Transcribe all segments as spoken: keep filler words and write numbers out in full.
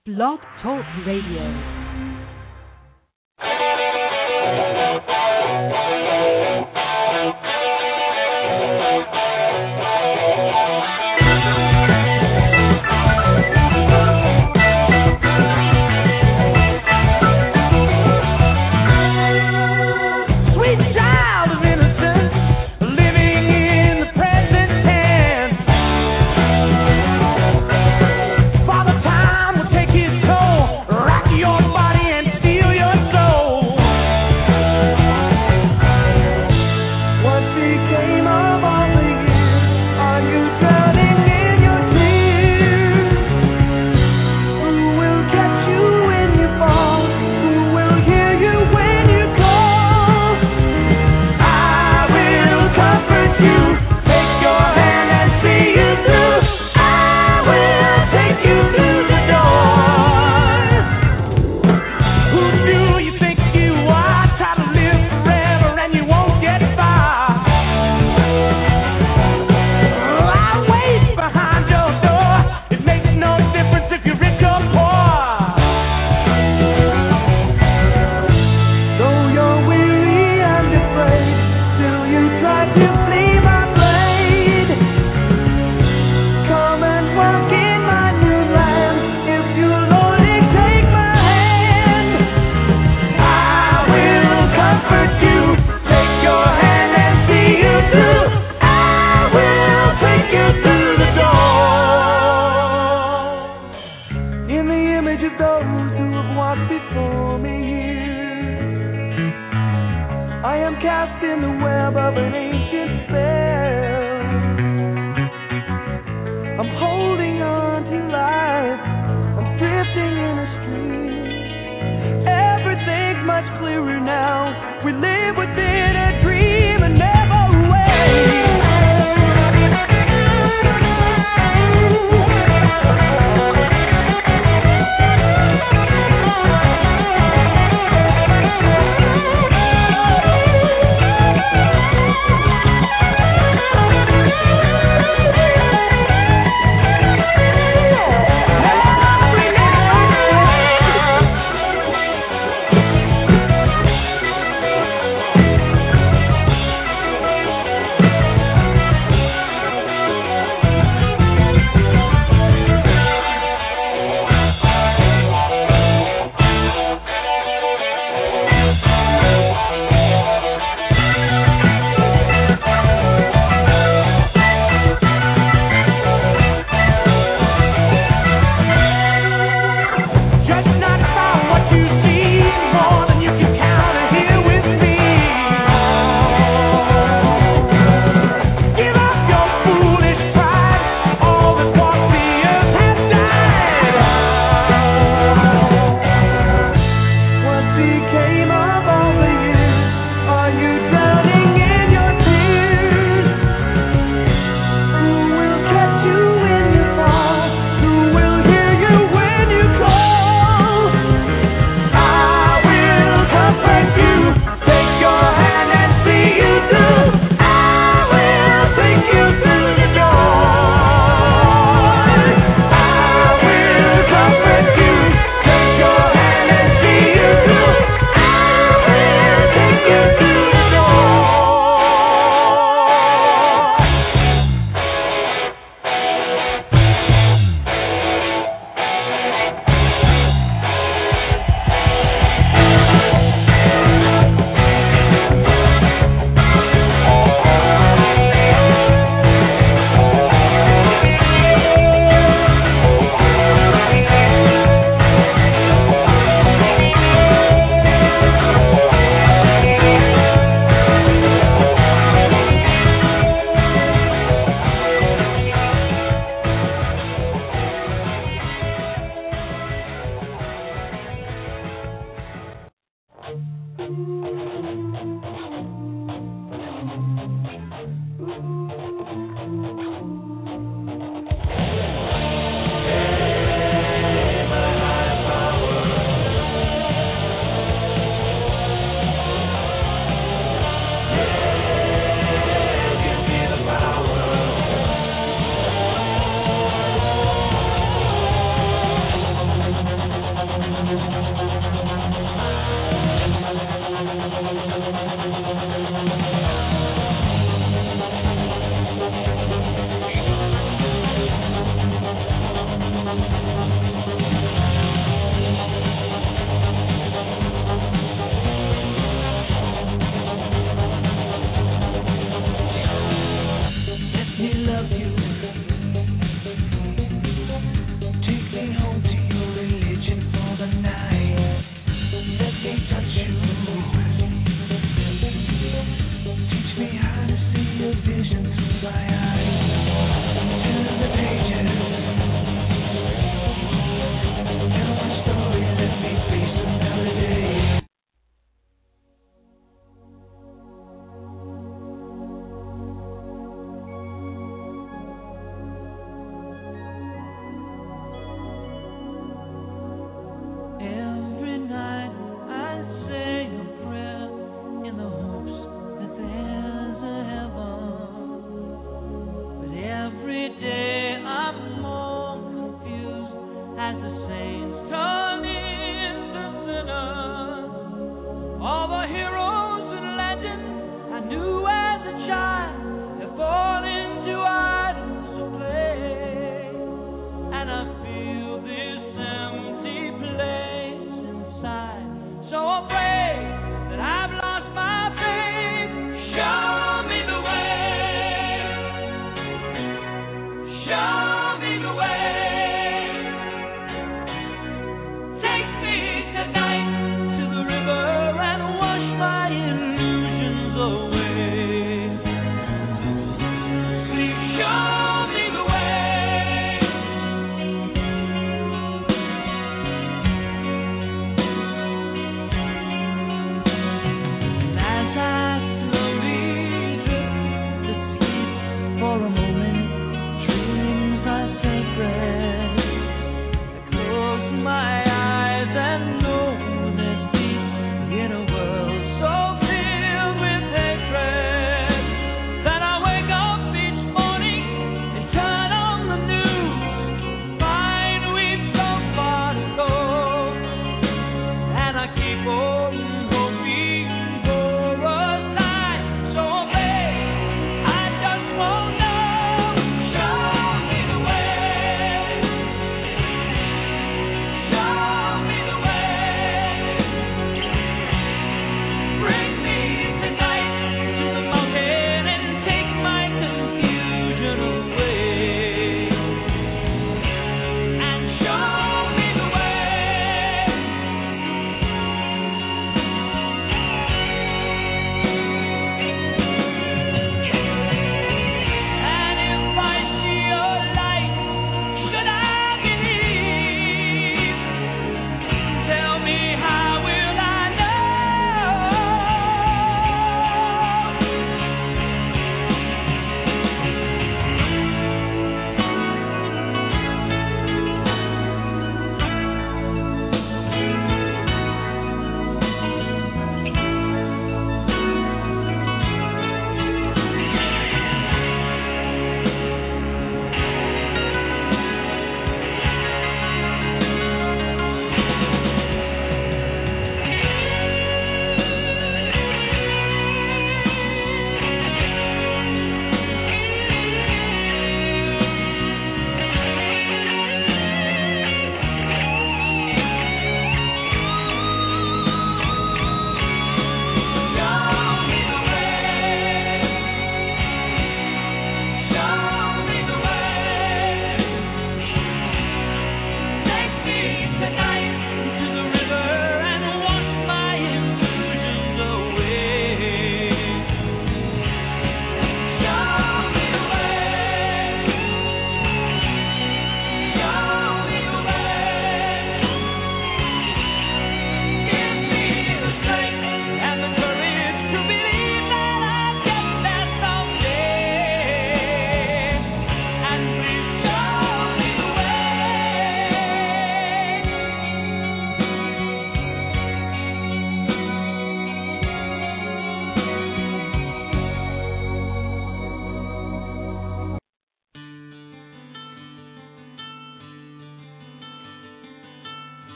Blog Talk Radio.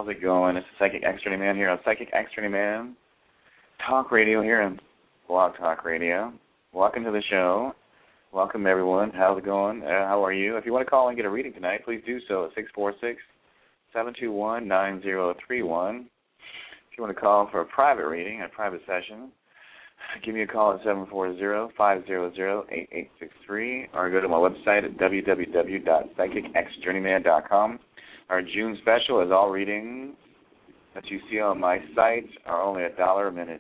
How's it going? It's Psychic X Journeyman here on Psychic X Journeyman Talk Radio here on Blog Talk Radio. Welcome to the show. Welcome, everyone. How's it going? Uh, how are you? If you want to call and get a reading tonight, please do so at six four six, seven two one, nine zero three one. If you want to call for a private reading, a private session, give me a call at seven four zero, five zero zero, eight eight six three or go to my website at w w w dot psychic x journeyman dot com. Our June special is all readings that you see on my site are only a dollar a minute.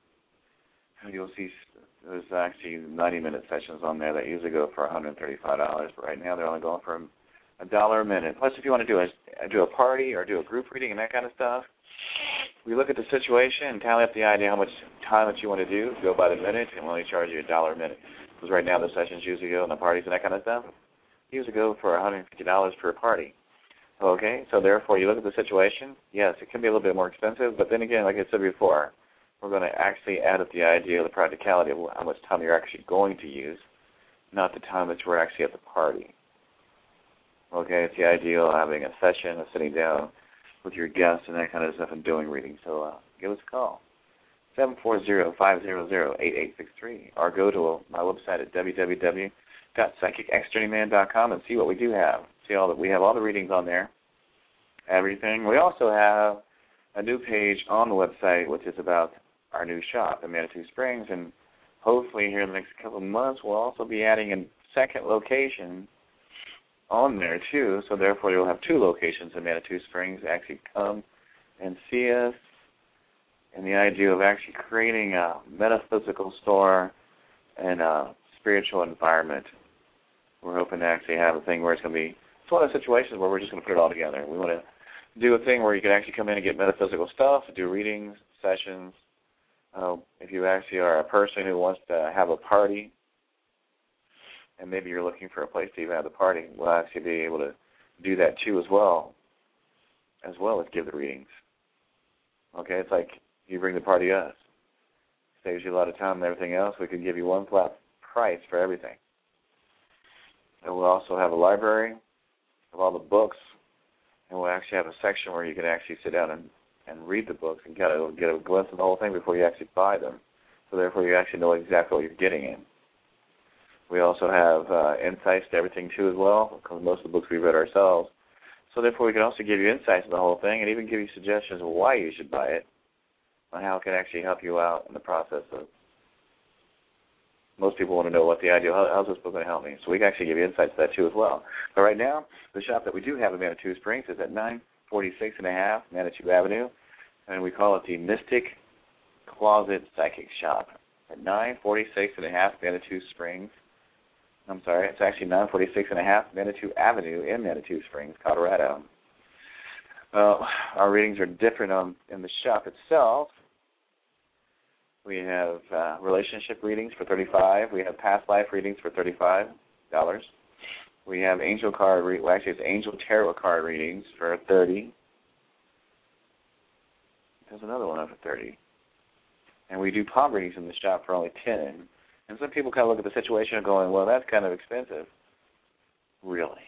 You'll see there's actually ninety-minute sessions on there that usually go for one hundred thirty-five dollars, but right now they're only going for a dollar a minute. Plus, if you want to do a, do a party or do a group reading and that kind of stuff, we look at the situation and tally up the idea how much time that you want to do, go by the minute, and we'll only charge you a dollar a minute. Because right now the sessions usually go, and the parties and that kind of stuff, usually go for one hundred fifty dollars per party. Okay, so therefore you look at the situation, yes, it can be a little bit more expensive, but then again, like I said before, we're going to actually add up the idea of the practicality of how much time you're actually going to use, not the time that you're actually at the party. Okay, it's the idea of having a session, of sitting down with your guests and that kind of stuff and doing readings. So uh, give us a call, seven four zero, five zero zero, eight eight six three, or go to my website at w w w dot psychic x journeyman dot com and see what we do have. See all that we have all the readings on there, everything. We also have a new page on the website which is about our new shop in Manitou Springs, and hopefully here in the next couple of months we'll also be adding a second location on there too, so therefore you'll have two locations in Manitou Springs. Actually come and see us, and the idea of actually creating a metaphysical store and a spiritual environment. We're hoping to actually have a thing where it's going to be, it's one of those situations where we're just going to put it all together. We want to do a thing where you can actually come in and get metaphysical stuff, do readings, sessions. Uh, if you actually are a person who wants to have a party, and maybe you're looking for a place to even have the party, we'll actually be able to do that too as well, as well as give the readings. Okay, it's like you bring the party to us. Saves you a lot of time and everything else. We can give you one flat price for everything. And we'll also have a library of all the books, and we'll actually have a section where you can actually sit down and, and read the books and get a, get a glimpse of the whole thing before you actually buy them. So therefore you actually know exactly what you're getting in. We also have uh, insights to everything too as well, because most of the books we read ourselves. So therefore we can also give you insights to the whole thing and even give you suggestions of why you should buy it, on how it can actually help you out in the process of. Most people want to know what the idea, how, how's this book going to help me? So we can actually give you insights to that too as well. But right now, the shop that we do have in Manitou Springs is at nine forty-six and a half Manitou Avenue, and we call it the Mystic Closet Psychic Shop at nine forty-six and a half Manitou Springs. I'm sorry, it's actually nine forty-six and a half Manitou Avenue in Manitou Springs, Colorado. Uh, our readings are different on, in the shop itself. We have uh, relationship readings for thirty-five dollars. We have past life readings for thirty-five dollars. We have angel card, re- well, actually it's angel tarot card readings for thirty dollars. There's another one for thirty dollars. And we do palm readings in the shop for only ten dollars. And some people kind of look at the situation and going, well, that's kind of expensive. Really?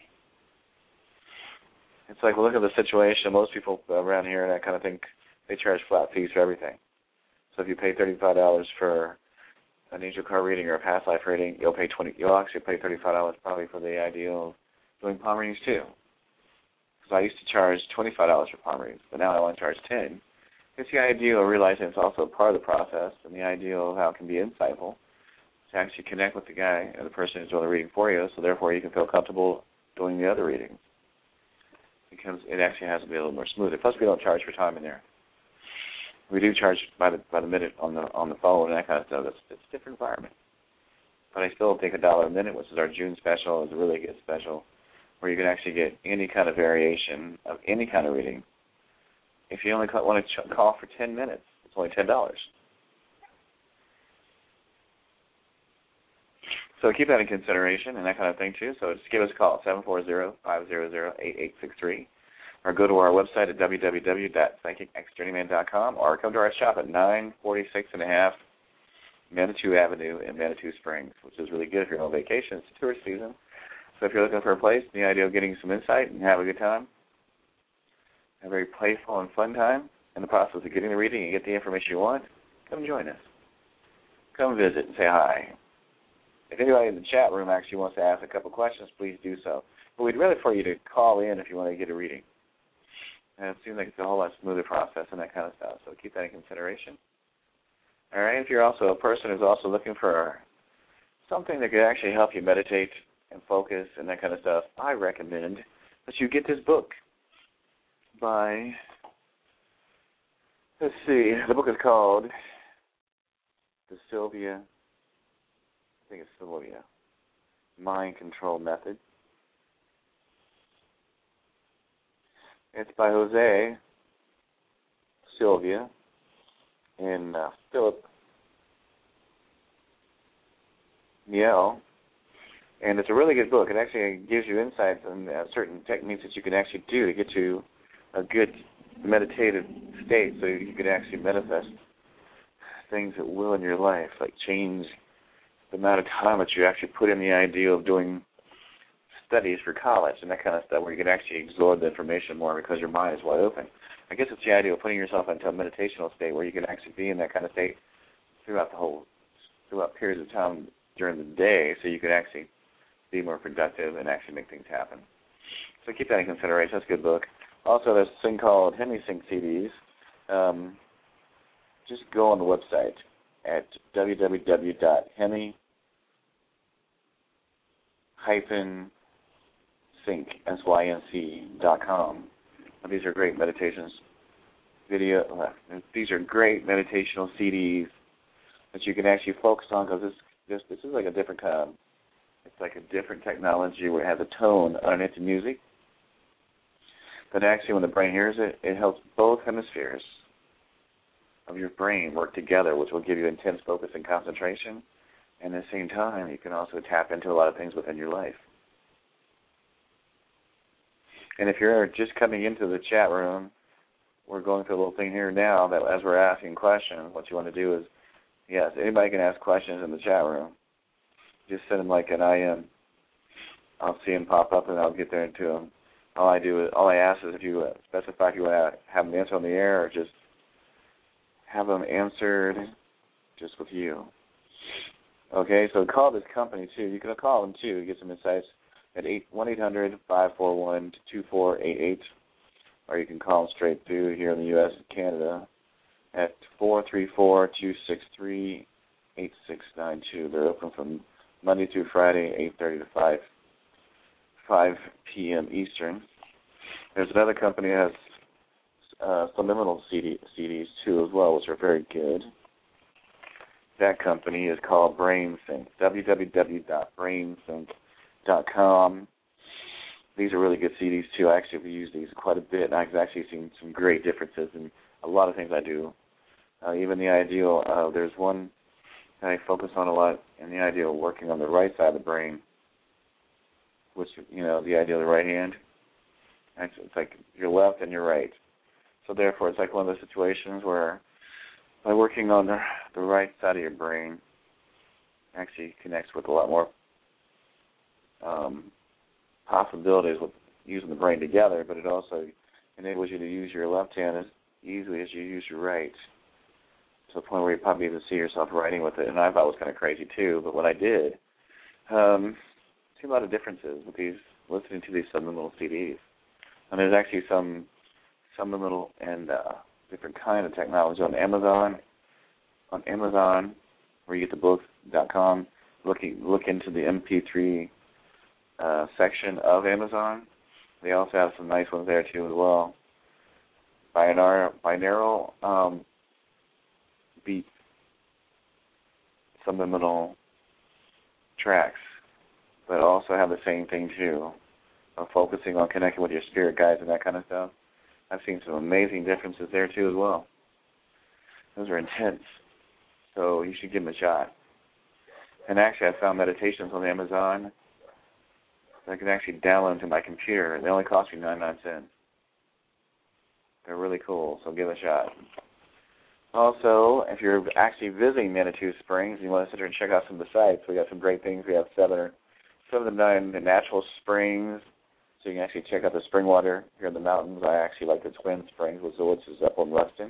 It's like, well, look at the situation. Most people around here and that kind of thing, they charge flat fees for everything. So if you pay thirty-five dollars for an angel card reading or a past life reading, you'll pay twenty. You'll actually pay thirty-five dollars probably for the idea of doing palm readings too. Because I used to charge twenty-five dollars for palm readings, but now I only charge ten dollars. It's the idea of realizing it's also part of the process, and the idea of how it can be insightful to actually connect with the guy or the person who's doing the reading for you, so therefore you can feel comfortable doing the other readings. Because it actually has to be a little more smoother. Plus, we don't charge for time in there. We do charge by the by the minute on the on the phone and that kind of stuff. It's, it's a different environment. But I still think a dollar a minute, which is our June special, is a really good special, where you can actually get any kind of variation of any kind of reading. If you only want to ch- call for ten minutes, it's only ten dollars. So keep that in consideration and that kind of thing too. So just give us a call, seven four zero, five zero zero, eight eight six three. Or go to our website at w w w dot psychic x journeyman dot com, or come to our shop at nine forty-six and a half Manitou Avenue in Manitou Springs, which is really good if you're on vacation. It's tourist season. So if you're looking for a place, the idea of getting some insight and have a good time, a very playful and fun time in the process of getting the reading and get the information you want, come join us. Come visit and say hi. If anybody in the chat room actually wants to ask a couple questions, please do so. But we'd rather for you to call in if you want to get a reading. And it seems like it's a whole lot smoother process and that kind of stuff, so keep that in consideration. All right, if you're also a person who's also looking for something that could actually help you meditate and focus and that kind of stuff, I recommend that you get this book by, let's see, the book is called The Sylvia, I think it's Sylvia, Mind Control Method. It's by Jose Sylvia and uh, Philip Miel, and it's a really good book. It actually gives you insights on uh, certain techniques that you can actually do to get to a good meditative state so you can actually manifest things at will in your life, like change the amount of time that you actually put in the idea of doing studies for college and that kind of stuff, where you can actually absorb the information more because your mind is wide open. I guess it's the idea of putting yourself into a meditational state where you can actually be in that kind of state throughout the whole, throughout periods of time during the day, so you can actually be more productive and actually make things happen. So keep that in consideration. That's a good book. Also, there's a thing called HemiSync C Ds. Um, just go on the website at w w w dot hemi sync dot com. These are great meditations. Video. Uh, these are great meditational C Ds that you can actually focus on, because this, this this is like a different kind of, it's like a different technology where it has a tone underneath the music. But actually, when the brain hears it, it helps both hemispheres of your brain work together, which will give you intense focus and concentration. And at the same time, you can also tap into a lot of things within your life. And if you're just coming into the chat room, we're going through a little thing here now that as we're asking questions, what you want to do is, yes, anybody can ask questions in the chat room. Just send them like an I M. I'll see them pop up and I'll get there into them. All I do is, all I ask is if you specify if you want to have them answered on the air or just have them answered just with you. Okay, so call this company too. You can call them too to get some insights at one eight hundred five four one two four eight eight, or you can call them straight through here in the U S and Canada at four three four, two six three, eight six nine two. They're open from Monday through Friday, eight thirty to five p.m. Eastern. There's another company that has uh, subliminal C D, C Ds too as well, which are very good. That company is called BrainSync, w w w dot brain sync dot com. These are really good C Ds too. I actually use these quite a bit, and I've actually seen some great differences in a lot of things I do. Uh, even the ideal, uh, there's one that I focus on a lot, and the idea of working on the right side of the brain, which, you know, the idea of the right hand. Actually, it's like your left and your right. So therefore, it's like one of those situations where by working on the, the right side of your brain, actually connects with a lot more um, possibilities with using the brain together, but it also enables you to use your left hand as easily as you use your right, to the point where you probably even see yourself writing with it. And I thought it was kind of crazy too, but when I did, um, I see a lot of differences with these, listening to these subliminal C Ds. And there's actually some subliminal and uh, different kind of technology on Amazon. On Amazon, where you get the books dot com, looking look into the M P three uh, section of Amazon. They also have some nice ones there too as well. Binaural, binaural um, beat subliminal tracks, but also have the same thing too, of focusing on connecting with your spirit guides and that kind of stuff. I've seen some amazing differences there too as well. Those are intense, so you should give them a shot. And actually, I found meditations on Amazon that I can actually download into my computer. They only cost me ninety-nine cents. They're really cool, so give it a shot. Also, if you're actually visiting Manitou Springs and you want to sit there and check out some of the sites, we got some great things. We have seven or seven to nine natural springs, So you can actually check out the spring water here in the mountains. I actually like the Twin Springs, which is up on Ruston.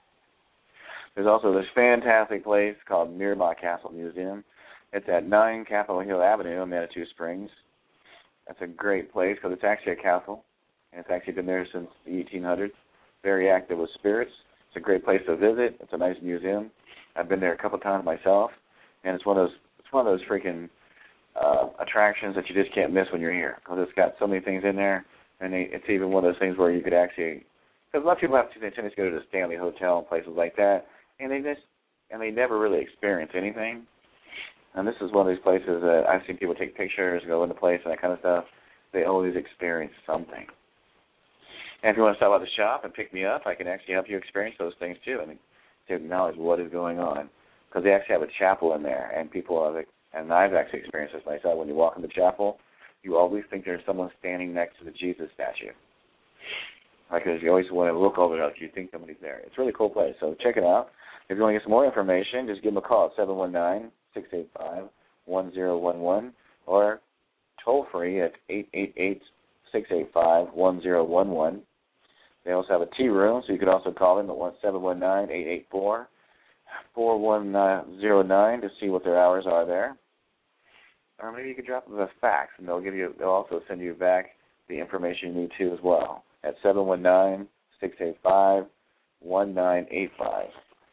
There's also this fantastic place called Miramar Castle Museum. It's at nine Capitol Hill Avenue in Manitou Springs. That's a great place because it's actually a castle, and it's actually been there since the eighteen hundreds. Very active with spirits. It's a great place to visit. It's a nice museum. I've been there a couple of times myself, and it's one of those it's one of those freaking uh, attractions that you just can't miss when you're here because it's got so many things in there, and they, it's even one of those things where you could actually because a lot of people have to they tend to go to the Stanley Hotel and places like that, and they just and they never really experience anything. And this is one of these places that I've seen people take pictures, go into place, and that kind of stuff. They always experience something. And if you want to stop by the shop and pick me up, I can actually help you experience those things too, and to acknowledge what is going on. Because they actually have a chapel in there, and people have, and I've actually experienced this myself. When you walk in the chapel, you always think there's someone standing next to the Jesus statue. Because you always want to look over there, like you think somebody's there. It's a really cool place, so check it out. If you want to get some more information, just give them a call at seven one nine, six eight five, one zero one one or toll free at eight eight eight, six eight five, one zero one one. They also have a tea room, so you could also call them at seven one nine, eight eight four, four one zero nine to see what their hours are there. Or maybe you could drop them a fax, and they'll give you. They'll also send you back the information you need to as well at seven one nine, six eight five, one nine eight five.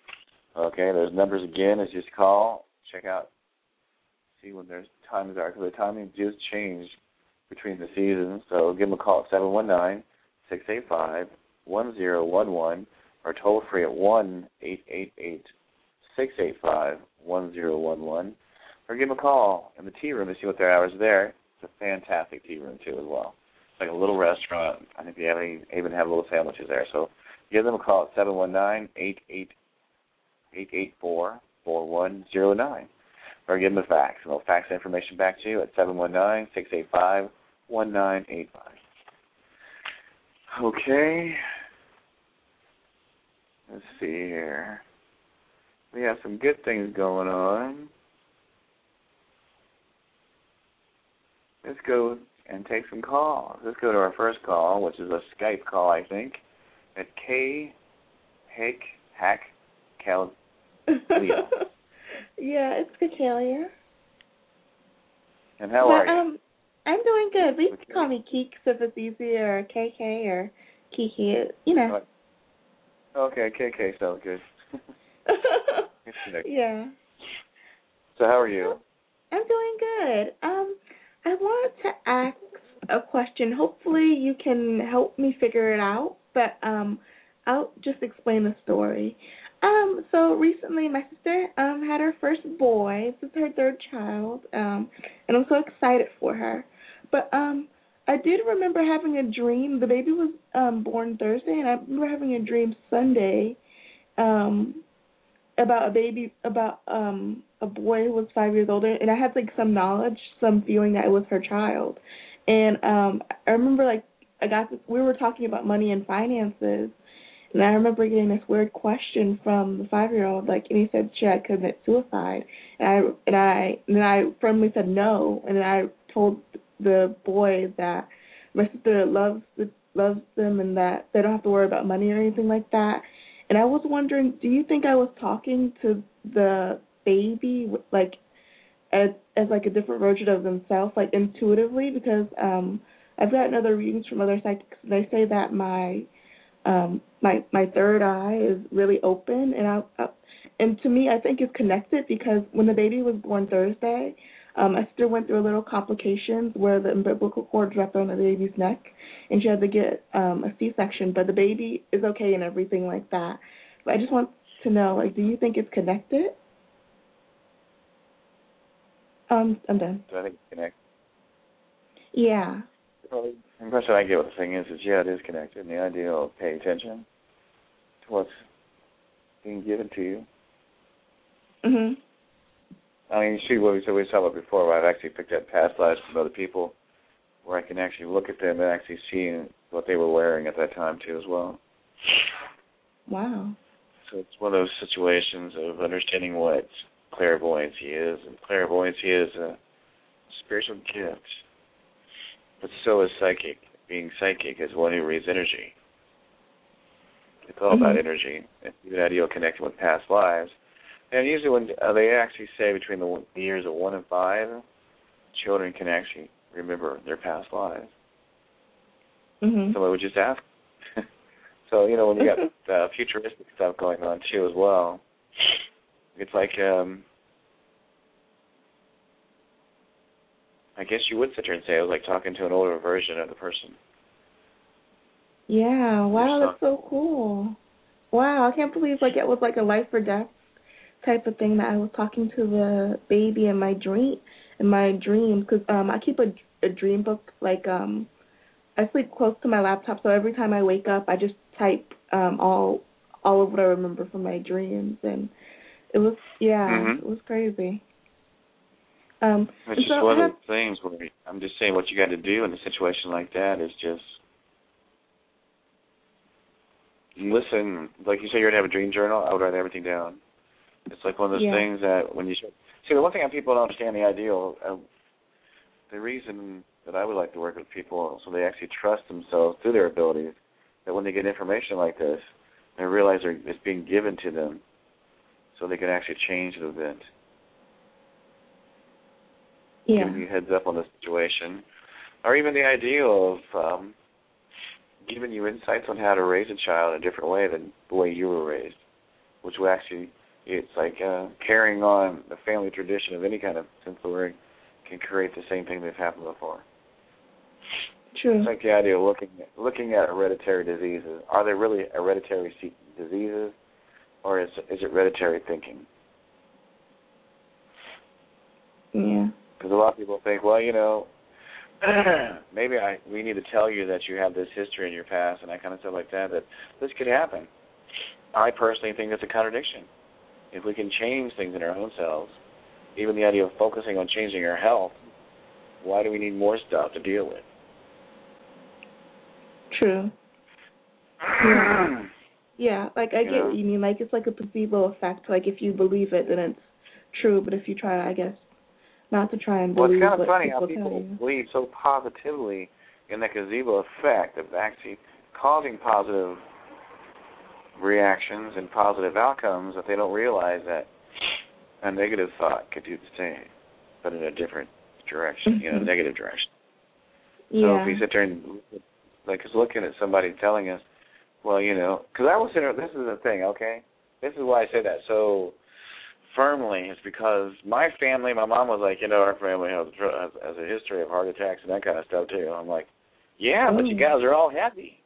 Okay, those numbers again is just call, check out, see when their times are, because the timing just changed between the seasons. So give them a call at seven one nine, six eight five, one zero one one or toll free at one eight eight eight, six eight five, one zero one one or give them a call in the tea room to see what their hours are there. It's a fantastic tea room, too, as well. It's like a little restaurant. I think they have any, even have little sandwiches there. So give them a call at seven one nine, eight eight eight four, four one zero nine or give them a fax, and they'll fax the information back to you at seven one nine, six eight five, one nine eight five. Okay. Let's see here. We have some good things going on. Let's go and take some calls. Let's go to our first call, which is a Skype call, I think, at K. Hick Hack Cal. Yeah, it's Kachalia. And how but, are you? Um, I'm doing good. Please okay. call me Keeks if it's easier, or K K, or Kiki. You know. Okay, K K sounds good. Yeah. So how are you? I'm doing good. Um, I wanted to ask a question. Hopefully you can help me figure it out, but um, I'll just explain the story. Um, so recently my sister um had her first boy. This is her third child, um, and I'm so excited for her. But um, I did remember having a dream. The baby was um born Thursday, and I remember having a dream Sunday, um, about a baby, about um a boy who was five years older, and I had like some knowledge, some feeling that it was her child. And um, I remember like I got this, we were talking about money and finances. And I remember getting this weird question from the five-year-old, like, and he said, should I commit suicide? And I and I and I firmly said no. And then I told the boy that my sister loves the, loves them and that they don't have to worry about money or anything like that. And I was wondering, do you think I was talking to the baby like as as like a different version of themselves, like intuitively? Because um, I've gotten other readings from other psychics, and they say that my Um, my my third eye is really open, and I, I and to me I think it's connected because when the baby was born Thursday, um, my sister went through a little complications where the umbilical cord wrapped around the baby's neck, and she had to get um, a C-section. But the baby is okay and everything like that. But I just want to know, like, do you think it's connected? Um, I'm done. Do I think it's connected? Yeah. Well, the impression I get with the thing is that, yeah, it is connected, and the idea of pay attention to what's being given to you. Mm-hmm. I mean, see what we said we talked about before, where I've actually picked up past lives from other people where I can actually look at them and actually see what they were wearing at that time, too, as well. Wow. So it's one of those situations of understanding what clairvoyancy is, and clairvoyancy is a spiritual gift. But so is psychic. being psychic is one who reads energy. It's all mm-hmm. about energy. It's the idea of connecting with past lives. And usually when uh, they actually say between the, the years of one and five, children can actually remember their past lives. Mm-hmm. Somebody would just ask. So, you know, when you got uh, futuristic stuff going on, too, as well, it's like, um, I guess you would sit there and say it was like talking to an older version of the person. Yeah, wow, that's so cool. Wow, I can't believe like it was like a life or death type of thing that I was talking to the baby in my dream, in my dreams, because um, I keep a, a dream book, like, um, I sleep close to my laptop, so every time I wake up, I just type um, all all of what I remember from my dreams, and it was, yeah, mm-hmm. it was crazy. Um, it's just so one have, of the things where I'm just saying what you got to do in a situation like that is just listen. Like you say, you're going to have a dream journal. I would write everything down. It's like one of those yeah. things that when you see, the one thing that people don't understand the ideal, uh, the reason that I would like to work with people so they actually trust themselves through their abilities, that when they get information like this, they realize it's being given to them so they can actually change the event. Yeah. Giving you heads up on the situation. Or even the ideal of um, giving you insights on how to raise a child in a different way than the way you were raised, which will actually, it's like uh, carrying on the family tradition of any kind of sense of the word can create the same thing that's happened before. True. It's like the idea of looking at, looking at hereditary diseases. Are they really hereditary diseases, or is, is it hereditary thinking? Yeah. Because a lot of people think, well, you know, maybe I we need to tell you that you have this history in your past and that kind of stuff like that, that this could happen. I personally think it's a contradiction. If we can change things in our own selves, even the idea of focusing on changing our health, why do we need more stuff to deal with? True. Yeah. Yeah, like I you get know? what you mean. Like it's like a placebo effect. Like if you believe it, then it's true. But if you try, I guess, not to try and well, believe it's kind of what funny how people people tell you. believe so positively in the gazebo effect of actually causing positive reactions and positive outcomes that they don't realize that a negative thought could do the same, but in a different direction, mm-hmm. you know, negative direction. Yeah. So if we sit there and, like, just looking at somebody telling us, well, you know, because I was sitting, this is the thing, okay? This is why I say that so firmly. It's because my family, my mom was like, you know, our family has, has, has a history of heart attacks and that kind of stuff, too. I'm like, yeah, oh. but you guys are all happy.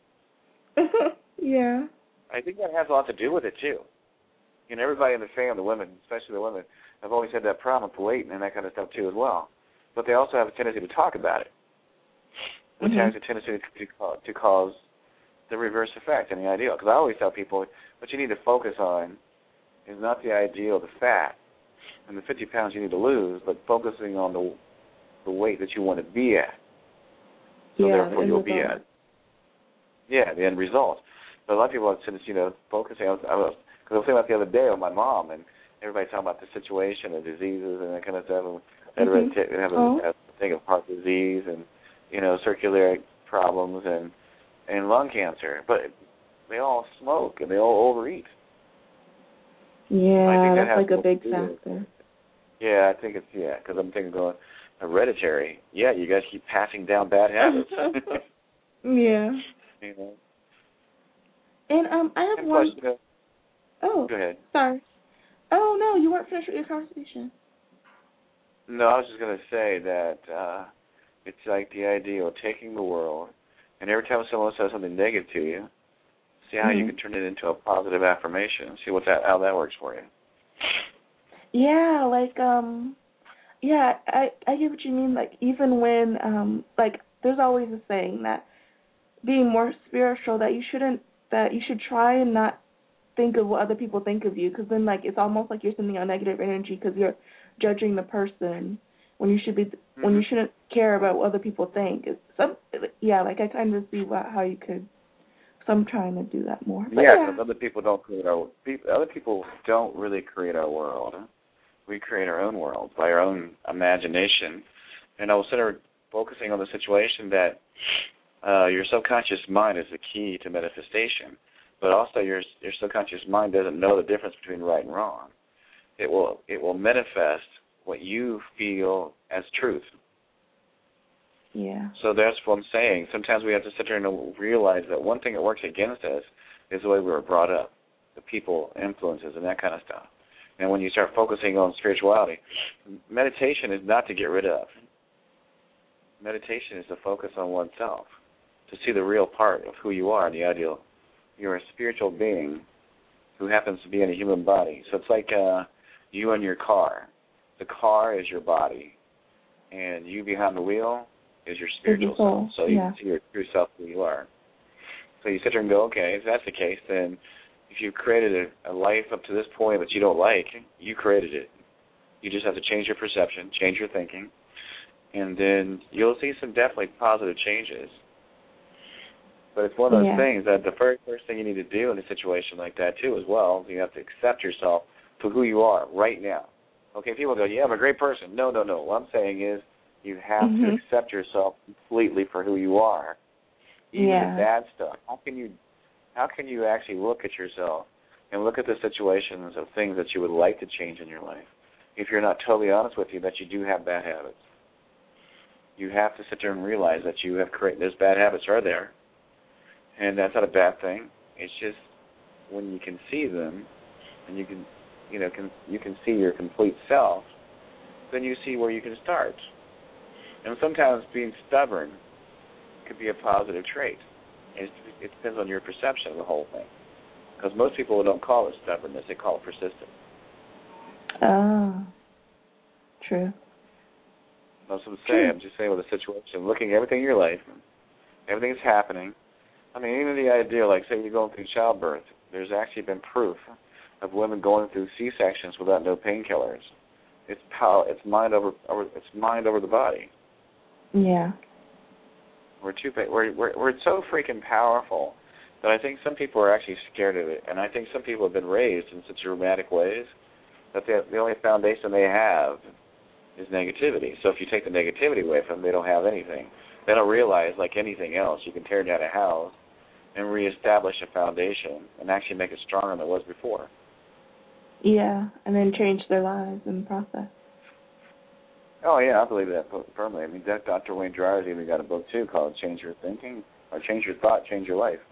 Yeah. I think that has a lot to do with it, too. You know, everybody in the family, the women, especially the women, have always had that problem with weight and that kind of stuff, too, as well. But they also have a tendency to talk about it, which mm-hmm. has a tendency to, to cause the reverse effect in the ideal. Because I always tell people, what you need to focus on is not the ideal, the fat, and the fifty pounds you need to lose, but focusing on the the weight that you want to be at. So yeah, therefore you'll be at. Yeah, the end result. But a lot of people have tendency, you know, focusing on, I was, because I was thinking about the other day with my mom, and everybody talking about the situation of diseases and that kind of stuff, and mm-hmm. they have a, oh. a thing of heart disease and, you know, circulatory problems and, and lung cancer. But they all smoke and they all overeat. Yeah, I think that that's like a big factor. It. Yeah, I think it's, yeah, because I'm thinking going, hereditary. Yeah, you guys keep passing down bad habits. Yeah. You know. And um, I have and one. Plus, you know, oh, go ahead. Sorry. Oh no, you weren't finished with your conversation. No, I was just going to say that uh, it's like the idea of taking the world, and every time someone says something negative to you, see how mm-hmm. you can turn it into a positive affirmation. See what that how that works for you. Yeah, like um, yeah, I I get what you mean. Like even when um, like there's always a saying that being more spiritual, that you shouldn't, that you should try and not think of what other people think of you, because then like it's almost like you're sending out negative energy because you're judging the person when you should be mm-hmm. when you shouldn't care about what other people think. It's some yeah, like I kind of see what, how you could. So I'm trying to do that more. But yeah, yeah. because other people don't create our people, other people don't really create our world. We create our own world by our own imagination, and I was sort of focusing on the situation that uh, your subconscious mind is the key to manifestation, but also your your subconscious mind doesn't know the difference between right and wrong. It will it will manifest what you feel as truth. Yeah. So that's what I'm saying. Sometimes we have to sit there and realize that one thing that works against us is the way we were brought up, the people, influences, and that kind of stuff. And when you start focusing on spirituality, meditation is not to get rid of. Meditation is to focus on oneself, to see the real part of who you are, the ideal. You're a spiritual being who happens to be in a human body. So it's like uh, you and your car. The car is your body, and you behind the wheel is your spiritual self. So you yeah. can see your true self who you are. So you sit there and go, okay, if that's the case, then if you've created a, a life up to this point that you don't like, you created it. You just have to change your perception, change your thinking, and then you'll see some definitely positive changes. But it's one of those yeah. things that the very first thing you need to do in a situation like that, too, as well, is you have to accept yourself for who you are right now. Okay, people go, yeah, I'm a great person. No, no, no. What I'm saying is you have mm-hmm. to accept yourself completely for who you are. Even yeah. the bad stuff. How can you how can you actually look at yourself and look at the situations of things that you would like to change in your life if you're not totally honest with you that you do have bad habits? You have to sit there and realize that you have created, those bad habits are there, and that's not a bad thing. It's just when you can see them and you can, you know, can, you can see your complete self, then you see where you can start. And sometimes being stubborn could be a positive trait. It, it depends on your perception of the whole thing. Because most people don't call it stubbornness, they call it persistence. Oh, true. Most of them say, I'm just saying with a situation, looking at everything in your life, everything's happening. I mean, even the idea, like say you're going through childbirth, there's actually been proof of women going through C-sections without no painkillers. It's power. It's mind over, over. It's mind over the body. Yeah. We're too. We're we're we're so freaking powerful that I think some people are actually scared of it, and I think some people have been raised in such dramatic ways that the the only foundation they have is negativity. So if you take the negativity away from them, they don't have anything. They don't realize, like anything else, you can tear down a house and reestablish a foundation and actually make it stronger than it was before. Yeah, and then change their lives in the process. Oh, yeah, I believe that firmly. I mean, Doctor Wayne Dryer's even got a book, too, called Change Your Thinking, or Change Your Thought, Change Your Life.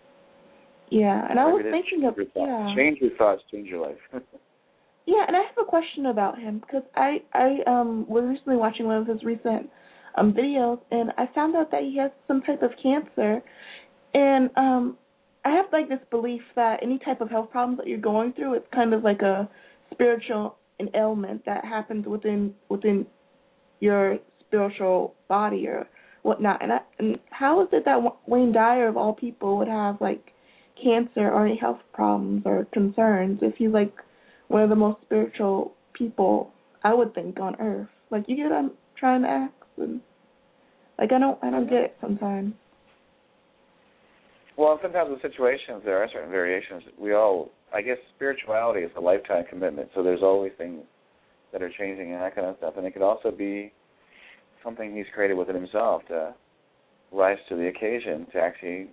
Yeah, and Whatever I was thinking of, yeah. Change your thoughts, change your life. Yeah, and I have a question about him, because I, I um was recently watching one of his recent um videos, and I found out that he has some type of cancer, and um I have, like, this belief that any type of health problems that you're going through, it's kind of like a spiritual an ailment that happens within within your spiritual body or whatnot. And, I, and how is it that Wayne Dyer, of all people, would have, like, cancer or any health problems or concerns if he's, like, one of the most spiritual people, I would think, on Earth? Like, you get what I'm trying to ask? And, like, I don't, I don't get it sometimes. Well, sometimes in situations there are certain variations. We all, I guess, spirituality is a lifetime commitment, so there's always things that are changing and that kind of stuff. And it could also be something he's created within himself to rise to the occasion, to actually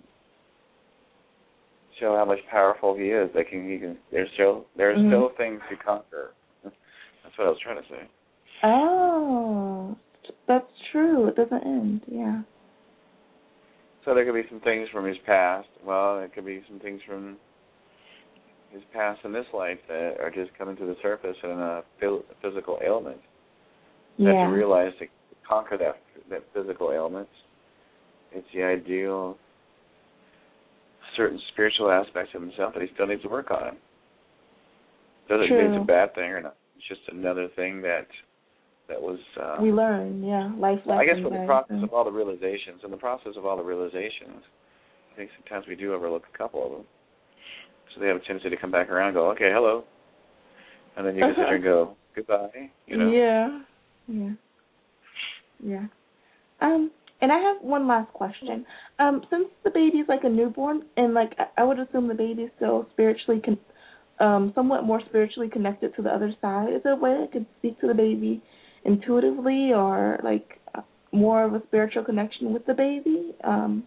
show how much powerful he is. That can, he can. There's still there's mm-hmm. still things to conquer. That's what I was trying to say. Oh, that's true. It doesn't end. Yeah. So there could be some things from his past. Well, there could be some things from his past in this life that are just coming to the surface in a physical ailment. Yeah. That to realize to conquer that that physical ailment, it's the ideal certain spiritual aspects of himself that he still needs to work on. Doesn't mean it's a bad thing or not. It's just another thing that that was... Um, we learn, yeah, life lessons. I guess with the process of all the realizations, in the process of all the realizations, I think sometimes we do overlook a couple of them. So they have a tendency to come back around and go, okay, hello. And then you can sit there and go, goodbye, you know? Yeah, yeah, yeah. Um, and I have one last question. Um, since the baby's like a newborn, and like I would assume the baby's still spiritually, con- um, somewhat more spiritually connected to the other side, is there a way I could speak to the baby intuitively, or like more of a spiritual connection with the baby. Um,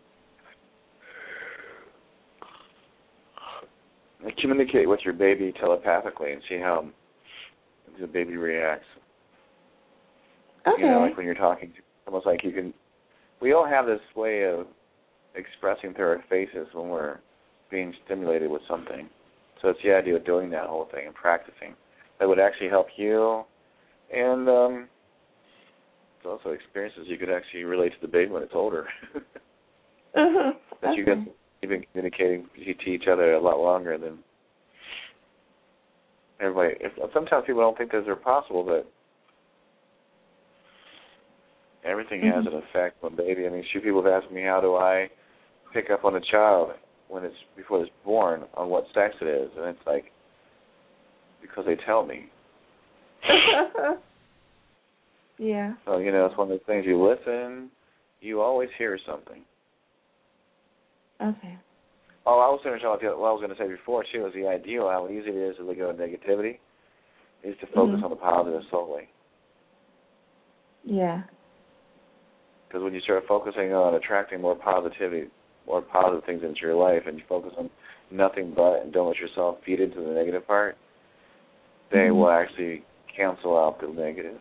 Communicate with your baby telepathically and see how the baby reacts. okay. You know, like when you're talking, almost like you can. We all have this way of expressing through our faces when we're being stimulated with something. So it's the idea of doing that whole thing and practicing. That would actually help you, and um, it's also experiences you could actually relate to the baby when it's older. uh-huh. That okay. you guys have been communicating to each other a lot longer than everybody. If, sometimes people don't think those are possible, but everything mm-hmm. has an effect on baby. I mean, shoot, people have asked me, how do I pick up on a child when it's before it's born on what sex it is, and it's like, because they tell me. yeah. So, you know, it's one of those things, you listen, you always hear something. Okay. Oh, I was going to what I was going to say before, too, is the ideal, how easy it is to let go of negativity, is to focus mm-hmm. on the positive solely. Yeah. Because when you start focusing on attracting more positivity, more positive things into your life, and you focus on nothing but and don't let yourself feed into the negative part, they mm-hmm. will actually cancel out the negative.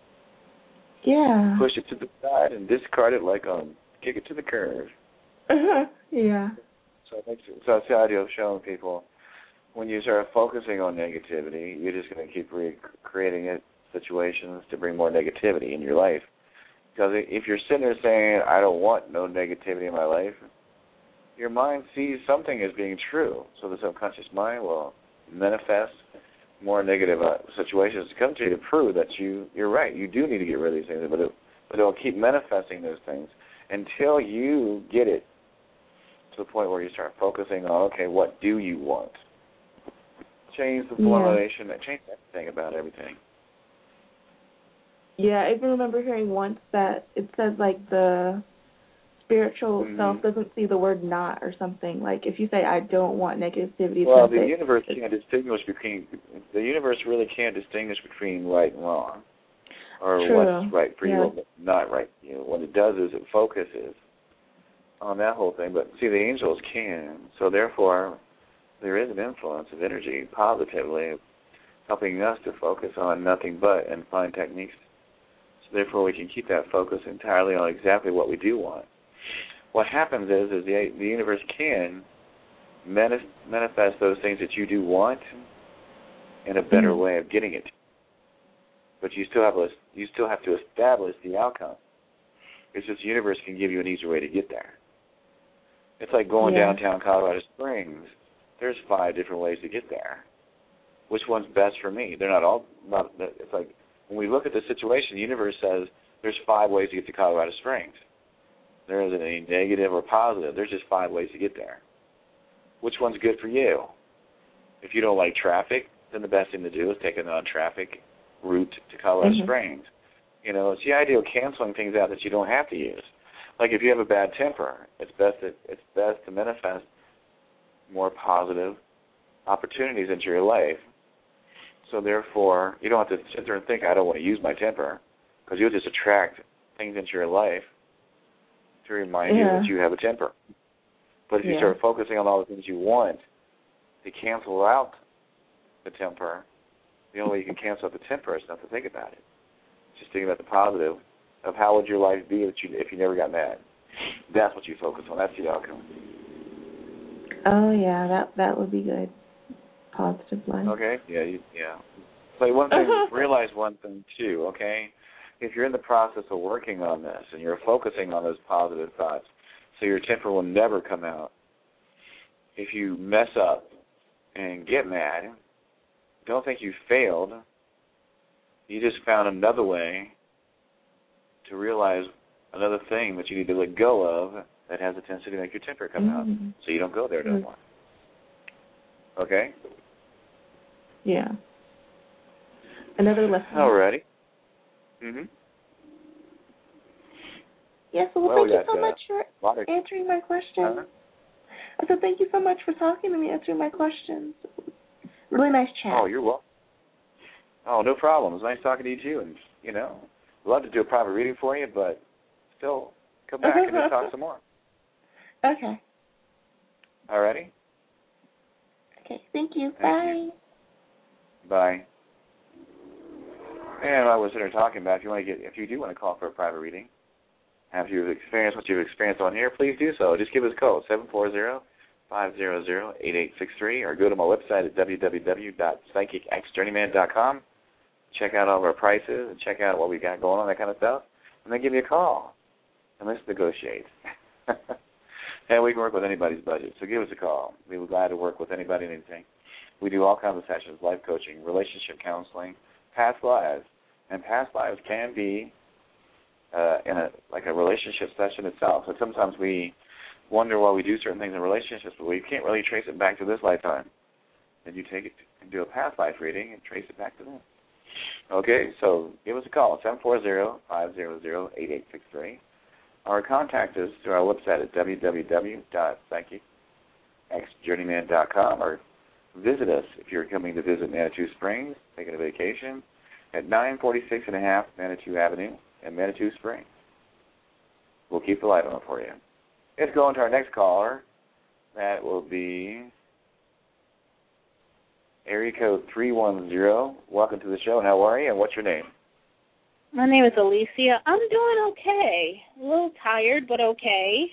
Yeah. Push it to the side and discard it like um, kick it to the curb. Uh-huh. Yeah. So, it makes it, so it's the idea of showing people when you start focusing on negativity, you're just going to keep re- creating it, situations to bring more negativity in your life. Because if you're sitting there saying, I don't want no negativity in my life, your mind sees something as being true. So the subconscious mind will manifest more negative uh, situations to come to you to prove that you, you're right. You do need to get rid of these things, but, it, but it'll keep manifesting those things until you get it to the point where you start focusing on, okay, what do you want? Change the formulation, yeah. change everything about everything. Yeah, I even remember hearing once that it says, like, the spiritual mm-hmm. self doesn't see the word not or something. Like, if you say, I don't want negativity. Well, the say, universe can't distinguish between, the universe really can't distinguish between right and wrong, or True. what's right for yeah. you and what's not right for you. What it does is it focuses on that whole thing. But, see, the angels can, so therefore there is an influence of energy positively helping us to focus on nothing but and find techniques. So therefore we can keep that focus entirely on exactly what we do want. What happens is, is the, the universe can manif- manifest those things that you do want in a better mm-hmm. way of getting it. But you still have a, you still have to establish the outcome. It's just the universe can give you an easier way to get there. It's like going yeah. downtown Colorado Springs. There's five different ways to get there. Which one's best for me? They're not all. Not, it's like when we look at the situation, the universe says there's five ways to get to Colorado Springs. There isn't any negative or positive. There's just five ways to get there. Which one's good for you? If you don't like traffic, then the best thing to do is take a non-traffic route to Colorado mm-hmm. Springs. You know, it's the idea of canceling things out that you don't have to use. Like if you have a bad temper, it's best to, it's best to manifest more positive opportunities into your life. So therefore, you don't have to sit there and think, I don't want to use my temper, because you'll just attract things into your life to remind yeah. you that you have a temper. But if yeah. you start focusing on all the things you want to cancel out the temper, the only way you can cancel out the temper is not to think about it. Just think about the positive of how would your life be if you, if you never got mad. That's what you focus on. That's the outcome. Oh, yeah, that that would be good. Positive life. Okay, yeah, you, yeah. So one thing, realize one thing, too, okay? If you're in the process of working on this and you're focusing on those positive thoughts, so your temper will never come out. If you mess up and get mad, don't think you failed. You just found another way to realize another thing that you need to let go of that has a tendency to make your temper come mm-hmm. out, so you don't go there no mm-hmm. more. Okay? Yeah. Another lesson. Alrighty. Mhm. Yeah, so well, well thank we you got, so uh, much for of... answering my questions. Uh-huh. I said thank you so much for talking to me, answering my questions. Really nice chat. Oh, you're welcome. Oh, no problem. It was nice talking to you, too. And, you know, I'd love to do a private reading for you, but still come back and just talk some more. Okay. Alrighty? Okay, thank you. Thank Bye. you. Bye. And I was sitting there talking about if you want to get, if you do want to call for a private reading, have you experienced what you've experienced on here, please do so. Just give us a call, seven four zero, five zero zero, eight eight six three, or go to my website at w w w dot psychic x journeyman dot com. Check out all of our prices and check out what we got going on, that kind of stuff, and then give me a call, and let's negotiate. And we can work with anybody's budget, so give us a call. We'd be glad to work with anybody and anything. We do all kinds of sessions, life coaching, relationship counseling, past lives, and past lives can be uh, in a like a relationship session itself. So sometimes we wonder why we do certain things in relationships, but we can't really trace it back to this lifetime. Then you take it and do a past life reading and trace it back to them. Okay, so give us a call, seven four zero, five zero zero, eight eight six three. Or contact us through our website at w w w dot psychic x journeyman dot com, or visit us if you're coming to visit Manitou Springs, taking a vacation, at nine forty-six and a half Manitou Avenue in Manitou Springs. We'll keep the light on for you. Let's go on to our next caller. That will be area code three one zero. Welcome to the show. How are you, and what's your name? My name is Alicia. I'm doing okay. A little tired, but okay.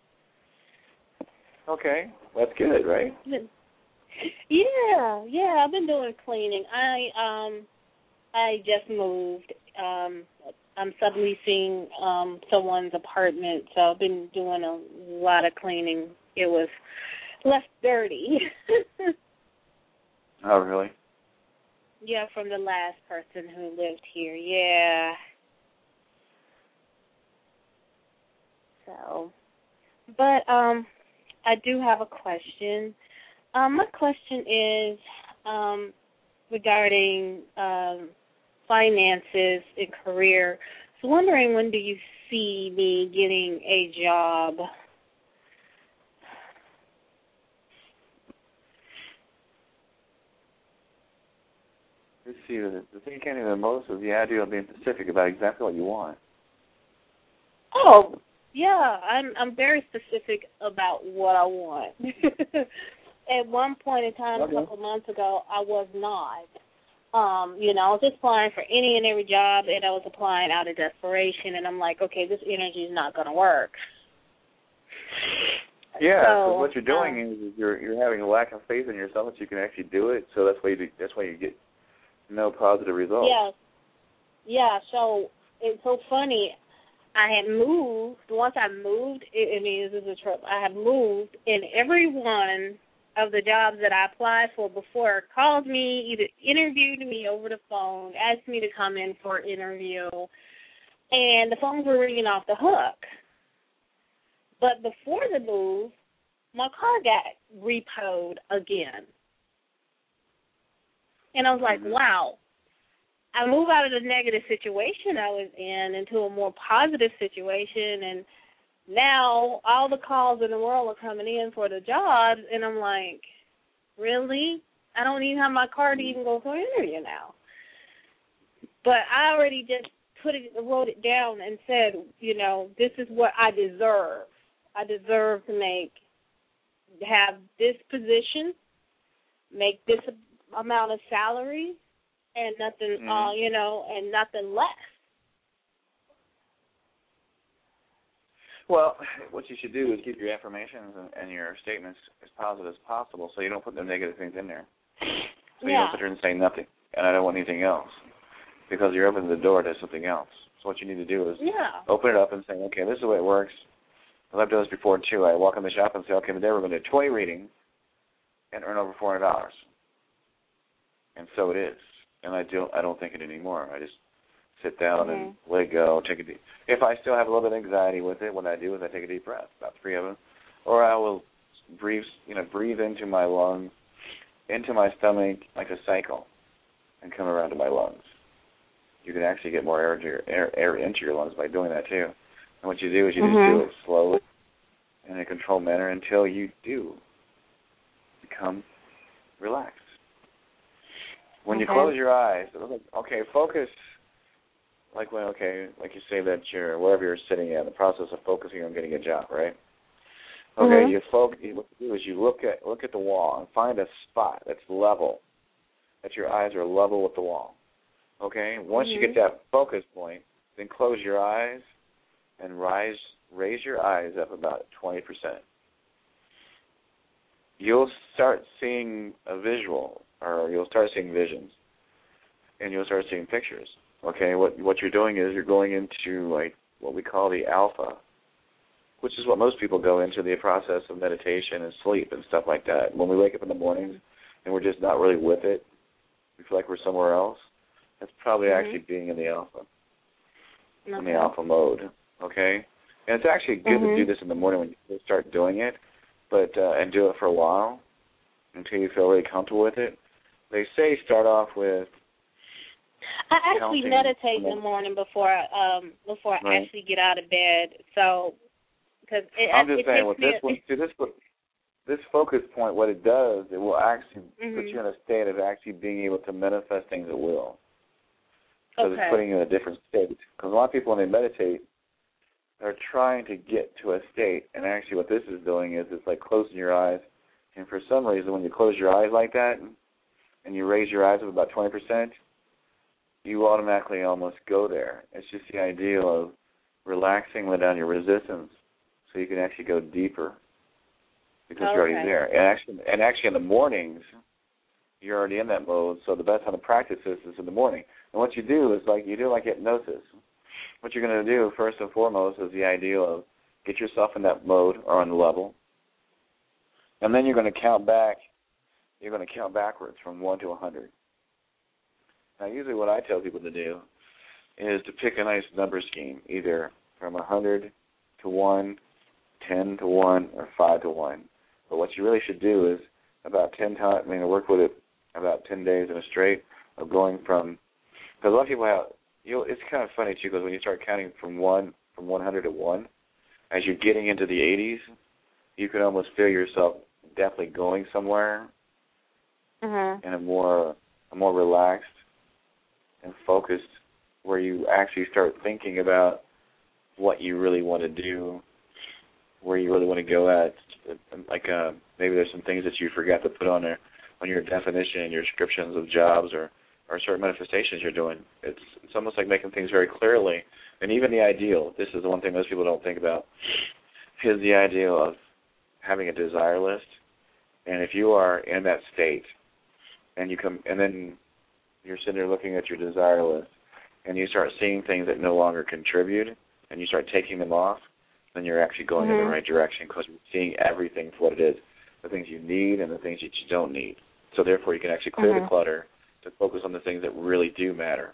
Okay. That's good, right? Yeah, yeah, I've been doing cleaning. I um I just moved. Um I'm subleasing um someone's apartment, so I've been doing a lot of cleaning. It was left dirty. Oh, really? Yeah, from the last person who lived here. Yeah. So, but um, I do have a question. Um, my question is um, regarding um, finances and career. So, wondering, when do you see me getting a job? Let's see, the, the thing you can't do the most is the idea of being specific about exactly what you want. Oh, yeah, I'm I'm very specific about what I want. At one point in time, Okay. a couple months ago, I was not. Um, you know, I was just applying for any and every job, and I was applying out of desperation, and I'm like, okay, this energy is not going to work. Yeah, so, so what you're doing um, is, is you're you're having a lack of faith in yourself that you can actually do it. So that's why you do, that's why you get no positive results. Yeah, yeah. So it's so funny. I had moved. Once I moved, I mean, this is a trip. I had moved, and every one of the jobs that I applied for before called me, either interviewed me over the phone, asked me to come in for an interview, and the phones were ringing off the hook. But before the move, my car got repoed again. And I was like, wow. I move out of the negative situation I was in into a more positive situation, and now all the calls in the world are coming in for the jobs, and I'm like, really? I don't even have my car to even go for an interview now. But I already just put it, wrote it down and said, you know, this is what I deserve. I deserve to make, have this position, make this amount of salary, and nothing, mm-hmm. uh, you know, and nothing less. Well, what you should do is keep your affirmations and, and your statements as positive as possible, so you don't put the negative things in there. So yeah. you don't sit there and say nothing, and I don't want anything else, because you're opening the door to something else. So what you need to do is yeah. open it up and say, okay, this is the way it works. I've done this before, too. I walk in the shop and say, okay, today we're going to do a toy reading and earn over four hundred dollars. And so it is. And I don't, I don't think it anymore. I just sit down mm-hmm. and let it go, take a deep. If I still have a little bit of anxiety with it, what I do is I take a deep breath, about three of them, or I will breathe, you know, breathe into my lungs, into my stomach like a cycle, and come around to my lungs. You can actually get more air, into your, air, air into your lungs by doing that too. And what you do is you mm-hmm. just do it slowly in a controlled manner until you do become relaxed. When okay. you close your eyes, okay, focus like when, okay, like you say that you're, wherever you're sitting at, in the process of focusing on getting a job, right? Okay, mm-hmm. you focus, what you do is you look at look at the wall and find a spot that's level, that your eyes are level with the wall. Okay? Once mm-hmm. you get that focus point, then close your eyes and rise, raise your eyes up about twenty percent. You'll start seeing a visual, or you'll start seeing visions, and you'll start seeing pictures. Okay? What what you're doing is you're going into like what we call the alpha, which is what most people go into, the process of meditation and sleep and stuff like that. When we wake up in the mornings and we're just not really with it, we feel like we're somewhere else, that's probably mm-hmm. actually being in the alpha, okay. in the alpha mode, okay? And it's actually good mm-hmm. to do this in the morning when you start doing it, but uh, and do it for a while until you feel really comfortable with it. They say start off with I actually meditate in the morning before um before I right. actually get out of bed. So, because I'm just it saying takes with this me, one, see this this focus point, what it does, it will actually mm-hmm. put you in a state of actually being able to manifest things at will. Because okay. it's putting you in a different state. Because a lot of people, when they meditate, they're trying to get to a state, and actually what this is doing is it's like closing your eyes. And for some reason, when you close your eyes like that, and you raise your eyes up about twenty percent, you automatically almost go there. It's just the idea of relaxing, let down your resistance, so you can actually go deeper because okay. you're already there. And actually, and actually in the mornings, you're already in that mode, so the best time to practice this is in the morning. And what you do is like you do like hypnosis. What you're going to do first and foremost is the idea of get yourself in that mode or on the level, and then you're going to count back. You're going to count backwards from one to a hundred. Now, usually what I tell people to do is to pick a nice number scheme, either from a hundred to one, ten to one, or five to one. But what you really should do is about ten times. I mean, work with it about ten days in a straight of going from. Because a lot of people have. You know, it's kind of funny too, because when you start counting from one, from one hundred to one, as you're getting into the eighties, you can almost feel yourself definitely going somewhere mm-hmm. in a more, a more relaxed and focused, where you actually start thinking about what you really want to do, where you really want to go at. Like uh, maybe there's some things that you forgot to put on there, on your definition and your descriptions of jobs or, or certain manifestations you're doing. It's it's almost like making things very clearly. And even the ideal, this is the one thing most people don't think about, is the ideal of having a desire list. And if you are in that state, and you come, and then you're sitting there looking at your desire list, and you start seeing things that no longer contribute, and you start taking them off, then you're actually going mm-hmm. in the right direction, because you're seeing everything for what it is, the things you need and the things that you don't need. So therefore, you can actually clear mm-hmm. the clutter to focus on the things that really do matter.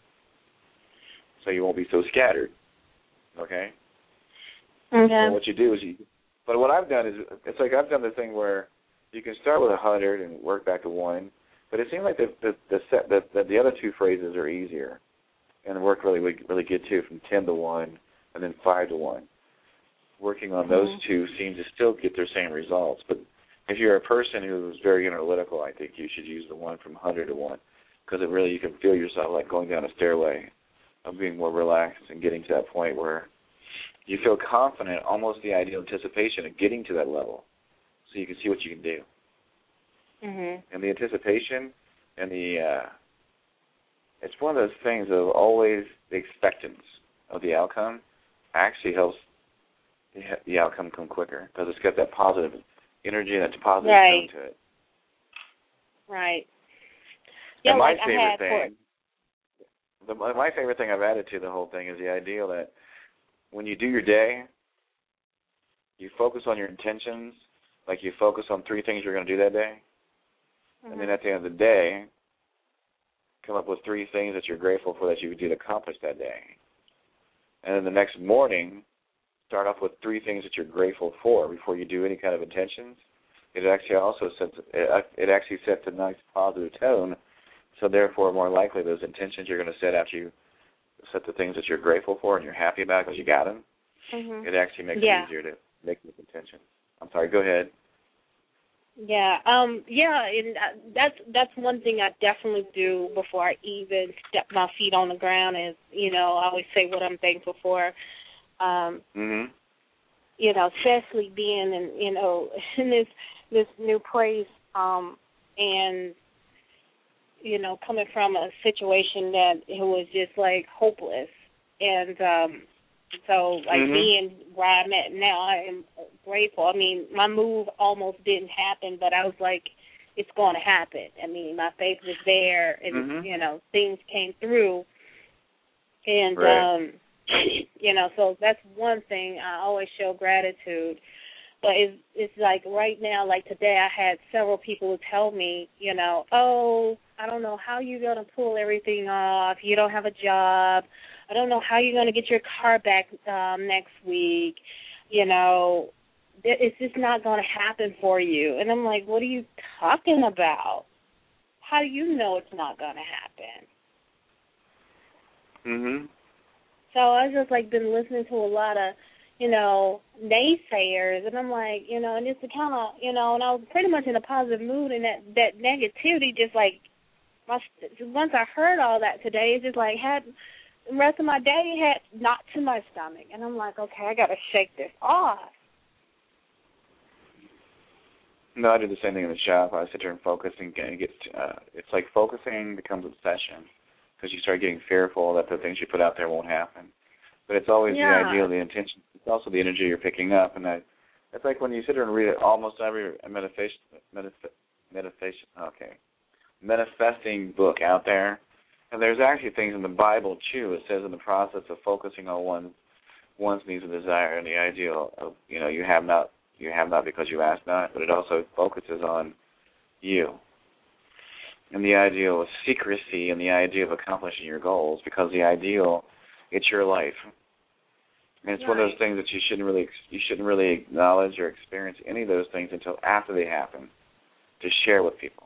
So you won't be so scattered. Okay? Okay. And what you do is you, but what I've done is, it's like I've done the thing where you can start with a hundred and work back to one, but it seems like the the the, set, the, the, the other two phrases are easier, and work really really good too, from ten to one and then five to one. Working on those mm-hmm. two seem to still get their same results, but if you're a person who's very analytical, I think you should use the one from one hundred to one, because it really, you can feel yourself like going down a stairway of being more relaxed and getting to that point where you feel confident, almost the ideal anticipation of getting to that level, so you can see what you can do. Mm-hmm. And the anticipation and the, uh, it's one of those things of always the expectance of the outcome actually helps the, the outcome come quicker, because it's got that positive energy and that positive right. tone to it. Right. Yeah, and my like favorite I had thing, the, my favorite thing I've added to the whole thing is the idea that when you do your day, you focus on your intentions, like you focus on three things you're going to do that day, mm-hmm. and then at the end of the day, come up with three things that you're grateful for that you did accomplish that day. And then the next morning, start off with three things that you're grateful for before you do any kind of intentions. It actually also sets, it actually sets a nice positive tone, so therefore more likely those intentions you're going to set after you set the things that you're grateful for and you're happy about because you got them, mm-hmm. it actually makes yeah. it easier to make those intentions. I'm sorry, go ahead. Yeah, um, yeah, and uh, that's that's one thing I definitely do before I even step my feet on the ground. Is you know I always say what I'm thankful for. Um, Mhm. You know, especially being in you know in this this new place, um, and you know coming from a situation that it was just like hopeless, and um, so like Mhm. being where I'm at now, I am grateful. I mean, my move almost didn't happen, but I was like, it's going to happen. I mean, my faith was there, and Mhm. you know, things came through, and Right. um, you know, so that's one thing I always show gratitude. But it's it's like right now, like today, I had several people who tell me, you know, oh, I don't know how you're gonna pull everything off. You don't have a job. I don't know how you're gonna get your car back um, next week. You know, it's just not gonna happen for you. And I'm like, what are you talking about? How do you know it's not gonna happen? Mhm. So I just like been listening to a lot of, you know, naysayers, and I'm like, you know, and just to kind of, you know, and I was pretty much in a positive mood, and that that negativity just like, my, once I heard all that today, it just like had the rest of my day had knocked to my stomach, and I'm like, okay, I got to shake this off. No, I do the same thing in the shop. I sit there and focus and get, get uh, it's like focusing becomes obsession because you start getting fearful that the things you put out there won't happen. But it's always Yeah. the ideal, the intention. It's also the energy you're picking up, and that it's like when you sit there and read almost every meditation, medif- meditation, okay, manifesting book out there, and there's actually things in the Bible too. It says in the process of focusing on one one's needs and desire and the ideal of, you know, you have not you have not because you ask not, but it also focuses on you and the ideal of secrecy and the idea of accomplishing your goals, because the ideal, it's your life. And it's right. One of those things that you shouldn't really you shouldn't really acknowledge or experience any of those things until after they happen, to share with people.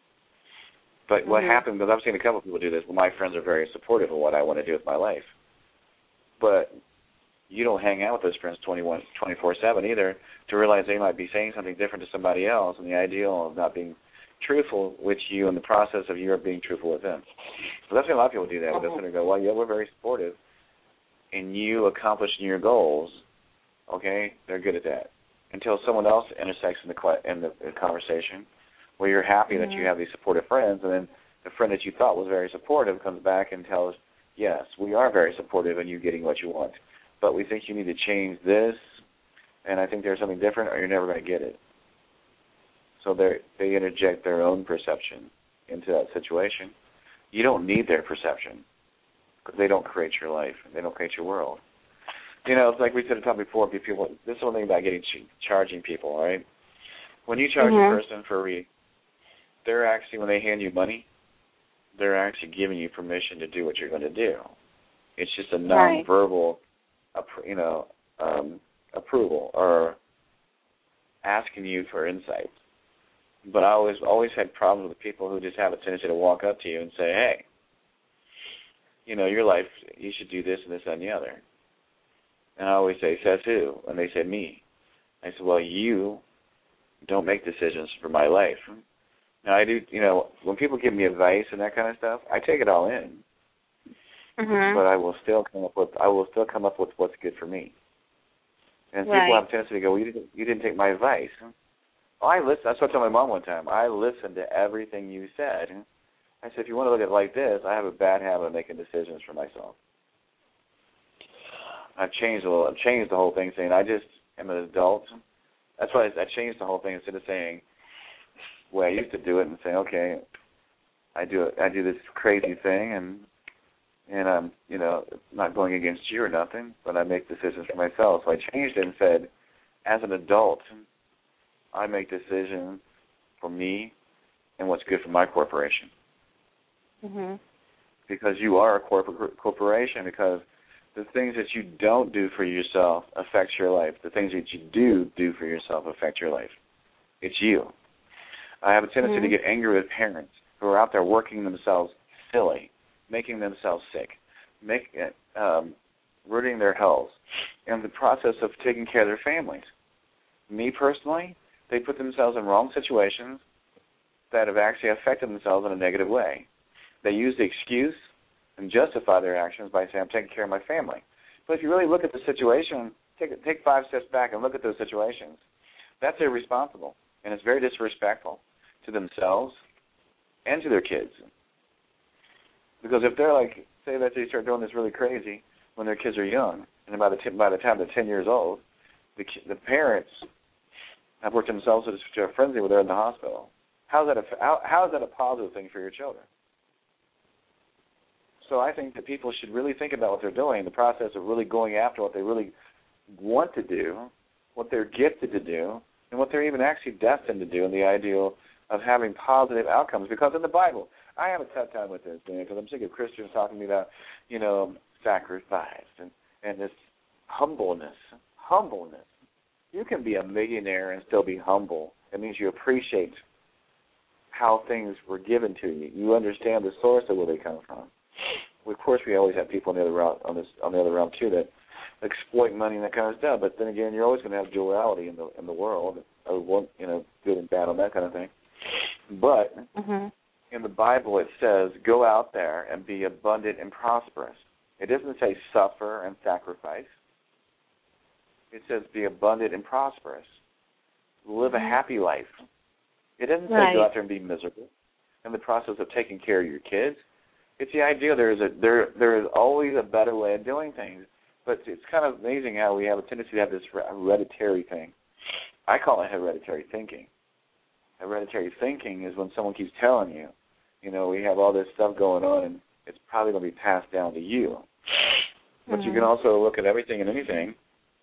But mm-hmm. what happened, because I've seen a couple of people do this, well, my friends are very supportive of what I want to do with my life. But you don't hang out with those friends twenty-one, twenty-four seven either to realize they might be saying something different to somebody else, and the ideal of not being truthful with you in the process of you being truthful with them. So that's why a lot of people do that. Mm-hmm. They'll go, well, yeah, we're very supportive, and you accomplishing your goals, okay, they're good at that. Until someone else intersects in the, in the conversation where you're happy mm-hmm. that you have these supportive friends, and then the friend that you thought was very supportive comes back and tells, yes, we are very supportive in you getting what you want, but we think you need to change this, and I think there's something different, or you're never going to get it. So they they interject their own perception into that situation. You don't need their perception, because they don't create your life. They don't create your world. You know, it's like we said a time before, people, this is one thing about getting charging people, right? When you charge mm-hmm. a person for a read, they're actually, when they hand you money, they're actually giving you permission to do what you're going to do. It's just a nonverbal, right. you know, um, approval or asking you for insight. But I always always had problems with people who just have a tendency to walk up to you and say, hey, you know, your life, you should do this and this and the other. And I always say, says who? And they said, me. I said, well, you don't make decisions for my life. Now, I do, you know, when people give me advice and that kind of stuff, I take it all in. Mm-hmm. But I will still come up with, I will still come up with what's good for me. And right. people have a tendency to go, well, you didn't, you didn't take my advice. Oh, I listen. That's what I told my mom one time. I listened to everything you said. I said, if you want to look at it like this, I have a bad habit of making decisions for myself. I've changed a little. I've changed the whole thing, saying I just am an adult. That's why I changed the whole thing instead of saying the way I used to do it and saying, okay, I do I do this crazy thing and and I'm you know not going against you or nothing, but I make decisions for myself. So I changed it and said, as an adult, I make decisions for me and what's good for my corporation. Mm-hmm. Because you are a corporate corporation. Because the things that you don't do for yourself affect your life. The things that you do do for yourself affect your life. It's you. I have a tendency mm-hmm. to get angry with parents who are out there working themselves silly, making themselves sick, make, um, ruining their health, in the process of taking care of their families. Me personally, they put themselves in wrong situations that have actually affected themselves in a negative way. They use the excuse and justify their actions by saying, I'm taking care of my family. But if you really look at the situation, take take five steps back and look at those situations. That's irresponsible, and it's very disrespectful to themselves and to their kids. Because if they're like, say that they start doing this really crazy when their kids are young, and by the, t- by the time they're ten years old, the, the parents have worked themselves to a frenzy where they're in the hospital. How's that a, how, how is that a positive thing for your children? So I think that people should really think about what they're doing, the process of really going after what they really want to do, what they're gifted to do, and what they're even actually destined to do, and the ideal of having positive outcomes. Because in the Bible, I have a tough time with this, man, because I'm sick of Christians talking to me about, you know, sacrifice and, and this humbleness. Humbleness. You can be a millionaire and still be humble. It means you appreciate how things were given to you. You understand the source of where they come from. Of course, we always have people on the other realm, on this on the other realm too, that exploit money and that kind of stuff. But then again, you're always going to have duality in the in the world, of one, you know, good and bad and that kind of thing. But mm-hmm. in the Bible, it says, "Go out there and be abundant and prosperous." It doesn't say suffer and sacrifice. It says be abundant and prosperous. Live mm-hmm. a happy life. It doesn't say right. go out there and be miserable. In the process of taking care of your kids. It's the idea there is a there there is always a better way of doing things, but it's kind of amazing how we have a tendency to have this hereditary thing. I call it hereditary thinking. Hereditary thinking is when someone keeps telling you, you know, we have all this stuff going on, and it's probably going to be passed down to you. But mm-hmm. you can also look at everything and anything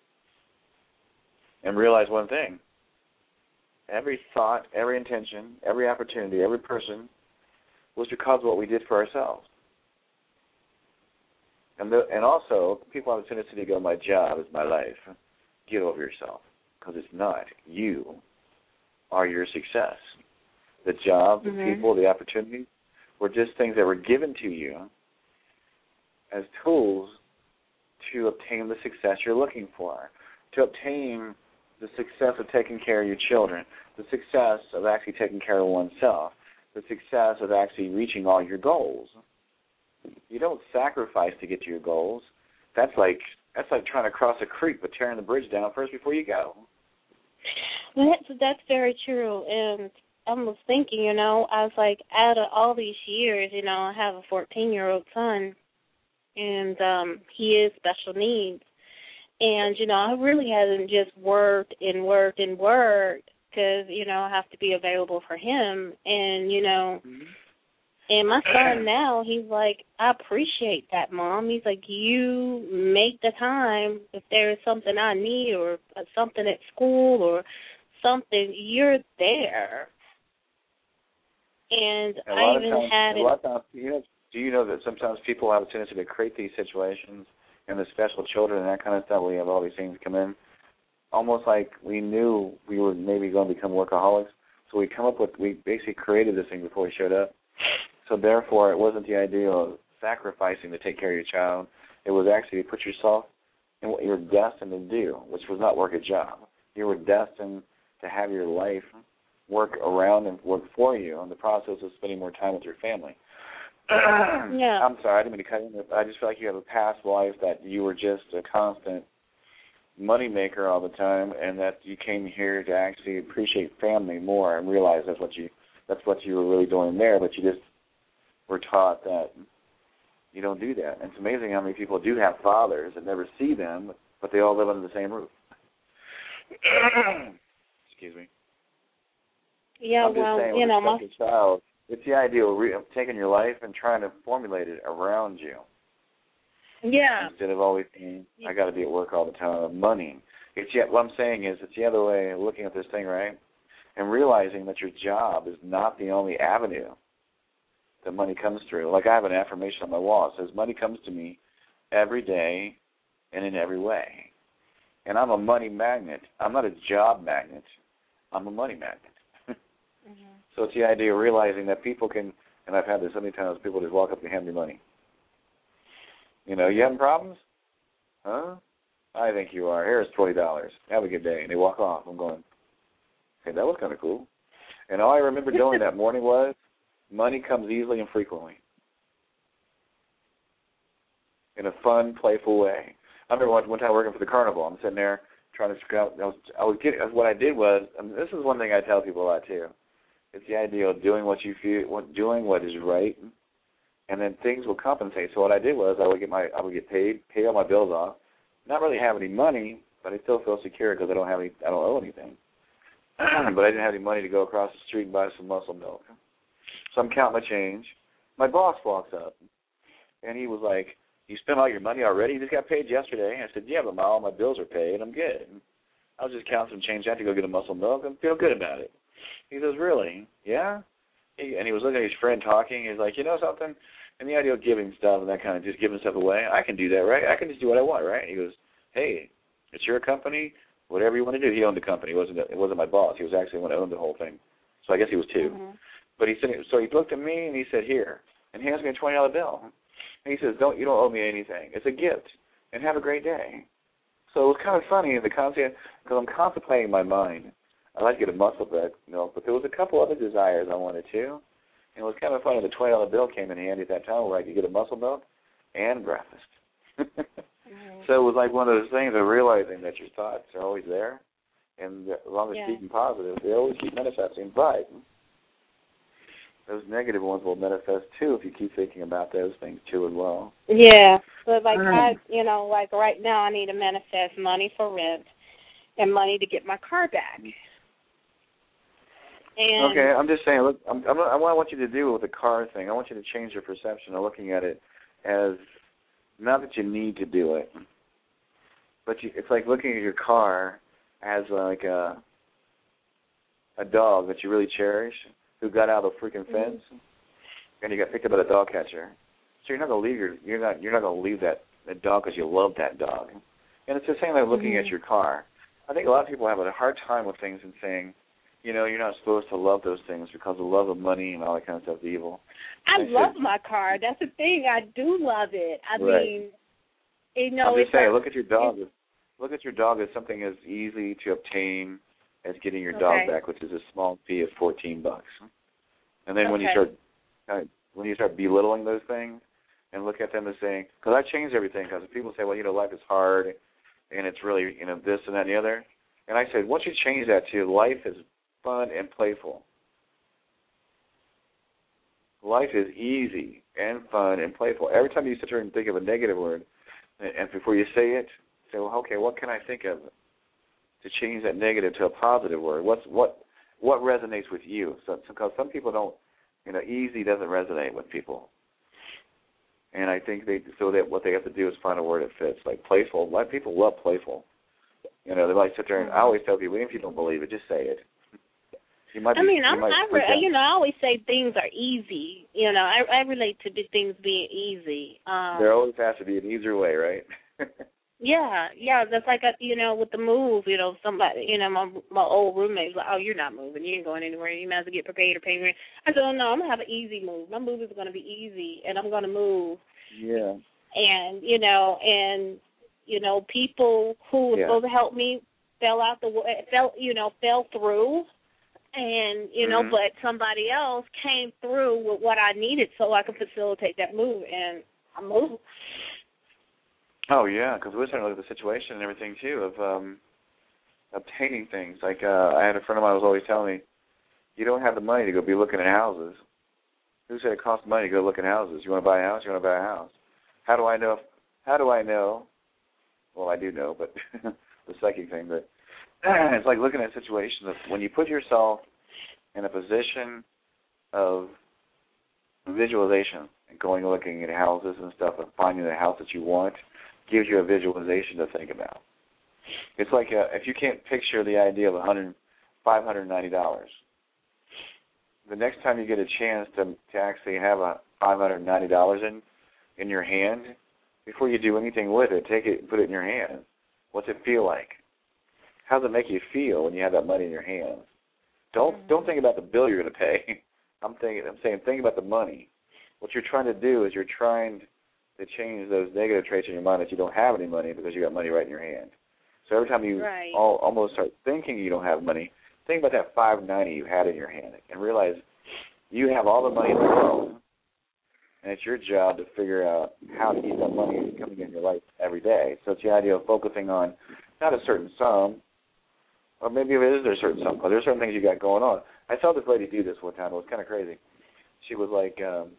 and realize one thing: every thought, every intention, every opportunity, every person was because of what we did for ourselves. And the, and also, people have a tendency to go, my job is my life. Get over yourself, because it's not. You are your success. The job, the mm-hmm. people, the opportunities were just things that were given to you as tools to obtain the success you're looking for, to obtain the success of taking care of your children, the success of actually taking care of oneself, the success of actually reaching all your goals. You don't sacrifice to get to your goals. That's like that's like trying to cross a creek but tearing the bridge down first before you go. That's that's very true. And I was thinking, you know, I was like, out of all these years, you know, I have a fourteen-year-old son, and um, he is special needs. And, you know, I really haven't just worked and worked and worked because, you know, I have to be available for him. And, you know, mm-hmm. and my son now, he's like, I appreciate that, Mom. He's like, you make the time. If there's something I need or something at school or something, you're there. And I even times, had it. A lot of times, you know, do you know that sometimes people have a tendency to create these situations and the special children and that kind of stuff? We have all these things come in, almost like we knew we were maybe going to become workaholics. So we come up with, we basically created this thing before we showed up. So therefore, it wasn't the idea of sacrificing to take care of your child. It was actually to put yourself in what you were destined to do, which was not work a job. You were destined to have your life work around and work for you in the process of spending more time with your family. yeah. I'm sorry, I didn't mean to cut in. I just feel like you have a past life that you were just a constant money maker all the time, and that you came here to actually appreciate family more and realize that's what you that's what you were really doing there, but you just were taught that you don't do that. And it's amazing how many people do have fathers and never see them, but they all live under the same roof. Excuse me. Yeah, I'm just well, saying, you know, my child, it's the idea of, re- of taking your life and trying to formulate it around you. Yeah. Instead of always saying, I got to be at work all the time, money. It's yet, what I'm saying is, it's the other way of looking at this thing, right? And realizing that your job is not the only avenue that money comes through. Like I have an affirmation on my wall. It says, money comes to me every day and in every way. And I'm a money magnet. I'm not a job magnet. I'm a money magnet. Mm-hmm. So it's the idea of realizing that people can, and I've had this so many times, people just walk up and hand me money. You know, you having problems? Huh? I think you are. Here's twenty dollars. Have a good day. And they walk off. I'm going, okay, that was kind of cool. And all I remember doing that morning was, money comes easily and frequently. In a fun, playful way. I remember one, one time working for the carnival. I'm sitting there trying to figure out. I was, I was getting. What I did was, and this is one thing I tell people a lot too. It's the idea of doing what you feel, doing what is right, and then things will compensate. So what I did was, I would get my, I would get paid, pay all my bills off, not really have any money, but I still feel secure because I don't have any, I don't owe anything. But I didn't have any money to go across the street and buy some muscle milk. So I'm counting my change. My boss walks up, and he was like, "You spent all your money already? You just got paid yesterday." I said, "Yeah, but my, all my bills are paid. I'm good. I was just counting some change. I had to go get a muscle milk and feel good about it." He says, "Really? Yeah?" He, and he was looking at his friend talking. He's like, "You know something? And the idea of giving stuff and that kind of just giving stuff away, I can do that, right? I can just do what I want, right?" He goes, "Hey, it's your company. Whatever you want to do." He owned the company. It wasn't, it wasn't my boss. He was actually the one who owned the whole thing. So I guess he was two. Mm-hmm. But he said, so he looked at me and he said, "Here," and hands me a twenty dollar bill. And he says, "Don't you don't owe me anything. It's a gift, and have a great day." So it was kind of funny in the concept because I'm contemplating in my mind. I'd like to get a muscle milk, you know, but there was a couple other desires I wanted to. And it was kind of funny. The twenty dollar bill came in handy at that time where I could get a muscle milk and breakfast. Mm-hmm. So it was like one of those things of realizing that your thoughts are always there, and as long as yeah. you keep them positive, they always keep manifesting. But those negative ones will manifest too if you keep thinking about those things too as well. Yeah, but like I, you know, like right now I need to manifest money for rent and money to get my car back. And okay, I'm just saying. Look, I'm, I'm not, I want you to do with the car thing. I want you to change your perception of looking at it as not that you need to do it, but you, it's like looking at your car as like a a dog that you really cherish, who got out of the freaking fence, mm-hmm. and you got picked up by a dog catcher. So you're not gonna leave your you're not you're not gonna leave that, that dog because you love that dog. And it's the same like looking mm-hmm. at your car. I think a lot of people have a hard time with things and saying, you know, you're not supposed to love those things because the love of money and all that kind of stuff is evil. I and love said, my car. That's the thing. I do love it. I right. mean, you know, I'm just it's saying, a, look at your dog. As, look at your dog as something as easy to obtain as getting your okay. dog back, which is a small fee of fourteen bucks. And then okay. when you start uh, when you start belittling those things and look at them as saying, because I changed everything, because people say, well, you know, life is hard and it's really, you know, this and that and the other. And I said, once you change that to life is fun and playful. Life is easy and fun and playful. Every time you sit there and think of a negative word, and before you say it, say, well, okay, what can I think of to change that negative to a positive word? What's what what resonates with you? So, because some people don't, you know, easy doesn't resonate with people. And I think they so that what they have to do is find a word that fits. Like playful, a lot of people love playful. You know, they like sit there and I always tell people, even if you don't believe it, just say it. You might be, I mean, you I'm, might I re- you know, I always say things are easy. You know, I, I relate to the things being easy. Um, there always has to be an easier way, right? yeah, yeah. That's like a, you know, with the move. You know, somebody, you know, my my old roommate's like, oh, you're not moving. You ain't going anywhere. You might as well get prepared to pay rent. I said, oh no, I'm gonna have an easy move. My move is gonna be easy, and I'm gonna move. Yeah. And you know, and you know, people who were yeah. supposed to help me fell out the fell, you know, fell through. And, you know, mm-hmm. but somebody else came through with what I needed so I could facilitate that move, and I moved. Oh, yeah, because we're starting to look at the situation and everything, too, of um, obtaining things. Like uh, I had a friend of mine who was always telling me, you don't have the money to go be looking at houses. Who said it costs money to go look at houses? You want to buy a house? You want to buy a house? How do I know? If, how do I know? Well, I do know, but the psychic thing, but it's like looking at situations of when you put yourself in a position of visualization and going and looking at houses and stuff and finding the house that you want gives you a visualization to think about. It's like a, if you can't picture the idea of one hundred, five hundred ninety dollars, the next time you get a chance to to actually have a five hundred ninety dollars in in your hand, before you do anything with it, take it and put it in your hand. What's it feel like? How does it make you feel when you have that money in your hands? Don't mm-hmm. don't think about the bill you're going to pay. I'm thinking I'm saying think about the money. What you're trying to do is you're trying to change those negative traits in your mind that you don't have any money because you got money right in your hand. So every time you right. all, almost start thinking you don't have money, think about that five ninety you had in your hand and realize you have all the money in the world, and it's your job to figure out how to keep that money coming in your life every day. So it's the idea of focusing on not a certain sum, or maybe it is a certain sum, but there's certain things you got going on. I saw this lady do this one time. It was kind of crazy. She was like, um,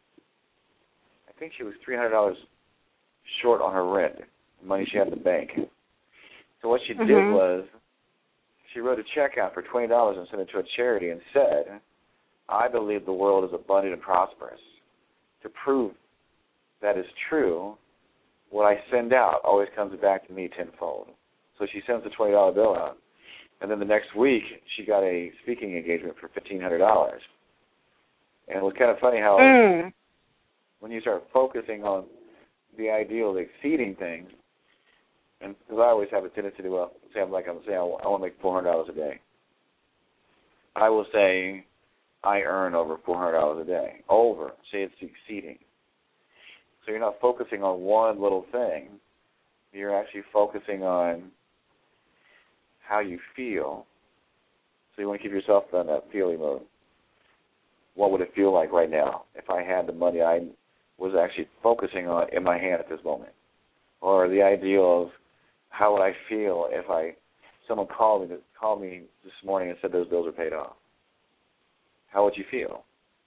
I think she was three hundred dollars short on her rent, the money she had in the bank. So what she mm-hmm. did was she wrote a check out for twenty dollars and sent it to a charity and said, I believe the world is abundant and prosperous. To prove that is true, what I send out always comes back to me tenfold. So she sends the twenty dollar bill out. And then the next week, she got a speaking engagement for fifteen hundred dollars. And it was kind of funny how mm. when you start focusing on the ideal of exceeding things, and because I always have a tendency to, well, say I'm like I'm saying I want to make four hundred dollars a day. I will say I earn over four hundred dollars a day. Over, say it's exceeding. So you're not focusing on one little thing. You're actually focusing on how you feel. So you want to keep yourself in that feeling mode. What would it feel like right now if I had the money I was actually focusing on in my hand at this moment? Or the ideal of how would I feel if I someone called me called me this morning and said those bills are paid off? How would you feel?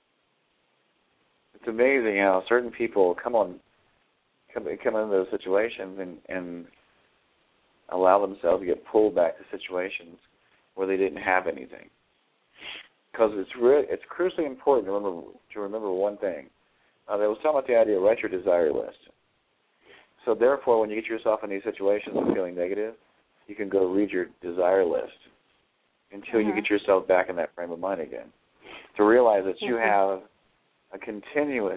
It's amazing how certain people come on come come into those situations and, and allow themselves to get pulled back to situations where they didn't have anything. Because it's re- it's crucially important to remember to remember one thing. Uh, they was talking about the idea of write your desire list. So therefore, when you get yourself in these situations of feeling negative, you can go read your desire list until mm-hmm. you get yourself back in that frame of mind again. To realize that you have a continuous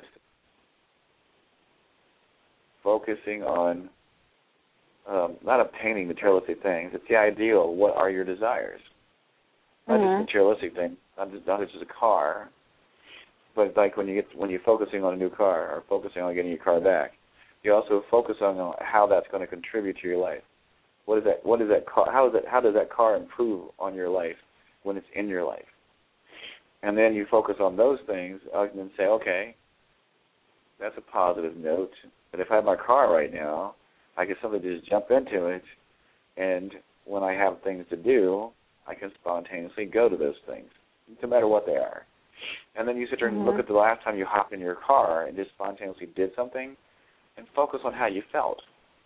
focusing on um, not obtaining materialistic things. It's the ideal. What are your desires? Not mm-hmm. just materialistic things, not just, not just a car, but like when you get when you're focusing on a new car or focusing on getting your car back, you also focus on how that's going to contribute to your life. What is that? What is that car? How is that? How does that car improve on your life when it's in your life? And then you focus on those things and then say, okay, that's a positive note. But if I have my car right now, I can simply just jump into it, and when I have things to do, I can spontaneously go to those things, no matter what they are. And then you sit there and mm-hmm. look at the last time you hopped in your car and just spontaneously did something, and focus on how you felt.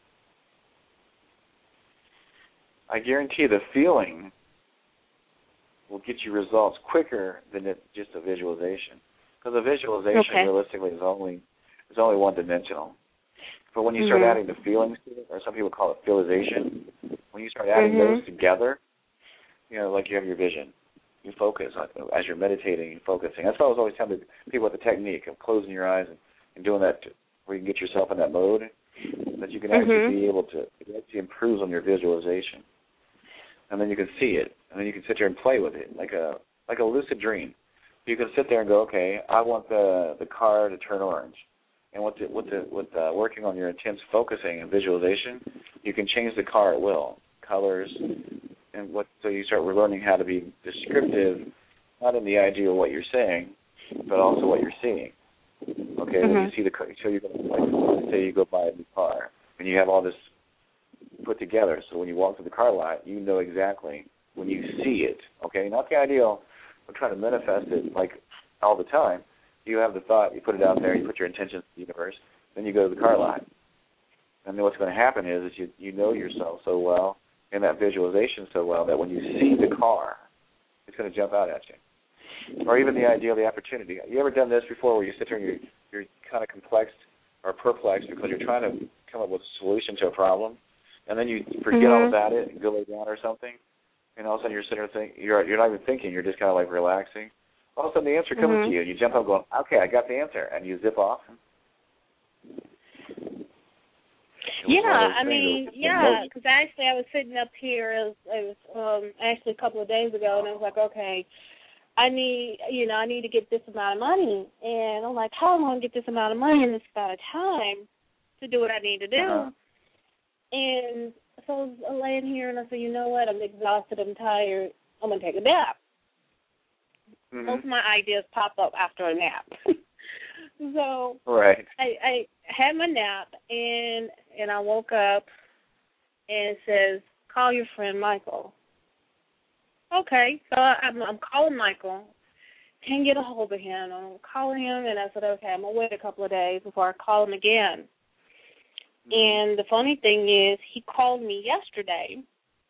I guarantee the feeling will get you results quicker than it, just a visualization. Because a visualization, okay. realistically, is only is only one-dimensional. But when you start mm-hmm. adding the feelings to it, or some people call it feelization, when you start adding mm-hmm. those together, you know, like you have your vision. You focus on, as you're meditating and focusing. That's why I was always telling people with the technique of closing your eyes and, and doing that to, where you can get yourself in that mode, that you can actually mm-hmm. be able to, it actually improves on your visualization. And then you can see it, and then you can sit there and play with it, like a like a lucid dream. You can sit there and go, okay, I want the the car to turn orange. And with the, with the, with uh, working on your intense focusing and visualization, you can change the car at will, colors, and what. So you start learning how to be descriptive, not in the idea of what you're saying, but also what you're seeing. Okay, mm-hmm. when you see the car, so you go, like, say you go buy a new car, and you have all this put together. So when you walk through the car lot, you know exactly when you see it. Okay, not the ideal of trying to manifest it like all the time. You have the thought, you put it out there, you put your intentions in the universe, then you go to the car lot. And then what's going to happen is, is you, you know yourself so well, and that visualization so well, that when you see the car, it's going to jump out at you. Or even the idea of the opportunity. You ever done this before where you sit there and you're, you're kind of complexed or perplexed because you're trying to come up with a solution to a problem, and then you forget mm-hmm. all about it and go lay down or something, and all of a sudden you're sitting there thinking, you're, you're not even thinking, you're just kind of like relaxing. All of a sudden the answer comes mm-hmm. to you, and you jump up going, okay, I got the answer, and you zip off. Yeah, I mean, yeah, because actually I was sitting up here, it was, it was um, actually a couple of days ago, and I was like, okay, I need, you know, I need to get this amount of money. And I'm like, how am I going to get this amount of money in this amount of time to do what I need to do? Uh-huh. And so I was laying here, and I said, you know what, I'm exhausted, I'm tired. I'm going to take a nap. Mm-hmm. Most of my ideas pop up after a nap. So right. I, I had my nap, and and I woke up, and it says, call your friend Michael. Okay, so I'm, I'm calling Michael. Can't get a hold of him. I'm calling him, and I said, okay, I'm going to wait a couple of days before I call him again. Mm-hmm. And the funny thing is, he called me yesterday,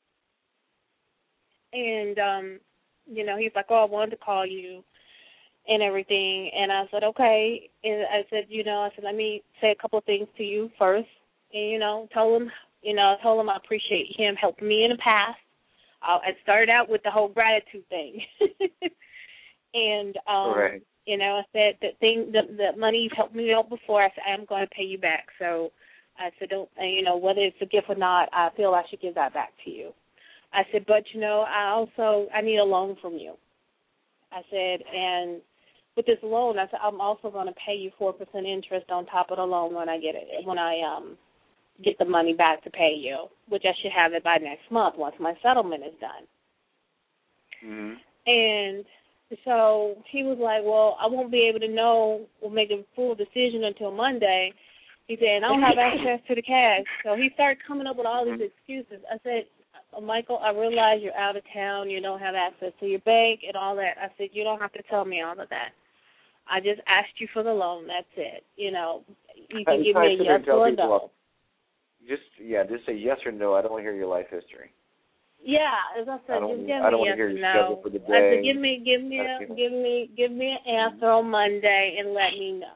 and, um, you know, he's like, oh, I wanted to call you and everything. And I said, okay. And I said, you know, I said, let me say a couple of things to you first. And, you know, told him, you know, I told him I appreciate him helping me in the past. I, I started out with the whole gratitude thing. and, um, right. you know, I said that thing, the, the money you've helped me out before, I said, I'm going to pay you back. So I said, don't, you know, whether it's a gift or not, I feel I should give that back to you. I said, but, you know, I also, I need a loan from you. I said, and with this loan, I said, I'm also going to pay you four percent interest on top of the loan when I get it, when I um get the money back to pay you, which I should have it by next month once my settlement is done. Mm-hmm. And so he was like, well, I won't be able to know or make a full decision until Monday. He said, I don't have access to the cash. So he started coming up with all these excuses. I said, Michael, I realize you're out of town, you don't have access to your bank and all that. I said, you don't have to tell me all of that. I just asked you for the loan, that's it. You know, you can give me a yes or a no. Just, yeah, just say yes or no. I don't want to hear your life history. Yeah, as I said, I just give I don't me want yes to hear or your no. schedule for the day. I said, give me, give me, a, give me, give me an answer on Monday and let me know.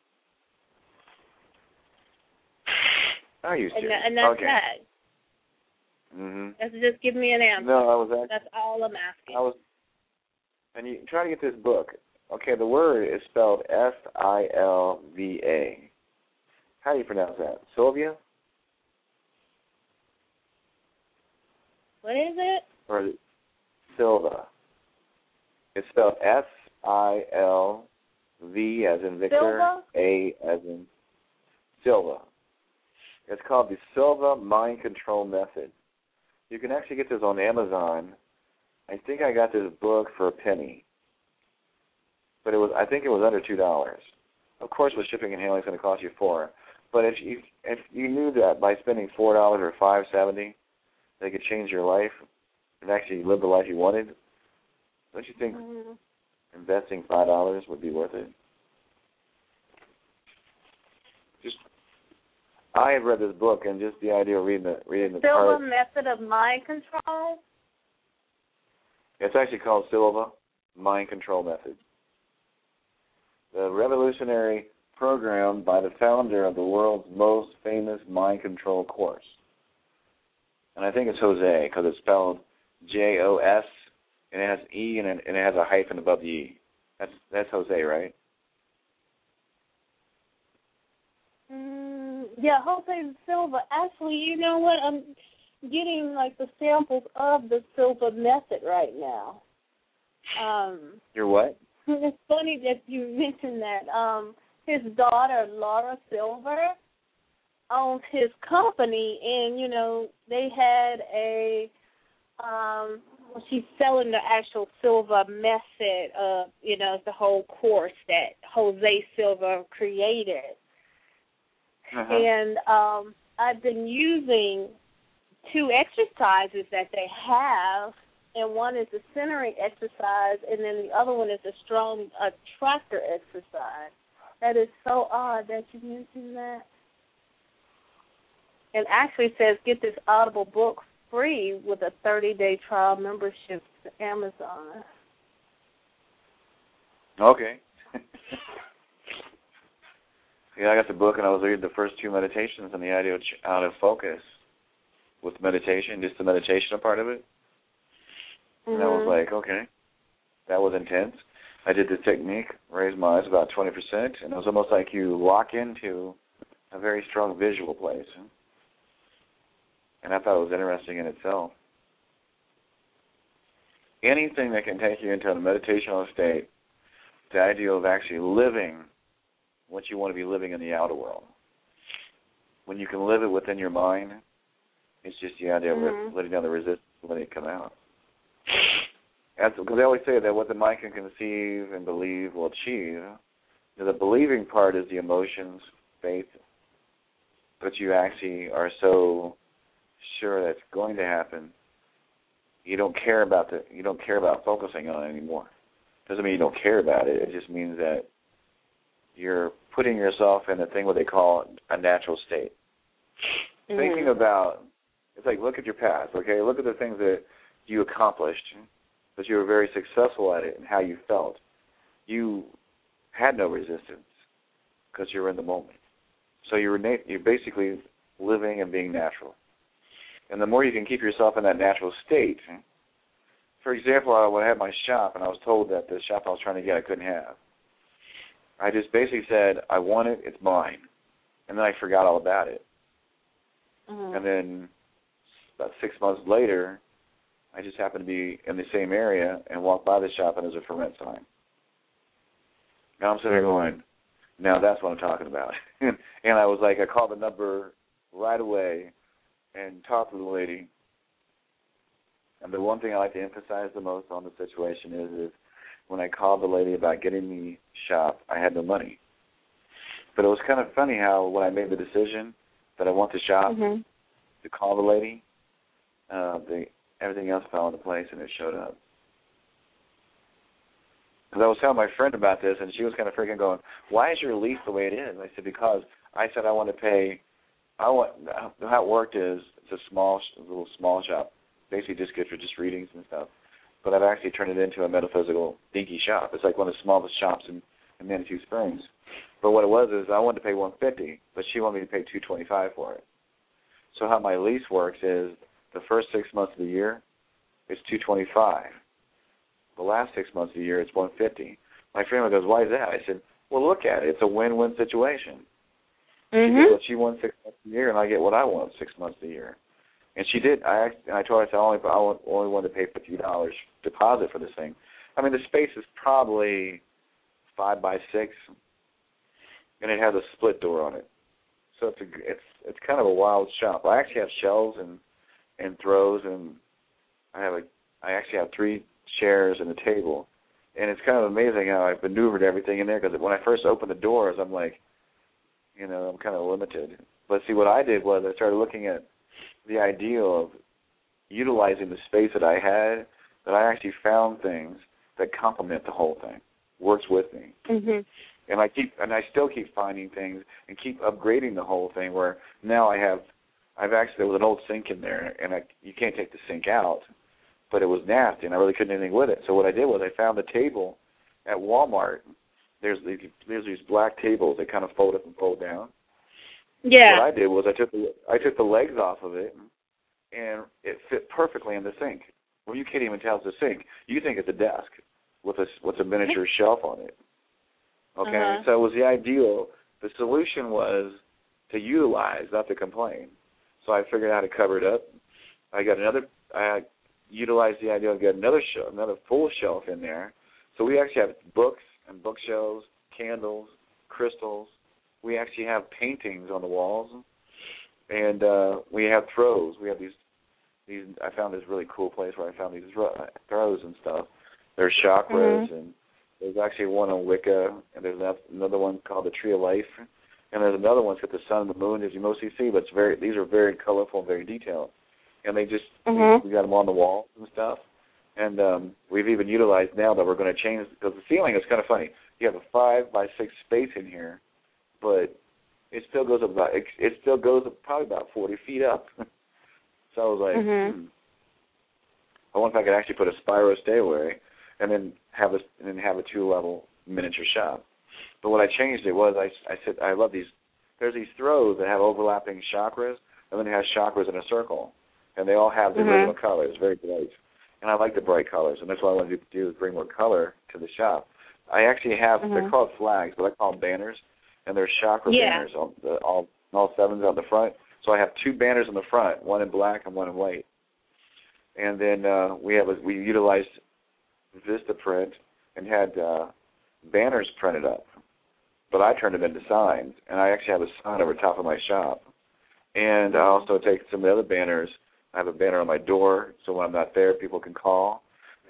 Are you serious? And, that, and that's okay. that. Mm-hmm. That's just give me an answer. No, I was asking. That's all I'm asking. I was, and you try to get this book. Okay, the word is spelled S I L V A. How do you pronounce that? Sylvia? What is it? Or is it Silva? It's spelled S I L V as in Victor, Silva? A as in Silva. It's called the Silva Mind Control Method. You can actually get this on Amazon. I think I got this book for a penny, but it was I think it was under two dollars. Of course, with shipping and handling, it's going to cost you four. But if you if you knew that by spending four dollars or five seventy, they could change your life and actually live the life you wanted, don't you think mm-hmm. investing five dollars would be worth it? Just I have read this book, and just the idea of reading the reading the Silva part, Method of Mind Control. It's actually called Silva Mind Control Method. The revolutionary program by the founder of the world's most famous mind control course. And I think it's Jose, because it's spelled J O S, and it has E, and it, and it has a hyphen above the E. That's that's Jose, right? Mm, yeah, Jose Silva. Actually, you know what? I'm getting, like, the samples of the Silva method right now. Um, You're what? It's funny that you mentioned that. Um, his daughter, Laura Silver, owns his company, and, you know, they had a, um, well, she's selling the actual Silva method of, you know, the whole course that Jose Silva created. Uh-huh. And um, I've been using two exercises that they have, and one is a centering exercise, and then the other one is a strong attractor exercise. That is so odd that you mentioned that. And actually says get this Audible book free with a thirty-day trial membership to Amazon. Okay. Yeah, I got the book, and I was reading the first two meditations and the idea of out of focus with meditation, just the meditation part of it. Mm-hmm. And I was like, okay, that was intense. I did the technique, raised my eyes about twenty percent, and it was almost like you lock into a very strong visual place. And I thought it was interesting in itself. Anything that can take you into a meditational state, the idea of actually living what you want to be living in the outer world. When you can live it within your mind, it's just the idea of mm-hmm. letting down the resistance and letting it come out. because they always say that what the mind can conceive and believe will achieve. The believing part is the emotions, faith, but you actually are so sure that's going to happen. You don't care about the. You don't care about focusing on it anymore. Doesn't mean you don't care about it. It just means that you're putting yourself in a thing what they call a natural state. Mm-hmm. Thinking about, it's like look at your past. Okay, look at the things that you accomplished, that you were very successful at it, and how you felt. You had no resistance because you were in the moment. So you're na- you're basically living and being natural. And the more you can keep yourself in that natural state, for example, I would have my shop, and I was told that the shop I was trying to get I couldn't have. I just basically said, I want it, it's mine. And then I forgot all about it. Mm-hmm. And then about six months later, I just happened to be in the same area and walked by the shop, and there's a for rent sign. Now I'm sitting there going, now that's what I'm talking about. And I was like, I called the number right away and talked to the lady. And the one thing I like to emphasize the most on the situation is, is when I called the lady about getting the shop, I had no money. But it was kind of funny how when I made the decision that I want the shop, mm-hmm. to call the lady, uh, the, everything else fell into place and it showed up. Because I was telling my friend about this, and she was kind of freaking going, why is your lease the way it is? I said, because I said I want to pay, I want, how it worked is it's a small, a little small shop, basically just good for just readings and stuff. But I've actually turned it into a metaphysical dinky shop. It's like one of the smallest shops in, in Manitou Springs. But what it was is I wanted to pay one hundred fifty dollars, but she wanted me to pay two hundred twenty-five dollars for it. So how my lease works is the first six months of the year, it's two hundred twenty-five dollars. The last six months of the year, it's one hundred fifty dollars. My friend goes, why is that? I said, well, look at it. It's a win-win situation. Mm-hmm. She, what she wants six months a year, and I get what I want six months a year. And she did. I and I told her I, said, I only I only wanted to pay fifty dollars deposit for this thing. I mean, the space is probably five by six, and it has a split door on it. So it's a, it's it's kind of a wild shop. I actually have shelves and and throws, and I have a I actually have three chairs and a table, and it's kind of amazing how I've maneuvered everything in there. Because when I first opened the doors, I'm like, you know, I'm kind of limited. But see, what I did was I started looking at the ideal of utilizing the space that I had, that I actually found things that complement the whole thing, works with me. Mm-hmm. And I keep, and I still keep finding things and keep upgrading the whole thing. Where now I have, I've actually there was an old sink in there, and I you can't take the sink out, but it was nasty, and I really couldn't do anything with it. So what I did was I found a table at Walmart. There's these there's these black tables that kind of fold up and fold down. Yeah. What I did was I took the I took the legs off of it, and it fit perfectly in the sink. Well, you can't even tell it's a sink. You think it's a desk with a with a miniature shelf on it. Okay, uh-huh. So it was the ideal. The solution was to utilize, not to complain. So I figured out how to cover it up. I got another. I utilized the idea of getting another shelf, another full shelf in there. So we actually have books and bookshelves, candles, crystals. We actually have paintings on the walls, and uh, we have throws. We have these. These. I found this really cool place where I found these throws and stuff. There's chakras, mm-hmm. and there's actually one on Wicca, and there's another one called the Tree of Life, and there's another one that's got the sun and the moon, as you mostly see. But it's very. These are very colorful and very detailed, and they just mm-hmm. we, we got them on the walls and stuff. And um, we've even utilized now that we're going to change because the ceiling is kind of funny. You have a five by six space in here. But it still goes up about it, it still goes up probably about forty feet up. So I was like, mm-hmm. hmm. I wonder if I could actually put a Spyro stairway and then have a and then have a two level miniature shop. But what I changed it was I, I said I love these. There's these throws that have overlapping chakras, and then it has chakras in a circle, and they all have the mm-hmm. original colors, very bright. And I like the bright colors, and that's what I want to do is bring more color to the shop. I actually have mm-hmm. they're called flags, but I call them banners. And there's chakra yeah. banners, on the, all all sevens on the front. So I have two banners on the front, one in black and one in white. And then uh, we have a, we utilized Vistaprint and had uh, banners printed up, but I turned them into signs. And I actually have a sign over top of my shop. And I also take some of the other banners. I have a banner on my door, so when I'm not there, people can call.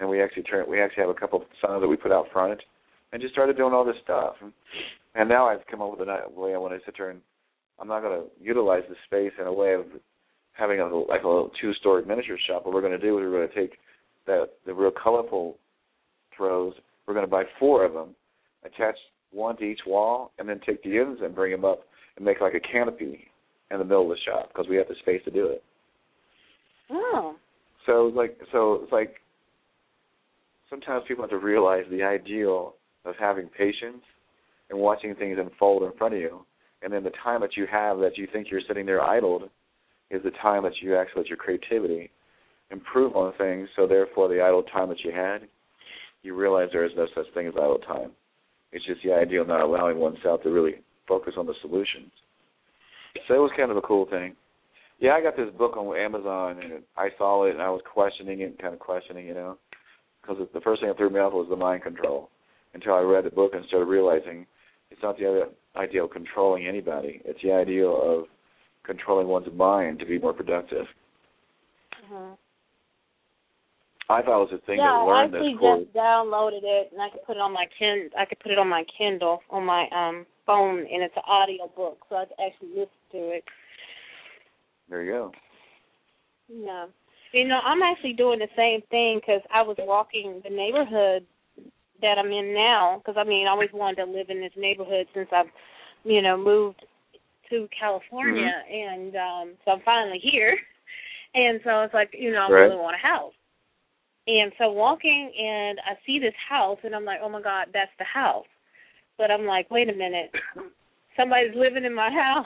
and we actually turn we actually have a couple of signs that we put out front, and just started doing all this stuff. And now I've come up with a way I want to sit there and I'm not going to utilize the space in a way of having a like a little two-story miniature shop. What we're going to do is we're going to take that the real colorful throws. We're going to buy four of them, attach one to each wall, and then take the ends and bring them up and make like a canopy in the middle of the shop because we have the space to do it. Oh. So it's like so it's like sometimes people have to realize the ideal of having patience and watching things unfold in front of you, and then the time that you have that you think you're sitting there idled is the time that you actually let your creativity improve on things. So therefore, the idle time that you had, you realize there is no such thing as idle time. It's just the idea of not allowing oneself to really focus on the solutions. So it was kind of a cool thing. Yeah, I got this book on Amazon, and I saw it, and I was questioning it and kind of questioning, you know, because the first thing that threw me off was the mind control until I read the book and started realizing it's not the idea of controlling anybody. It's the idea of controlling one's mind to be more productive. Mm-hmm. I thought it was a thing yeah, to learn I actually this course. just downloaded it, and I could put it on my kin. I could put it on my Kindle on my um phone, and it's an audio book, so I could actually listen to it. There you go. Yeah. You know, I'm actually doing the same thing because I was walking the neighborhood that I'm in now because, I mean, I always wanted to live in this neighborhood since I've, you know, moved to California, mm-hmm. and um, so I'm finally here. And so it's like, you know, I right. really want a house. And so walking, and I see this house, and I'm like, oh, my God, that's the house. But I'm like, wait a minute, somebody's living in my house.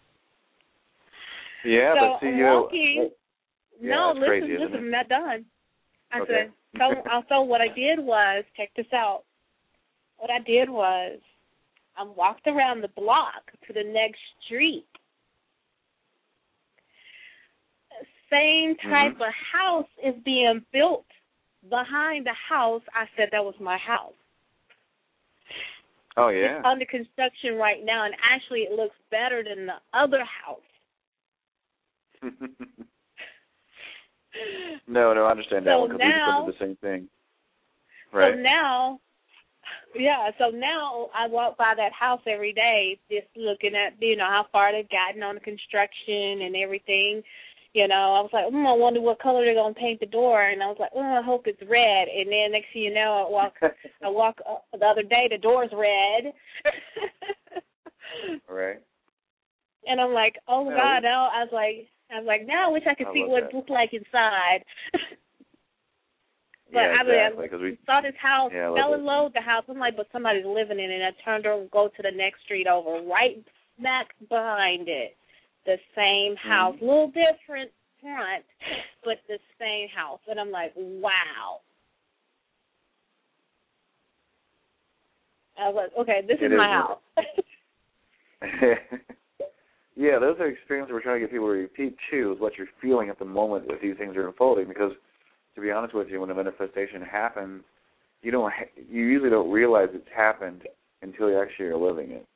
Yeah, so but see, I'm you walking. Yeah, no, listen, crazy, listen, it? I'm not done. I okay. said, so, so what I did was, check this out. What I did was I walked around the block to the next street. Same type mm-hmm. of house is being built behind the house. I said that was my house. Oh, yeah. It's under construction right now, and actually it looks better than the other house. no, no, I understand that so one because now, we just did the same thing. Right. So now, yeah, so now I walk by that house every day just looking at, you know, how far they've gotten on the construction and everything. You know, I was like, mm, I wonder what color they're going to paint the door. And I was like, oh, I hope it's red. And then next thing you know, I walk, I walk uh, the other day, the door's red. Right. And I'm like, oh, my no, God. Now I was like, I was like, now I wish I could I see what that. it looked like inside. But yeah, I, exactly, I we, saw this house, yeah, fell in love with the house. I'm like, but somebody's living in it. And I turned over and go to the next street over, right smack behind it. The same house, a mm-hmm. little different front, but the same house. And I'm like, wow. I was like, okay, this it is my house. Yeah, those are experiences we're trying to get people to repeat, too, is what you're feeling at the moment that these things are unfolding. Because, to be honest with you, when a manifestation happens, you don't ha- you usually don't realize it's happened until you actually are living it.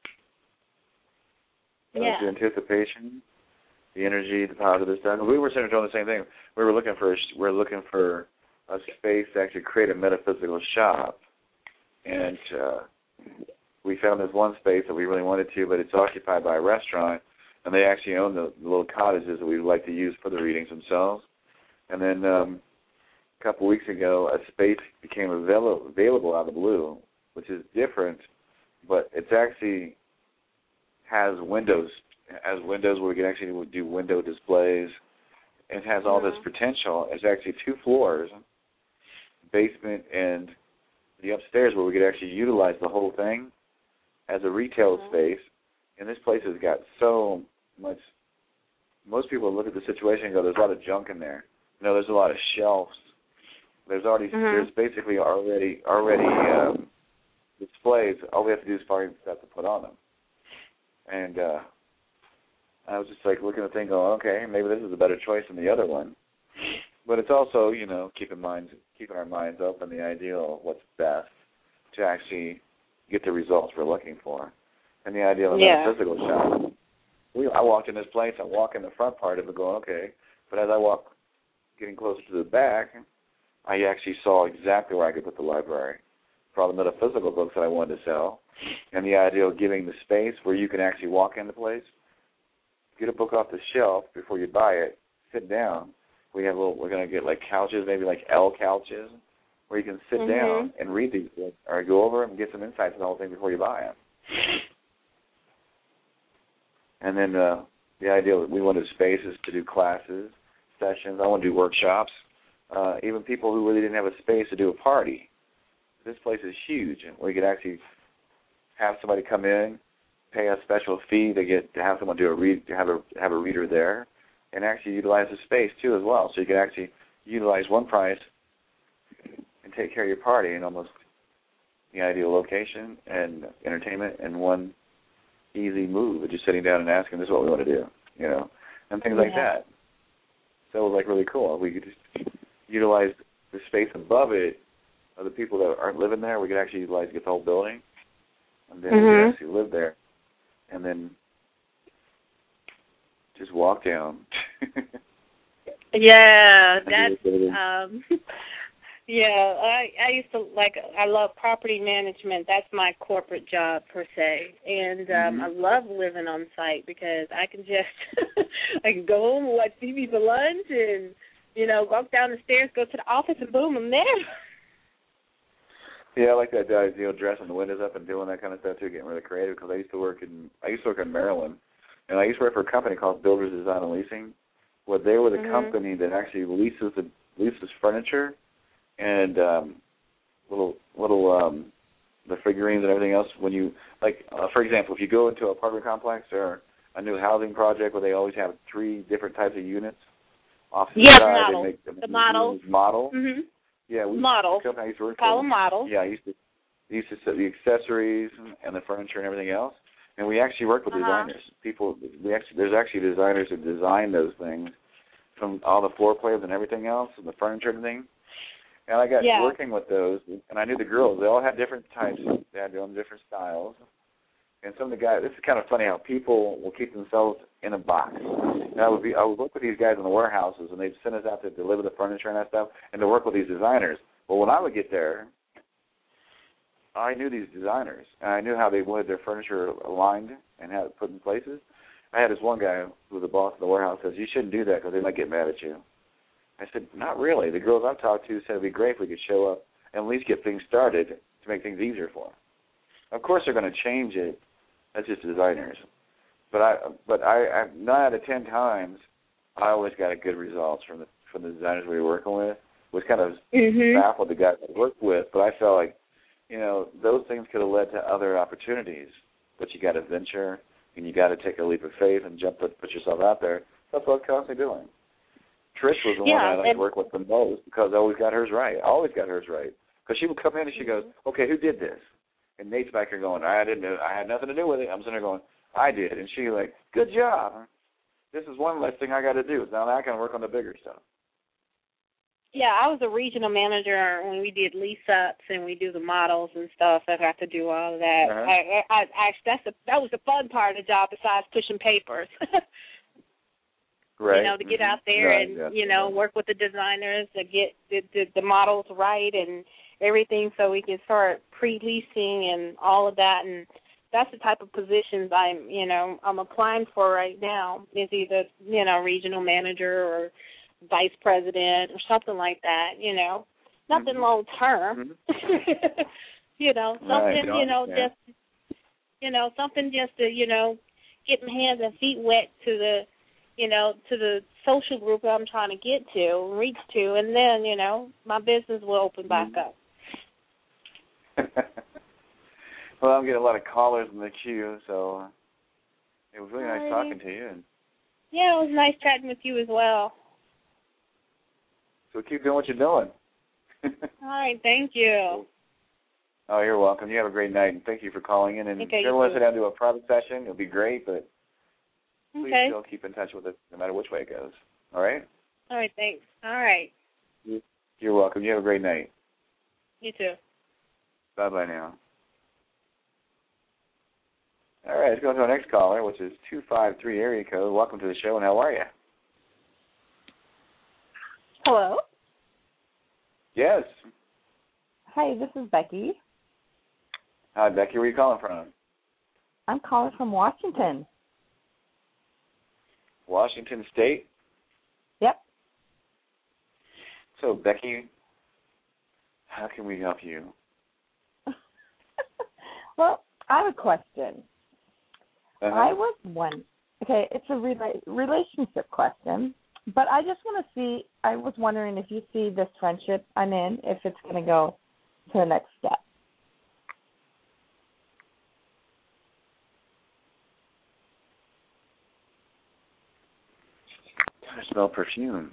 Yeah. Uh, the anticipation, the energy, the positive stuff. We were sitting doing the same thing. We were looking for a, we were looking for a space to actually create a metaphysical shop, and uh, we found this one space that we really wanted to, but it's occupied by a restaurant, and they actually own the, the little cottages that we would like to use for the readings themselves. And then um, a couple weeks ago, a space became avail- available out of the blue, which is different, but it's actually has windows, has windows where we can actually do window displays. It has all mm-hmm. this potential. It's actually two floors, basement and the upstairs, where we could actually utilize the whole thing as a retail mm-hmm. space. And this place has got so much. Most people look at the situation and go, "There's a lot of junk in there." No, there's a lot of shelves. There's already mm-hmm. there's basically already already um, displays. All we have to do is find stuff to put on them. And uh, I was just like looking at the thing, going, "Okay, maybe this is a better choice than the other one." But it's also, you know, keeping minds keeping our minds open, the ideal of what's best to actually get the results we're looking for. And the idea of a yeah. metaphysical shop. We, I walked in this place, I walk in the front part of it going, okay, but as I walk getting closer to the back, I actually saw exactly where I could put the library for all the metaphysical books that I wanted to sell, and the idea of giving the space where you can actually walk into place, get a book off the shelf before you buy it, sit down. We have a little, we're going to get like couches, maybe like L couches, where you can sit mm-hmm. down and read these books or go over them and get some insights on the whole thing before you buy them. And then uh, the idea that we wanted spaces to do classes, sessions. I want to do workshops. Uh, even people who really didn't have a space to do a party. This place is huge, and we could actually have somebody come in, pay a special fee to get to have someone do a read, to have a have a reader there, and actually utilize the space too as well. So you can actually utilize one price and take care of your party in almost the ideal location and entertainment in one easy move of just sitting down and asking, "This is what we want to do," you know, and things yeah. like that. So it was like really cool. We could just utilize the space above it of the people that aren't living there. We could actually utilize get the whole building, and then mm-hmm. we could actually live there, and then just walk down. yeah, that's um, yeah. I I used to like. I love property management. That's my corporate job per se, and um, mm-hmm. I love living on site because I can just I can go home and watch T V for lunch, and you know, walk down the stairs, go to the office, and boom, I'm there. Yeah, I like that, uh, you know, dressing the windows up and doing that kind of stuff too, getting really creative. Because I used to work in, I used to work in Maryland, and I used to work for a company called Builders Design and Leasing, where they were the mm-hmm. company that actually leases the leases furniture and um, little little um, the figurines and everything else. When you like, uh, for example, if you go into an apartment complex or a new housing project where they always have three different types of units, off to yeah, the side, model. they make them the model. Model. Mm-hmm. Yeah, we model. The company I used to work Call for, them models. Yeah, I used to used to set the accessories and the furniture and everything else, and we actually work with uh-huh. designers. People, we actually there's actually designers who design those things, from all the floor plans and everything else, and the furniture and everything. And I got yeah. working with those, and I knew the girls. They all had different types. They had their own different styles. And some of the guys, this is kind of funny how people will keep themselves in a box. And I would be, I would work with these guys in the warehouses, and they'd send us out to deliver the furniture and that stuff, and to work with these designers. Well, when I would get there, I knew these designers, and I knew how they wanted their furniture aligned and had it put in places. I had this one guy who was the boss of the warehouse says, "You shouldn't do that because they might get mad at you." I said, "Not really. The girls I've talked to said it'd be great if we could show up and at least get things started to make things easier for them. Of course, they're going to change it. That's just designers. But I, but I, I, nine out of ten times, I always got a good results from the from the designers we were working with. Was kind of mm-hmm. baffled the guys I worked with, but I felt like, you know, those things could have led to other opportunities. But you got to venture, and you got to take a leap of faith and jump, put, put yourself out there. That's what I was constantly doing. Trish was the yeah, one I like to work with the most because I always got hers right. I always got hers right. Because she would come in and she goes, "Okay, who did this?" And Nate's back here going, "I didn't know. I had nothing to do with it." I'm sitting there going, "I did." And she like, "Good job. This is one less thing I got to do. Now I can work on the bigger stuff." Yeah, I was a regional manager when we did lease-ups and we do the models and stuff. I got to do all of that. Uh-huh. I, I, I, that's the, that was the fun part of the job besides pushing papers. Right. You know, to get mm-hmm. out there right, and, yeah, you know, yeah. work with the designers to get the, the, the models right and everything so we can start pre-leasing and all of that. And that's the type of positions I'm, you know, I'm applying for right now is either, you know, regional manager or vice president or something like that, you know. Nothing mm-hmm. long term. Mm-hmm. you know, something, right, you know, understand. just, you know, something just to, you know, get my hands and feet wet to the, you know, to the social group that I'm trying to get to, reach to, and then, you know, my business will open back mm-hmm. up. Well, I'm getting a lot of callers in the queue, so it was really Hi. nice talking to you. And yeah, it was nice chatting with you as well. So keep doing what you're doing. All right, thank you. Oh, you're welcome. You have a great night, and thank you for calling in. And okay, if you ever want to sit down and do a private session, it'll be great, but please okay. still keep in touch with us no matter which way it goes. All right? All right, thanks. All right. You're welcome. You have a great night. You too. Bye-bye now. All right, let's go to our next caller, which is two five three area code. Welcome to the show, and how are you? Hello. Yes. Hi, this is Becky. Hi, Becky. Where are you calling from? I'm calling from Washington. Washington State? Yep. So, Becky, how can we help you? Well, I have a question. Uh-huh. I was one. Okay, it's a rela- relationship question, but I just want to see. I was wondering if you see this friendship I'm in, if it's going to go to the next step. I smell perfume.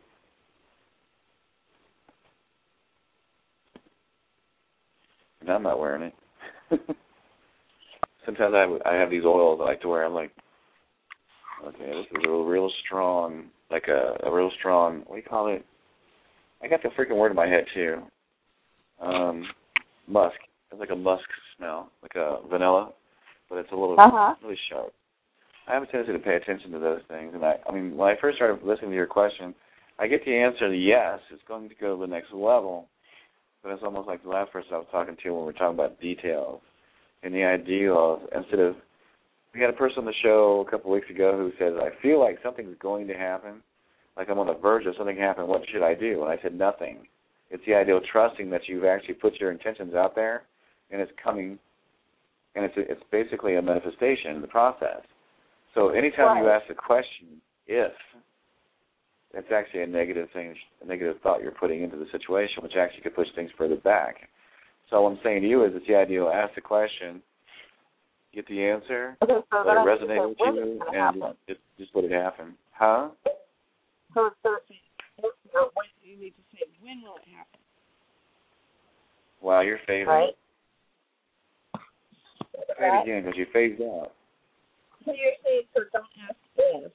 And I'm not wearing it. Sometimes I, I have these oils I like to wear. I'm like, okay, this is a real strong, like a, a real strong, what do you call it? I got the freaking word in my head, too. Um, musk. It's like a musk smell, like a vanilla, but it's a little uh-huh. really sharp. I have a tendency to pay attention to those things. And I, I mean, when I first started listening to your question, I get the answer, yes, it's going to go to the next level. But it's almost like the last person I was talking to when we were talking about details. And the idea of, instead of, we had a person on the show a couple of weeks ago who says, I feel like something's going to happen, like I'm on the verge of something happening, what should I do? And I said, nothing. It's the idea of trusting that you've actually put your intentions out there, and it's coming, and it's it's basically a manifestation in the process. So anytime right. you ask the question, if, it's actually a negative thing, a negative thought you're putting into the situation, which actually could push things further back. So what I'm saying to you is it's the idea of ask the question, get the answer, okay, so let it resonate with you, and just, just let it happen. Huh? So it's what you need to say. When will it happen? Wow, you're phasing. Right. Say it again, because you phased out. So you're saying, so don't ask if.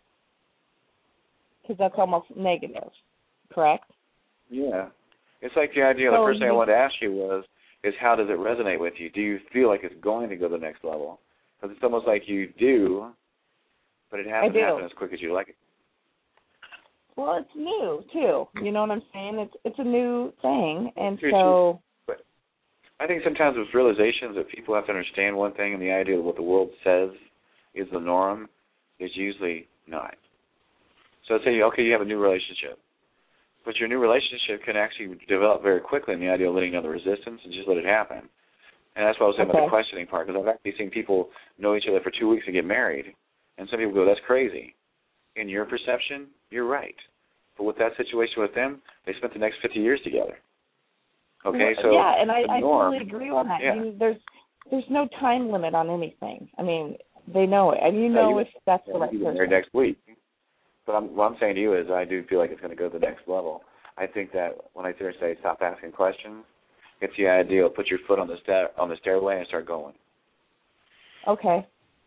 Because that's almost negative, correct? Yeah. It's like the idea, so the first thing I wanted to ask you was, is how does it resonate with you? Do you feel like it's going to go to the next level? Because it's almost like you do, but it hasn't happened as quick as you like it. Well, it's new, too. You know what I'm saying? It's it's a new thing, and true, so... True. But I think sometimes with realizations that people have to understand one thing, and the idea of what the world says is the norm is usually not. So let's say, okay, you have a new relationship, but your new relationship can actually develop very quickly in the idea of letting down the resistance and just let it happen. And that's what I was saying okay. about the questioning part, because I've actually seen people know each other for two weeks and get married, and some people go, that's crazy. In your perception, you're right. But with that situation with them, they spent the next fifty years together. Okay, so yeah, and I, I norm, totally agree on that. Yeah. I mean, there's there's no time limit on anything. I mean, they know it, and you know you, if that's yeah, the right person. Married next week. But I'm, what I'm saying to you is, I do feel like it's going to go to the next level. I think that when I say stop asking questions, it's the idea of put your foot on the stair on the stairway and start going. Okay.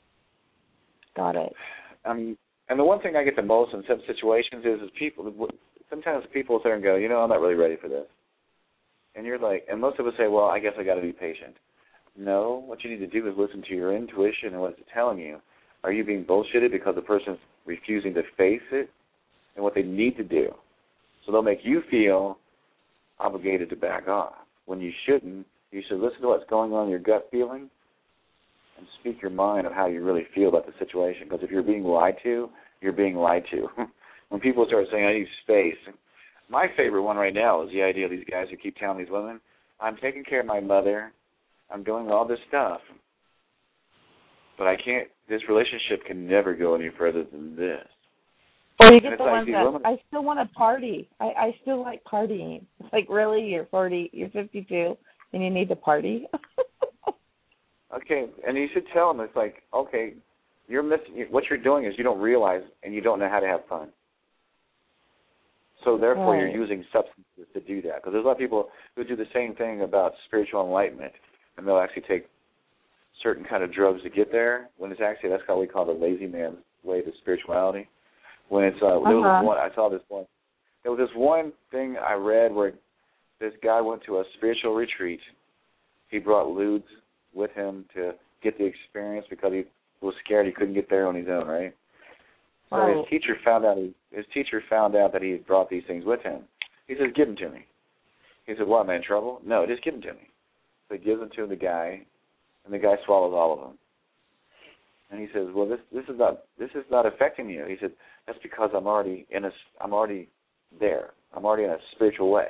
Got it. I mean, and the one thing I get the most in some situations is, is people. Sometimes people sit there and go, you know, I'm not really ready for this. And you're like, and most of us say, well, I guess I got to be patient. No, what you need to do is listen to your intuition and what it's telling you. Are you being bullshitted because the person's refusing to face it and what they need to do? So they'll make you feel obligated to back off when you shouldn't. You should listen to what's going on in your gut feeling and speak your mind of how you really feel about the situation. Because if you're being lied to, you're being lied to. When people start saying, I need space, my favorite one right now is the idea of these guys who keep telling these women, I'm taking care of my mother, I'm doing all this stuff, but I can't, this relationship can never go any further than this. Or you get the like ones that, women, I still want to party. I, I still like partying. It's like, really? You're forty, you're fifty-two, and you need to party? Okay, and you should tell them, it's like, okay, you're missing, what you're doing is you don't realize and you don't know how to have fun. So therefore right. you're using substances to do that. Because there's a lot of people who do the same thing about spiritual enlightenment, and they'll actually take certain kind of drugs to get there, when it's actually, that's what we call the lazy man's way to spirituality. When it's, uh, uh-huh. there was one, I saw this one, there was this one thing I read where this guy went to a spiritual retreat. He brought lewds with him to get the experience because he was scared he couldn't get there on his own, right? So right. his teacher found out he, his teacher found out that he had brought these things with him. He says, "Give them to me." He said, what, am I in trouble? No, just give them to me. So he gives them to the guy, and the guy swallows all of them. And he says, well, this this is not this is not affecting you. He said, that's because I'm already in a I'm already there. I'm already in a spiritual way.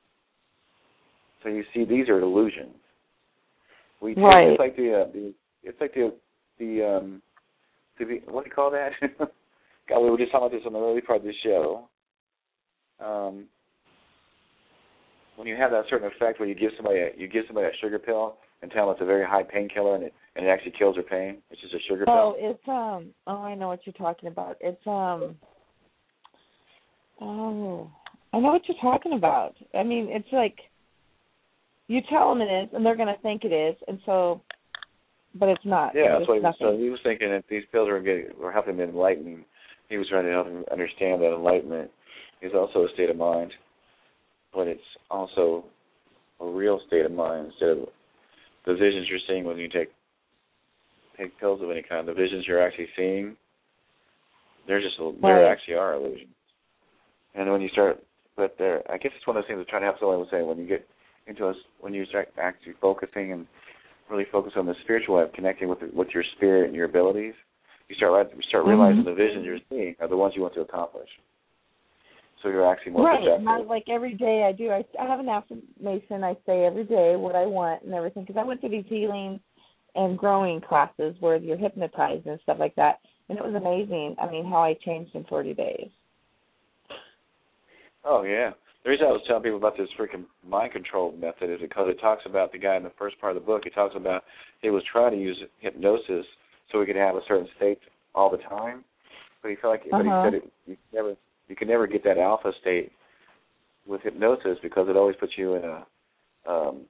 So you see, these are illusions. We take, right. It's like the, uh, the it's like the the um the, what do you call that? God, we were just talking about this on the early part of the show. Um, when you have that certain effect where you give somebody a, you give somebody a sugar pill and tell them it's a very high painkiller and it and it actually kills their pain. It's just a sugar pill. Oh, it's um. Oh, I know what you're talking about. It's um. Oh, I know what you're talking about. I mean, it's like you tell them it is, and they're going to think it is, and so, but it's not. Yeah, it's that's what he was, nothing. so he was thinking that these pills were getting were helping him enlighten. He was trying to help him understand that enlightenment is also a state of mind, but it's also a real state of mind instead of the visions you're seeing when you take take pills of any kind. The visions you're actually seeing, they're just they right. actually are illusions. And when you start, but there, I guess it's one of those things I'm trying to help someone say when you get into us, when you start actually focusing and really focus on the spiritual life, connecting with with your spirit and your abilities, you start you start realizing mm-hmm. the visions you're seeing are the ones you want to accomplish. So you're actually more right. perceptive. Right, like every day I do. I, I have an affirmation I say every day what I want and everything because I went through these healing and growing classes where you're hypnotized and stuff like that, and it was amazing. I mean, how I changed in forty days. Oh yeah. The reason I was telling people about this freaking mind control method is because it talks about the guy in the first part of the book. He talks about he was trying to use hypnosis so he could have a certain state all the time, but he felt like, uh-huh. but he said it, you could never, you can never get that alpha state with hypnosis because it always puts you in a, um,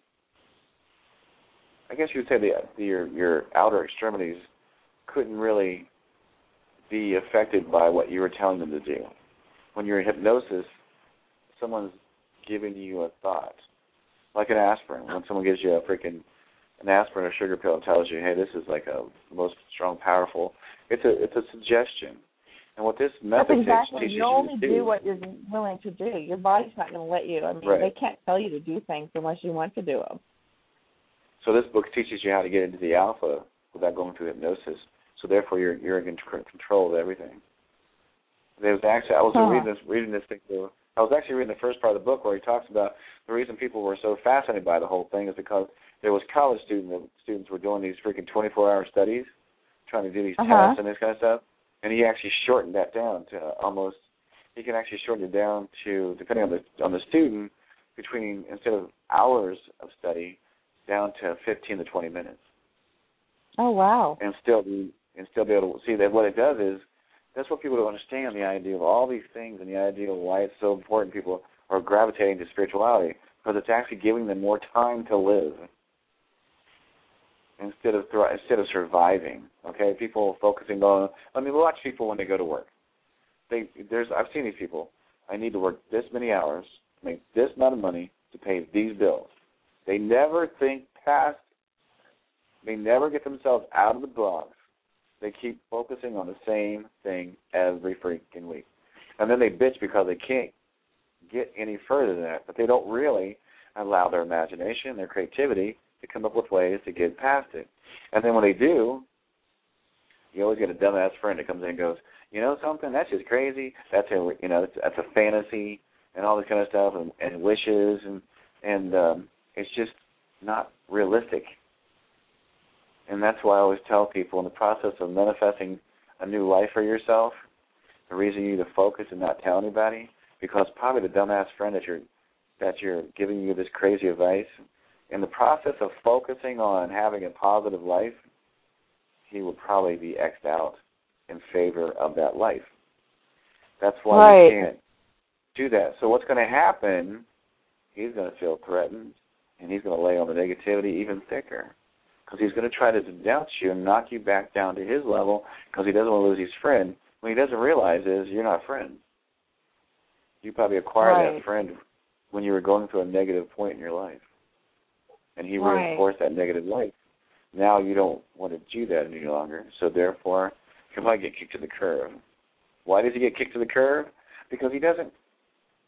I guess you would say the, the your your outer extremities couldn't really be affected by what you were telling them to do. When you're in hypnosis, someone's giving you a thought, like an aspirin. When someone gives you a freaking an aspirin or sugar pill and tells you, "Hey, this is like a most strong, powerful," it's a it's a suggestion. And what this method That's exactly. teaches you only you to do, do what you're willing to do. Your body's not going to let you. I mean, right. they can't tell you to do things unless you want to do them. So this book teaches you how to get into the alpha without going through hypnosis. So therefore, you're you're in control of everything. There was actually I was huh. reading this reading this thing through. I was actually reading the first part of the book where he talks about the reason people were so fascinated by the whole thing is because there was college student, students were doing these freaking twenty-four hour studies, trying to do these uh-huh. tests and this kind of stuff, and he actually shortened that down to almost, he can actually shorten it down to, depending on the on the student, between, instead of hours of study, down to fifteen to twenty minutes. Oh, wow. And still be, and still be able to see that what it does is, that's what people don't understand, the idea of all these things and the idea of why it's so important people are gravitating to spirituality, because it's actually giving them more time to live instead of thri- instead of surviving. Okay, people focusing on. I mean, watch people when they go to work. They there's I've seen these people. I need to work this many hours, make this amount of money to pay these bills. They never think past. They never get themselves out of the box. They keep focusing on the same thing every freaking week. And then they bitch because they can't get any further than that, but they don't really allow their imagination, their creativity to come up with ways to get past it. And then when they do, you always get a dumbass friend that comes in and goes, you know something, that's just crazy. That's a, you know, that's a fantasy and all this kind of stuff and, and wishes, and, and um, it's just not realistic. And that's why I always tell people in the process of manifesting a new life for yourself, the reason you need to focus and not tell anybody, because probably the dumbass friend that you're that you're giving you this crazy advice, in the process of focusing on having a positive life, he will probably be X'd out in favor of that life. That's why right. you can't do that. So what's going to happen, he's going to feel threatened, and he's going to lay on the negativity even thicker. Because he's going to try to doubt you and knock you back down to his level because he doesn't want to lose his friend. What he doesn't realize is you're not friends. You probably acquired right. that friend when you were going through a negative point in your life. And he right. reinforced that negative life. Now you don't want to do that any longer. So therefore, he'll probably get kicked to the curb. Why does he get kicked to the curb? Because he doesn't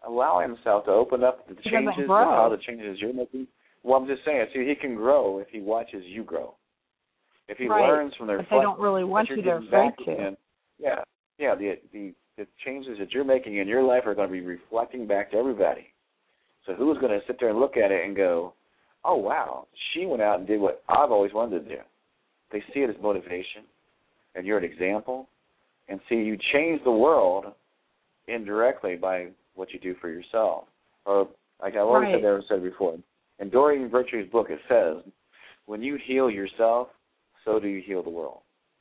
allow himself to open up to the He changes, doesn't the grow. positive changes you're making. Well, I'm just saying, see, he can grow if he watches you grow. If he right. learns from their But they don't really want you, they're afraid to. In, yeah, yeah, the, the the changes that you're making in your life are going to be reflecting back to everybody. So who's going to sit there and look at it and go, oh, wow, she went out and did what I've always wanted to do. They see it as motivation, and you're an example. And see, you change the world indirectly by what you do for yourself. Or, like I've always right. said, there, said before, in Doreen Virtue's book, it says, when you heal yourself, so do you heal the world.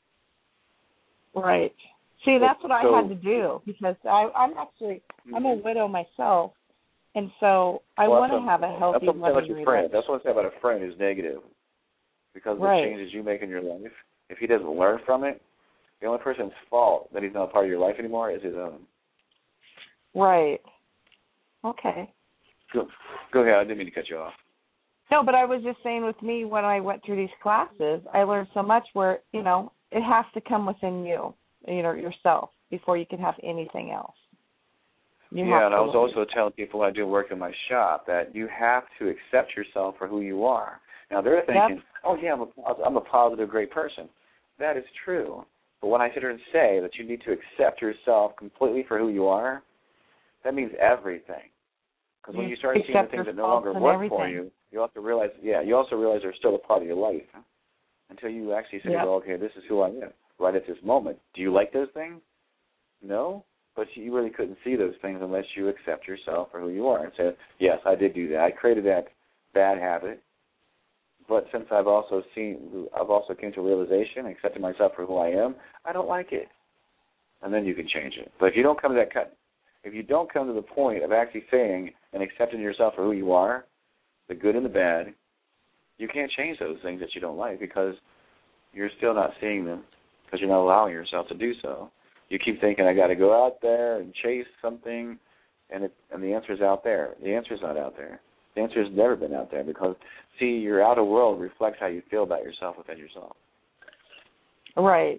Right. See, that's what so, I had to do because I, I'm actually, I'm a widow myself, and so I well, want to have a healthy, that's what loving your friend. relationship. That's what I say about a friend who's negative. Because of right. the changes you make in your life, if he doesn't learn from it, the only person's fault that he's not a part of your life anymore is his own. Right. Okay. Go, go ahead. I didn't mean to cut you off. No, but I was just saying with me when I went through these classes, I learned so much where, you know, it has to come within you, you know, yourself before you can have anything else. You yeah, and I was learn. also telling people I do work in my shop that you have to accept yourself for who you are. Now, they're thinking, yep. oh, yeah, I'm a, I'm a positive, great person. That is true. But when I sit here and say that you need to accept yourself completely for who you are, that means everything. Because when you start seeing the things that no longer work everything. for you, you also realize, yeah, you also realize they're still a part of your life until you actually say, yep. well, okay, this is who I am right at this moment. Do you like those things? No, but you really couldn't see those things unless you accept yourself for who you are and say, yes, I did do that. I created that bad habit. But since I've also seen, I've also came to a realization, accepting myself for who I am, I don't like it. And then you can change it. But if you don't come to that cut, if you don't come to the point of actually saying and accepting yourself for who you are, the good and the bad, you can't change those things that you don't like because you're still not seeing them because you're not allowing yourself to do so. You keep thinking, I got to go out there and chase something, and it, and the answer is out there. The answer is not out there. The answer has never been out there because, see, your outer world reflects how you feel about yourself within yourself. Right.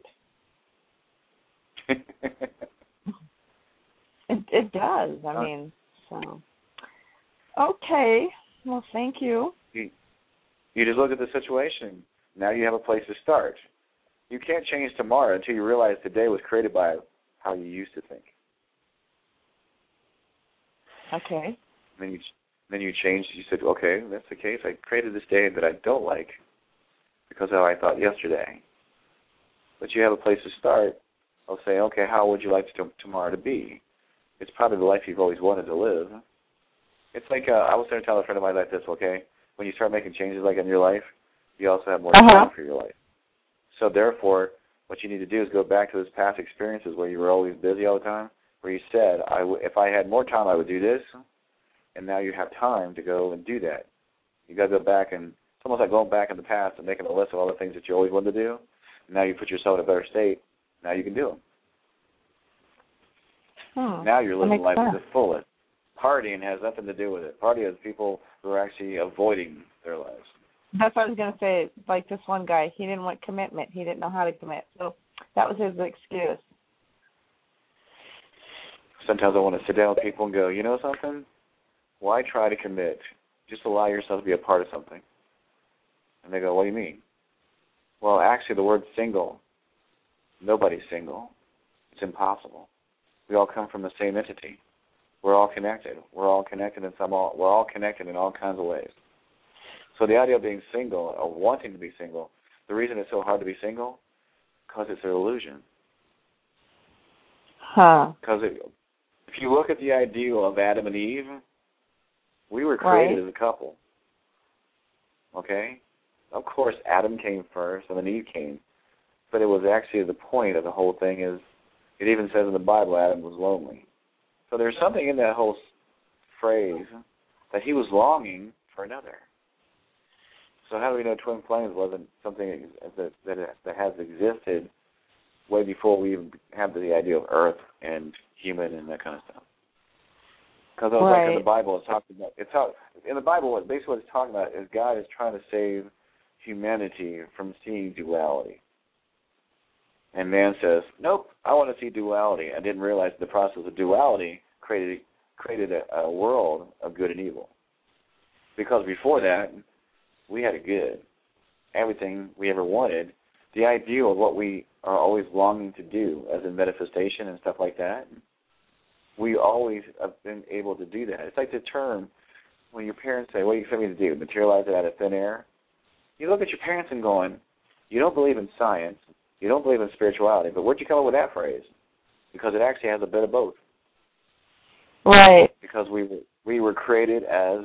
It, it does. I mean, so. Okay. Well, thank you. you. You just look at the situation. Now you have a place to start. You can't change tomorrow until you realize today was created by how you used to think. Okay. Then you then you changed. You said, okay, that's the case. I created this day that I don't like because of how I thought yesterday. But you have a place to start. I'll say, okay, how would you like to, tomorrow to be? It's probably the life you've always wanted to live. It's like uh, I was going to tell a friend of mine like this, okay? When you start making changes like in your life, you also have more uh-huh. time for your life. So therefore, what you need to do is go back to those past experiences where you were always busy all the time, where you said, I w- if I had more time, I would do this, and now you have time to go and do that. You got to go back and it's almost like going back in the past and making a list of all the things that you always wanted to do. Now you put yourself in a better state. Now you can do them. Hmm. Now you're living life sense. to the fullest. Partying has nothing to do with it. Partying is people who are actually avoiding their lives. That's what I was going to say. Like this one guy, he didn't want commitment. He didn't know how to commit. So that was his excuse. Sometimes I want to sit down with people and go, you know something? Why try to commit? Just allow yourself to be a part of something. And they go, what do you mean? Well, actually, the word single, nobody's single. It's impossible. We all come from the same entity. We're all connected. We're all connected in some. All, we're all connected in all kinds of ways. So the idea of being single or wanting to be single, the reason it's so hard to be single, because it's an illusion. Huh. Because if you look at the ideal of Adam and Eve, we were created right. as a couple. Okay? Of course, Adam came first and then Eve came. But it was actually the point of the whole thing is, it even says in the Bible, Adam was lonely. So there's something in that whole phrase that he was longing for another. So how do we know twin flames wasn't something that that, that has existed way before we even have the idea of Earth and human and that kind of stuff? Because right. like in the Bible, it's talking about it's talk, in the Bible. Basically, what it's talking about is God is trying to save humanity from seeing duality. And man says, nope, I want to see duality. I didn't realize the process of duality created created a, a world of good and evil. Because before that, we had it good. Everything we ever wanted, the ideal of what we are always longing to do as in manifestation and stuff like that, we always have been able to do that. It's like the term when your parents say, what do you expect me to do, materialize it out of thin air? You look at your parents and going, you don't believe in science, you don't believe in spirituality, but where'd you come up with that phrase? Because it actually has a bit of both. Right. Because we were, we were created as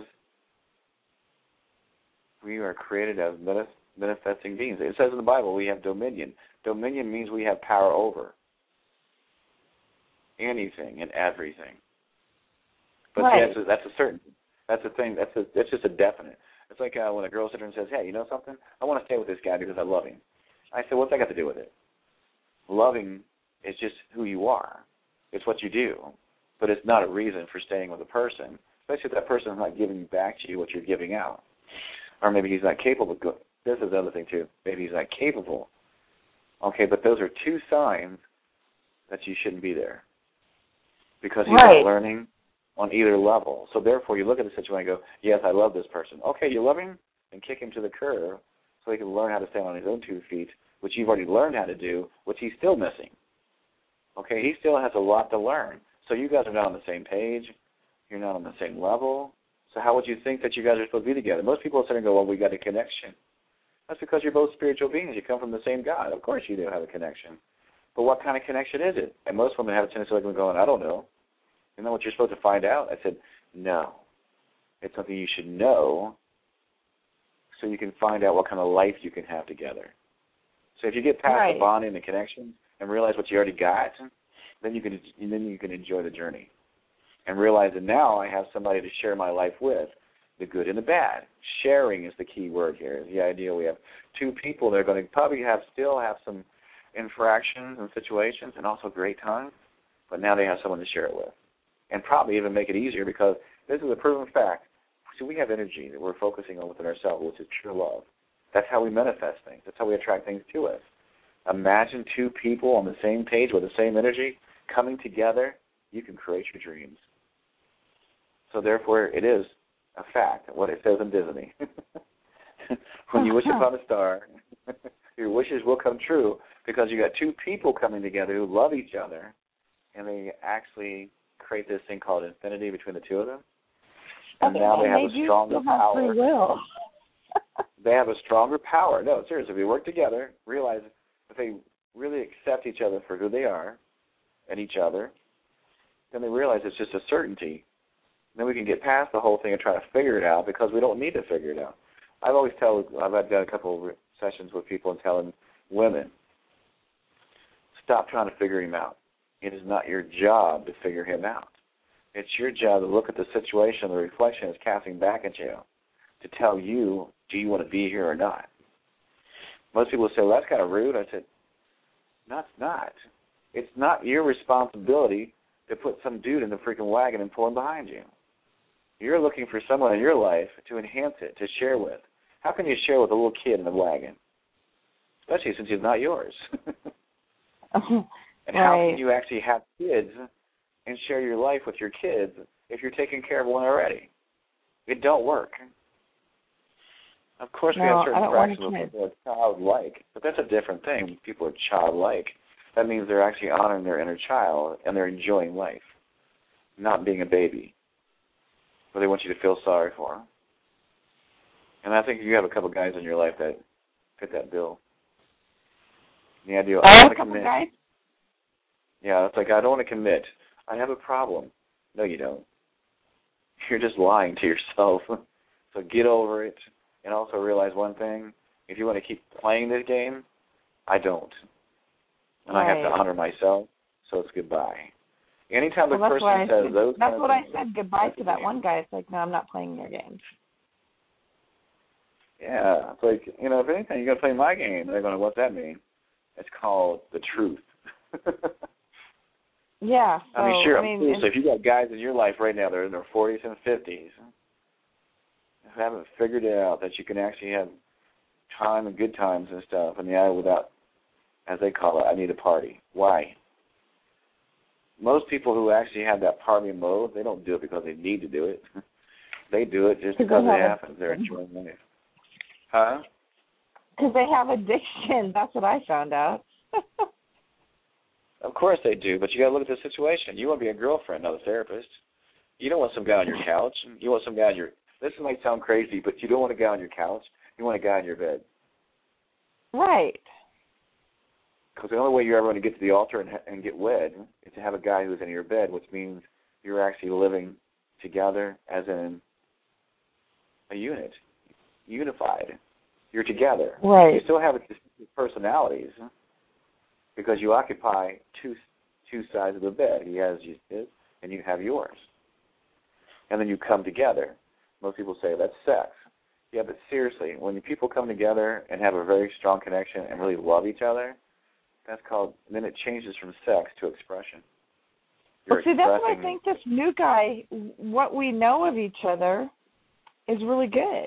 we are created as manifesting beings. It says in the Bible we have dominion. Dominion means we have power over anything and everything. But right. that's a, that's a certain. That's a thing. That's a, that's just a definite. It's like uh, when a girl sits there and says, "Hey, you know something? I want to stay with this guy because I love him." I said, "What's that got to do with it?" Loving is just who you are. It's what you do, but it's not a reason for staying with a person, especially if that person is not giving back to you what you're giving out, or maybe he's not capable. Of this is the other thing too. Maybe he's not capable. Okay, but those are two signs that you shouldn't be there because he's right. not learning on either level. So therefore, you look at the situation and go, yes, I love this person. Okay, you love him, and kick him to the curb so he can learn how to stand on his own two feet, which you've already learned how to do, which he's still missing. Okay, he still has a lot to learn. So you guys are not on the same page. You're not on the same level. So how would you think that you guys are supposed to be together? Most people sit and go, well, we got a connection. That's because you're both spiritual beings. You come from the same God. Of course you do have a connection. But what kind of connection is it? And most women have a tendency of going, I don't know. You know what you're supposed to find out? I said, no. It's something you should know so you can find out what kind of life you can have together. So if you get past right. the bonding and the connection and realize what you already got, then you can then you can enjoy the journey. And realize that now I have somebody to share my life with, the good and the bad. Sharing is the key word here. Is the idea we have two people that are going to probably have still have some infractions and situations and also great times, but now they have someone to share it with. And probably even make it easier because this is a proven fact. See, we have energy that we're focusing on within ourselves, which is true love. That's how we manifest things. That's how we attract things to us. Imagine two people on the same page with the same energy coming together. You can create your dreams. So therefore, it is a fact, what it says in Disney. When you wish upon a star, your wishes will come true because you got two people coming together who love each other, and they actually create this thing called infinity between the two of them. And okay, now they and have they a stronger do have free power. will. They have a stronger power. No, seriously, if we work together, realize if they really accept each other for who they are and each other, then they realize it's just a certainty. Then we can get past the whole thing and try to figure it out because we don't need to figure it out. I've always tell, I've done a couple of sessions with people and telling women, stop trying to figure him out. It is not your job to figure him out. It's your job to look at the situation, the reflection is casting back at you to tell you, do you want to be here or not? Most people say, well, that's kind of rude. I said, no, it's not. It's not your responsibility to put some dude in the freaking wagon and pull him behind you. You're looking for someone in your life to enhance it, to share with. How can you share with a little kid in the wagon? Especially since he's not yours. oh, and right. how can you actually have kids and share your life with your kids if you're taking care of one already? It don't work. Of course, no, we have certain fractions of people who are childlike, but that's a different thing. People are childlike. That means they're actually honoring their inner child and they're enjoying life, not being a baby. But they want you to feel sorry for them. And I think you have a couple guys in your life that fit that bill. The idea, I don't want to commit. Guys? Yeah, it's like, I don't want to commit. I have a problem. No, you don't. You're just lying to yourself. So get over it. And also realize one thing. If you want to keep playing this game, I don't. And right. I have to honor myself, so it's goodbye. Anytime well, the person I says said, those That's kind what of I things, said goodbye to that one guy. It's like, no, I'm not playing your games. Yeah. It's like, you know, if anything, you're going to play my game. They're going to, what's that mean? It's called the truth. yeah. So, I mean, sure, I mean, cool. So if you got guys in your life right now that are in their forties and fifties who haven't figured it out that you can actually have time and good times and stuff, and yeah, without, as they call it, I need a party. Why? most people who actually have that party mode, they don't do it because they need to do it. They do it just because it happens. They're enjoying life. Huh? Because they have addiction. That's what I found out. Of course they do, but you got to look at the situation. You want to be a girlfriend, not a therapist. You don't want some guy on your couch. You want some guy on your. This might sound crazy, but you don't want a guy on your couch. You want a guy on your bed. Right. Because the only way you're ever going to get to the altar and, and get wed is to have a guy who's in your bed, which means you're actually living together as in a unit, unified. You're together. Right. You still have distinct personalities because you occupy two two sides of the bed. He has his, and you have yours. And then you come together. Most people say that's sex. Yeah, but seriously, when people come together and have a very strong connection and really love each other, that's called, then it changes from sex to expression. You're well, see, that's why I think this new guy, what we know of each other, is really good.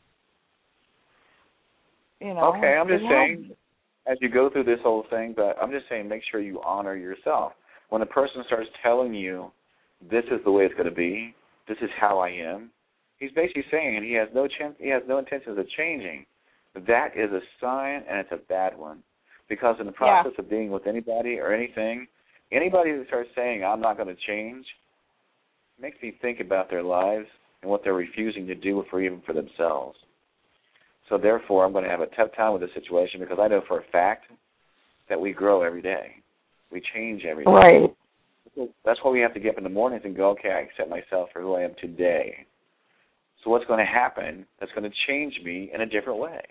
You know, okay, I'm just saying, as you go through this whole thing, but I'm just saying make sure you honor yourself. When a person starts telling you, this is the way it's going to be, this is how I am, he's basically saying he has no chance, he has no intentions of changing. That is a sign, and it's a bad one. Because in the process yeah. of being with anybody or anything, anybody who starts saying, I'm not going to change, makes me think about their lives and what they're refusing to do for even for themselves. So therefore, I'm going to have a tough time with this situation because I know for a fact that we grow every day. We change every day. Right. That's why we have to get up in the mornings and go, okay, I accept myself for who I am today. So what's going to happen that's going to change me in a different way?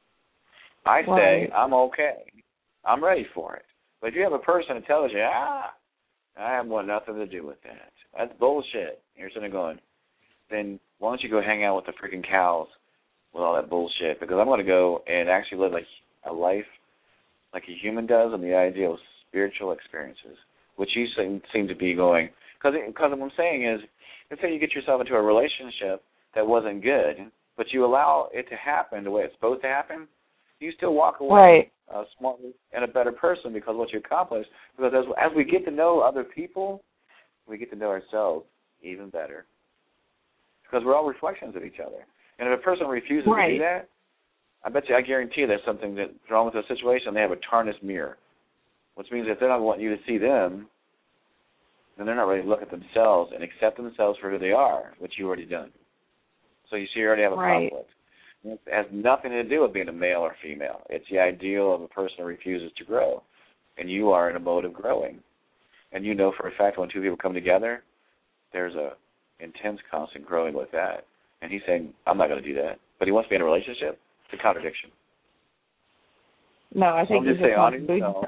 I say, right. I'm okay. I'm ready for it. But if you have a person that tells you, ah, I have want nothing to do with that, that's bullshit, you're sitting there going, then why don't you go hang out with the freaking cows with all that bullshit? Because I'm going to go and actually live like a life like a human does and the idea of spiritual experiences, which you seem, seem to be going. Because what I'm saying is, let's say you get yourself into a relationship that wasn't good, but you allow it to happen the way it's supposed to happen, you still walk away right. uh, smarter and a better person because of what you accomplished. Because as, as we get to know other people, we get to know ourselves even better. Because we're all reflections of each other. And if a person refuses right. to do that, I bet you, I guarantee you there's something that's wrong with the situation. They have a tarnished mirror, which means if they're not wanting you to see them, then they're not ready to look at themselves and accept themselves for who they are, which you've already done. So you see, you already have a right. conflict. It has nothing to do with being a male or female. It's the ideal of a person who refuses to grow, and you are in a mode of growing. And you know for a fact when two people come together, there's a intense, constant growing with that. And he's saying, I'm not going to do that. But he wants to be in a relationship. It's a contradiction. No, I think I'm just saying honor yourself.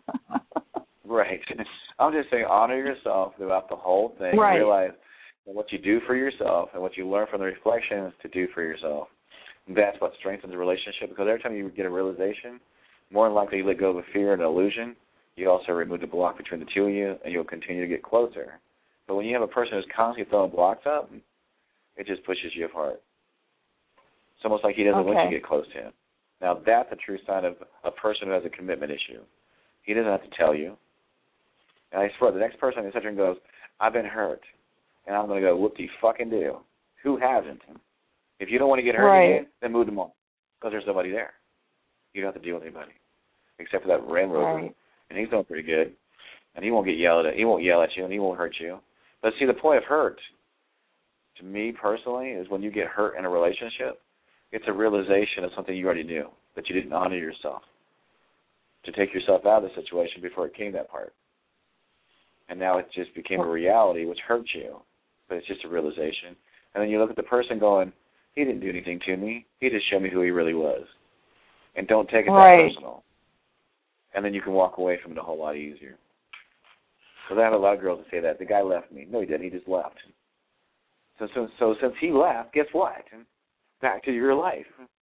Right. I'm just saying honor yourself throughout the whole thing. Right. Realize that what you do for yourself and what you learn from the reflections to do for yourself. That's what strengthens the relationship, because every time you get a realization, more than likely you let go of a fear and an illusion, you also remove the block between the two of you, and you'll continue to get closer. But when you have a person who's constantly throwing blocks up, it just pushes you apart. It's almost like he doesn't okay. want you to get close to him. Now, that's a true sign of a person who has a commitment issue. He doesn't have to tell you. And I swear, the next person who sits there and goes, I've been hurt, and I'm going to go, whoop-de-fucking-do. Who hasn't? If you don't want to get hurt right. again, then move them on, because there's nobody there. You don't have to deal with anybody, except for that Land Rover, right. and he's doing pretty good, and he won't get yelled at. He won't yell at you, and he won't hurt you. But see, the point of hurt, to me personally, is when you get hurt in a relationship, it's a realization of something you already knew, that you didn't honor yourself, to take yourself out of the situation before it came that part. And now it just became a reality, which hurts you, but it's just a realization. And then you look at the person going, he didn't do anything to me. He just showed me who he really was. And don't take it right. that personal. And then you can walk away from it a whole lot easier. Because I have a lot of girls that say that. The guy left me. No, he didn't. He just left. So, so, so since he left, guess what? Back to your life.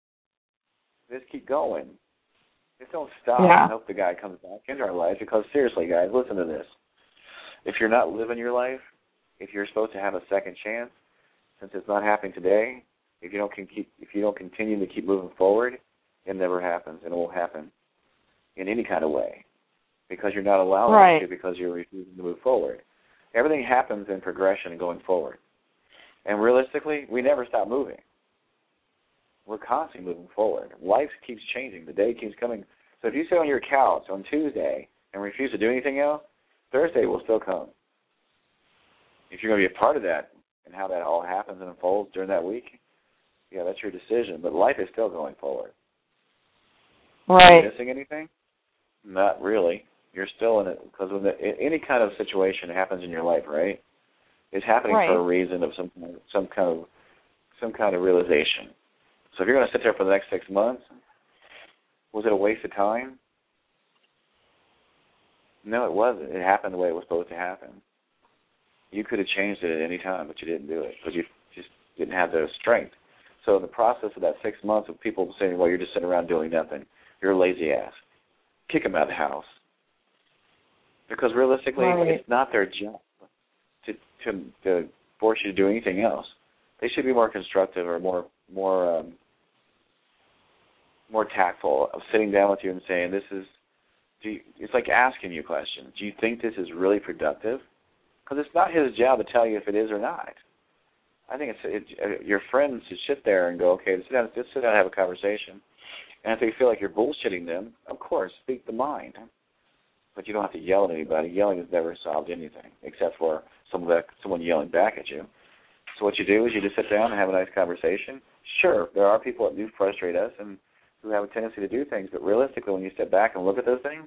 Just keep going. Just don't stop yeah. and hope the guy comes back into our life. Because seriously, guys, listen to this. If you're not living your life, if you're supposed to have a second chance, since it's not happening today, if you don't can keep, if you don't continue to keep moving forward, it never happens, and it won't happen in any kind of way. because you're not allowing right. it to because you're refusing to move forward. Everything happens in progression and going forward. And realistically, we never stop moving. We're constantly moving forward. Life keeps changing. The day keeps coming. So if you sit on your couch on Tuesday and refuse to do anything else, Thursday will still come. If you're going to be a part of that and how that all happens and unfolds during that week, yeah, that's your decision. But life is still going forward. Right. Are you missing anything? Not really. You're still in it because when the, any kind of situation happens in your life, right? It's happening right. for a reason of some some kind of some kind of realization. So if you're going to sit there for the next six months, was it a waste of time? No, it wasn't. It happened the way it was supposed to happen. You could have changed it at any time, but you didn't do it because you just didn't have the strength. So in the process of that six months of people saying, well, you're just sitting around doing nothing, you're a lazy ass, kick them out of the house. Because realistically, right. it's not their job to, to to force you to do anything else. They should be more constructive or more more um, more tactful of sitting down with you and saying, "This is." Do you, it's like asking you questions. Do you think this is really productive? Because it's not his job to tell you if it is or not. I think it's it, uh, your friends should sit there and go, "Okay, sit down, just sit down and have a conversation." And if they feel like you're bullshitting them, of course, speak the mind. But you don't have to yell at anybody. Yelling has never solved anything, except for someone, someone yelling back at you. So what you do is you just sit down and have a nice conversation. Sure, there are people that do frustrate us and who have a tendency to do things, but realistically, when you step back and look at those things,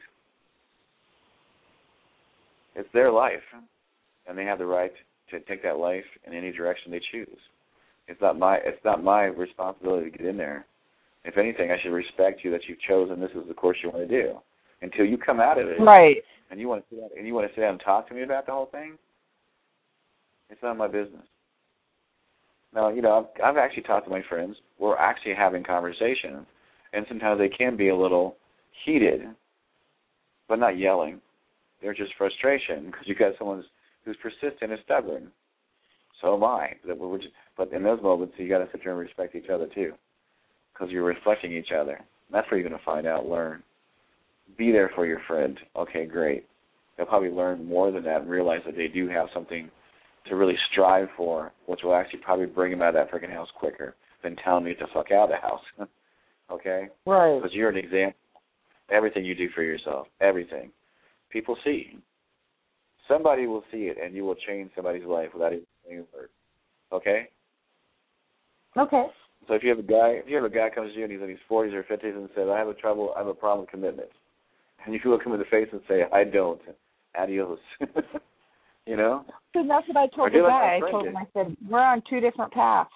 it's their life, and they have the right to take that life in any direction they choose. It's not my it's not my responsibility to get in there. If anything, I should respect you that you've chosen this is the course you want to do. Until you come out of it, right? And you want to sit down, and you want to sit down and talk to me about the whole thing, it's not my business. Now, you know, I've, I've actually talked to my friends. We're actually having conversations, and sometimes they can be a little heated, but not yelling. They're just frustration because you got someone who's persistent and stubborn. So am I. But, we're just, but in those moments, you got to sit there and respect each other too, because you're reflecting each other. That's where you're going to find out, learn. Be there for your friend. Okay, great. They'll probably learn more than that and realize that they do have something to really strive for, which will actually probably bring them out of that freaking house quicker than telling me to fuck out of the house. Okay? Right. Because you're an example. Everything you do for yourself, everything. People see. Somebody will see it, and you will change somebody's life without even saying a word. Okay? Okay. So if you have a guy, if you have a guy comes to you and he's in his forties or fifties and says, "I have a trouble, I have a problem with commitment," and you look him in the face and say, "I don't," adios. You know? So that's what I told the guy. I told him, I said, we're on two different paths.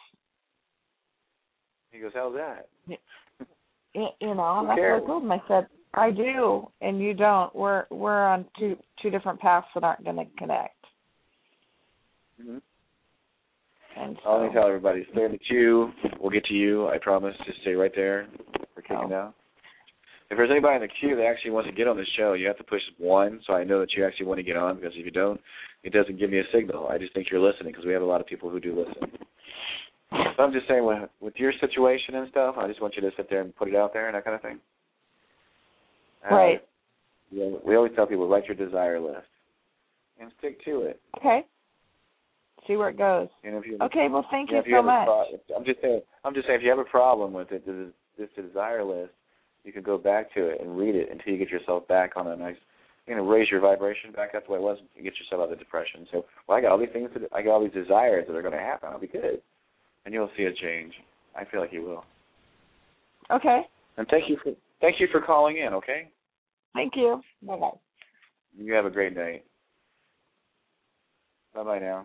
He goes, "How's that?" You, you know, and that's what I told him. I said, I do, and you don't. We're we're on two two different paths that aren't going to connect. Mm-hmm. And so, I'll only tell everybody, stay in the queue. We'll get to you. I promise. Just stay right there. We're kicking oh. out. If there's anybody in the queue that actually wants to get on the show, you have to push one so I know that you actually want to get on, because if you don't, it doesn't give me a signal. I just think you're listening because we have a lot of people who do listen. So I'm just saying, with, with your situation and stuff, I just want you to sit there and put it out there and that kind of thing. Right. Uh, you know, we always tell people, write your desire list and stick to it. Okay. See where it goes. And if you, okay, well, thank you, know, you you so much. Pro- I'm just saying, I'm just saying, if you have a problem with it, this, this desire list, you can go back to it and read it until you get yourself back on a nice, you know, raise your vibration back up to what it was and get yourself out of the depression. So, well, I got all these things, that, I got all these desires that are going to happen. I'll be good. And you'll see a change. I feel like you will. Okay. And thank you for thank you for calling in, okay? Thank you. Bye-bye. You have a great night. Bye-bye now.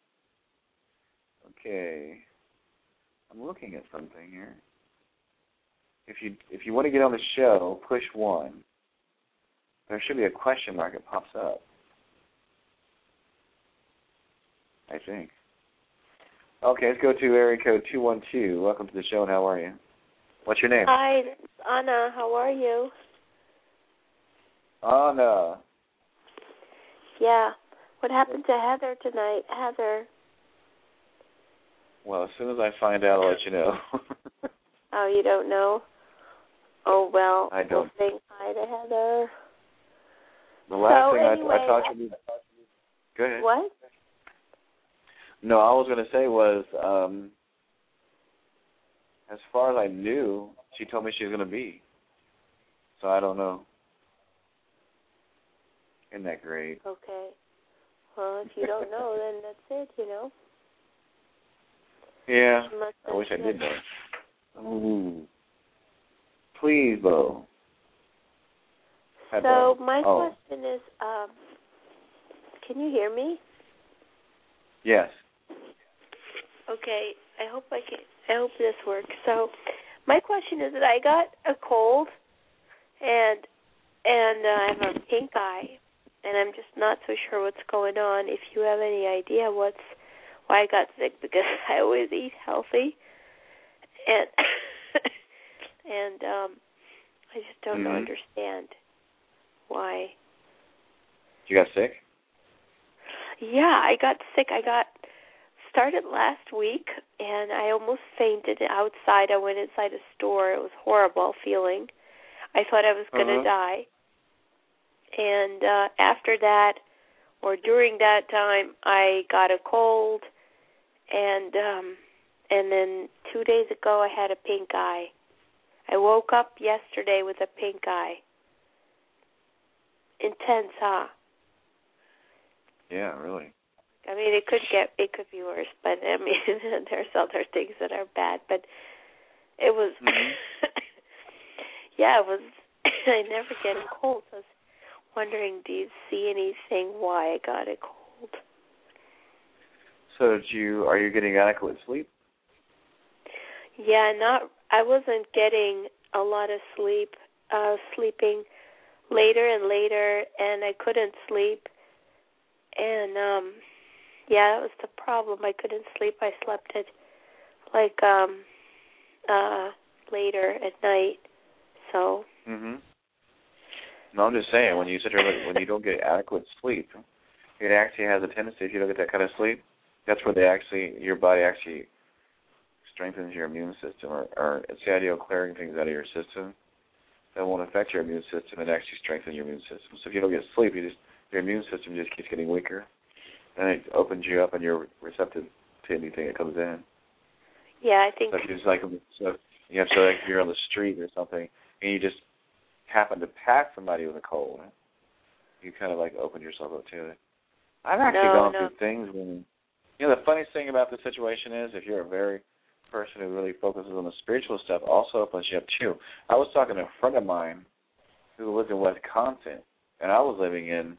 Okay. I'm looking at something here. If you if you want to get on the show, push one. There should be a question mark. It pops up. I think. Okay, let's go to area code two one two. Welcome to the show, and how are you? What's your name? Hi, Anna. How are you? Anna. Yeah. What happened to Heather tonight? Heather. Well, as soon as I find out, I'll let you know. Oh, you don't know? Oh, well, I don't. we'll say hi to Heather. The last so thing anyway, I, I taught you. Go ahead. What? No, all I was going to say was, um, as far as I knew, she told me she was going to be. So I don't know. Isn't that great? Okay. Well, if you don't know, then that's it, you know. Yeah. I wish I did know. Ooh. Please, Bo. Hi, So Bo. my oh. question is, um, can you hear me? Yes. Okay. I hope I can. I hope this works. So, my question is that I got a cold, and and uh, I have a pink eye, and I'm just not so sure what's going on. If you have any idea what's why I got sick, because I always eat healthy, and and um, I just don't mm-hmm. understand why. You got sick? Yeah, I got sick. I got started last week, and I almost fainted outside. I went inside a store. It was a horrible feeling. I thought I was going to uh-huh. die. And uh, after that, or during that time, I got a cold, and um, and then two days ago, I had a pink eye. I woke up yesterday with a pink eye. Intense, huh? Yeah, really. I mean, it could get, it could be worse, but I mean, there's other things that are bad. But it was, mm-hmm. yeah, it was. I never get a cold. I was wondering, do you see anything why I got a cold? So, did you? Are you getting adequate sleep? Yeah, not. I wasn't getting a lot of sleep. Uh, sleeping later and later, and I couldn't sleep. And um, yeah, that was the problem. I couldn't sleep. I slept at like um, uh, later at night. So. Mhm. No, I'm just saying when you sit here, when you don't get adequate sleep, it actually has a tendency. If you don't get that kind of sleep, that's where they actually, your body actually strengthens your immune system, or, or it's the idea of clearing things out of your system that won't affect your immune system and actually strengthen your immune system. So if you don't get sleep, you just your immune system just keeps getting weaker, and it opens you up, and you're receptive to anything that comes in. Yeah, I think. So if you just like, so you have, so like if you're on the street or something, and you just happen to pass somebody with a cold, you kind of like open yourself up to it. I've actually no, gone no. through things when, you know, the funniest thing about the situation is if you're a very person who really focuses on the spiritual stuff, also opens you up too. I was talking to a friend of mine who lived in Wisconsin, and I was living in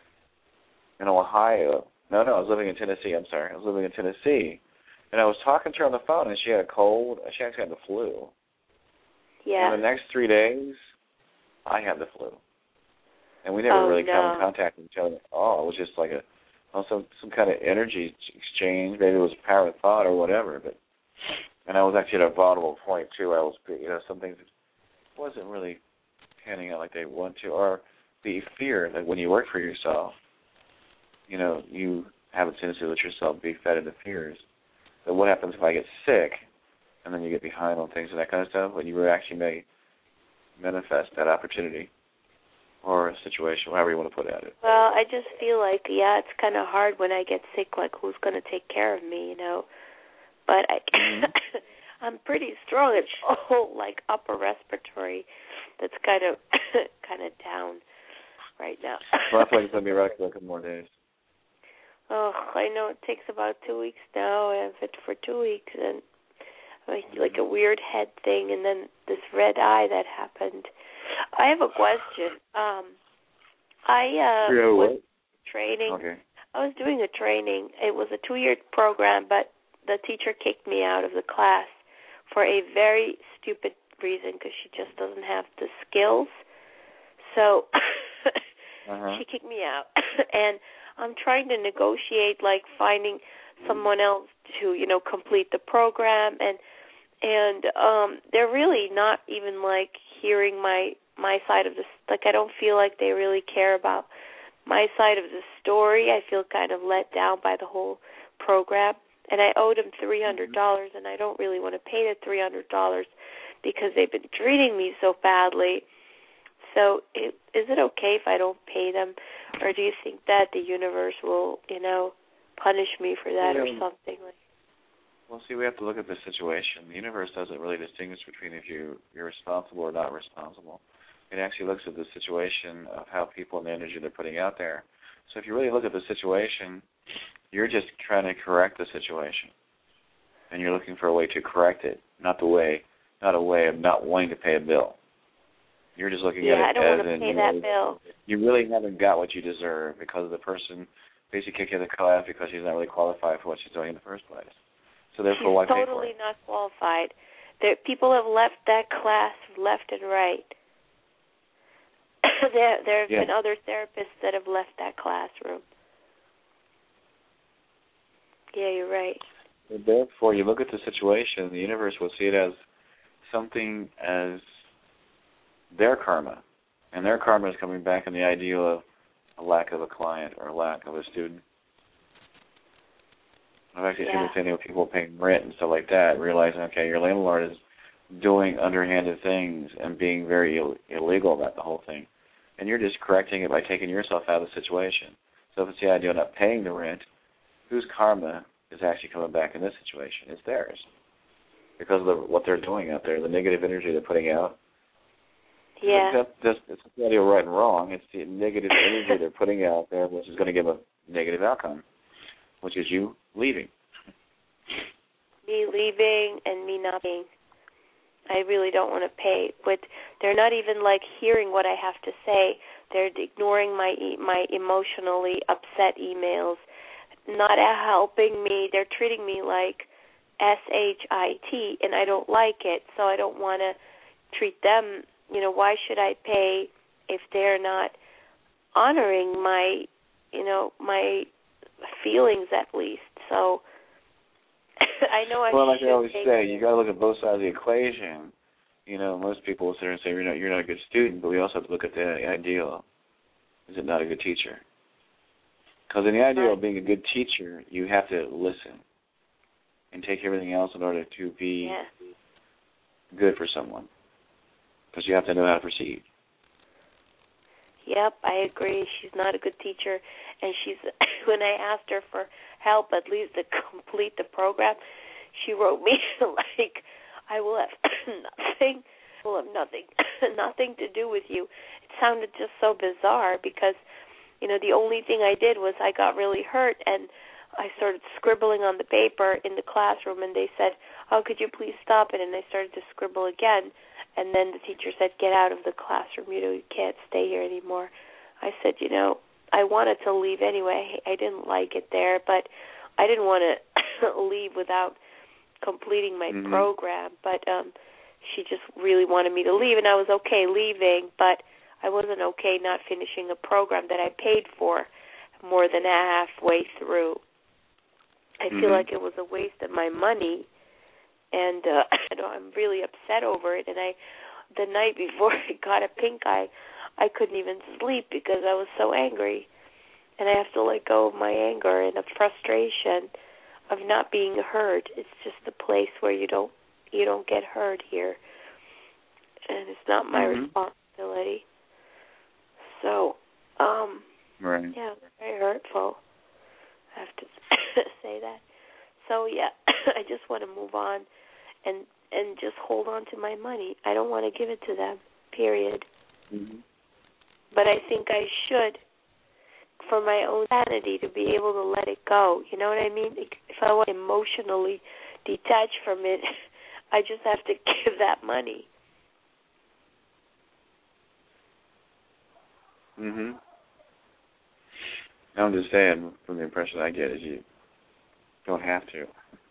in Ohio. No, no, I was living in Tennessee. I'm sorry. I was living in Tennessee. And I was talking to her on the phone, and she had a cold. She actually had the flu. Yeah. And the next three days, I had the flu. And we never oh, really no. come in contact with each other. Oh, it was just like a oh, some some kind of energy exchange. Maybe it was power of thought or whatever. But and I was actually at a vulnerable point, too. I was, you know, some things wasn't really panning out like they want to. Or the fear that when you work for yourself, you know, you have a tendency to let yourself be fed into fears. So what happens if I get sick, and then you get behind on things and that kind of stuff, but you actually may manifest that opportunity or a situation, however you want to put it. Well, I just feel like, yeah, it's kind of hard when I get sick, like who's going to take care of me, you know. But I, mm-hmm. I'm pretty strong. It's all like upper respiratory that's kind of kind of down right now. Well, I feel like it's going to be right for a couple more days. Oh, I know it takes about two weeks now. I have it for two weeks, and like a weird head thing, and then this red eye that happened. I have a question. Um, I uh, yeah, was what? training. Okay. I was doing a training. It was a two-year program, but the teacher kicked me out of the class for a very stupid reason because she just doesn't have the skills. So uh-huh. she kicked me out, and I'm trying to negotiate, like finding someone else to, you know, complete the program, and and um, they're really not even like hearing my my side of this. Like I don't feel like they really care about my side of the story. I feel kind of let down by the whole program, and I owed them three hundred dollars, and I don't really want to pay the three hundred dollars because they've been treating me so badly. So it, is it okay if I don't pay them, or do you think that the universe will, you know, punish me for that yeah. or something like? Well, see, we have to look at the situation. The universe doesn't really distinguish between if you, you're responsible or not responsible. It actually looks at the situation of how people and the energy they're putting out there. So if you really look at the situation, you're just trying to correct the situation, and you're looking for a way to correct it, not the way, not a way of not wanting to pay a bill. You're just looking yeah, at it I don't as want to in pay you, that know, bill. You really haven't got what you deserve because the person basically kicked you out of the class because she's not really qualified for what she's doing in the first place. So therefore, why she's pay totally for it? not qualified. There, people have left that class left and right. there, there have yeah. been other therapists that have left that classroom. Yeah, you're right. And therefore, you look at the situation, the universe will see it as something as their karma. And their karma is coming back in the ideal of a lack of a client or a lack of a student. I've actually yeah. seen the same people paying rent and stuff like that, realizing, okay, your landlord is doing underhanded things and being very Ill- illegal about the whole thing. And you're just correcting it by taking yourself out of the situation. So if it's the idea of not paying the rent, whose karma is actually coming back in this situation? It's theirs. Because of the, what they're doing out there, the negative energy they're putting out. Yeah. It's, just, it's not the idea of right and wrong. It's the negative energy they're putting out there, which is going to give a negative outcome, which is you leaving. Me leaving and me not paying. I really don't want to pay. But they're not even, like, hearing what I have to say. They're ignoring my my emotionally upset emails, not helping me. They're treating me like S H I T, and I don't like it, so I don't want to treat them. You know, why should I pay if they're not honoring my, you know, my feelings at least? So I know I well, like should I always say, it. you got to look at both sides of the equation. You know, most people will sit there and say, you're not, you're not a good student, but we also have to look at the ideal. Is it not a good teacher? Because in the ideal of being a good teacher, you have to listen and take everything else in order to be yeah. good for someone. Because you have to know how to proceed. Yep, I agree. She's not a good teacher, and she's. When I asked her for help, at least to complete the program, she wrote me like, "I will have nothing, will have nothing, nothing to do with you." It sounded just so bizarre because, you know, the only thing I did was I got really hurt, and I started scribbling on the paper in the classroom, and they said, "Oh, could you please stop it?" And I started to scribble again. And then the teacher said, "Get out of the classroom. You know, you can't stay here anymore." I said, you know, I wanted to leave anyway. I didn't like it there, but I didn't want to leave without completing my mm-hmm. program. But um, she just really wanted me to leave, and I was okay leaving, but I wasn't okay not finishing a program that I paid for more than halfway through. I mm-hmm. feel like it was a waste of my money. And uh, you know, I'm really upset over it. And I, the night before I got a pink eye, I couldn't even sleep because I was so angry. And I have to let go of my anger and the frustration of not being heard. It's just a place where you don't you don't get heard here, and it's not my mm-hmm. responsibility. So, um, right. yeah, it's very hurtful. I have to say that. So yeah, I just want to move on and and just hold on to my money. I don't want to give it to them, period. Mm-hmm. But I think I should, for my own sanity, to be able to let it go. You know what I mean? If I want emotionally detached from it, I just have to give that money. Mm-hmm. I'm just saying, from the impression I get, is you don't have to.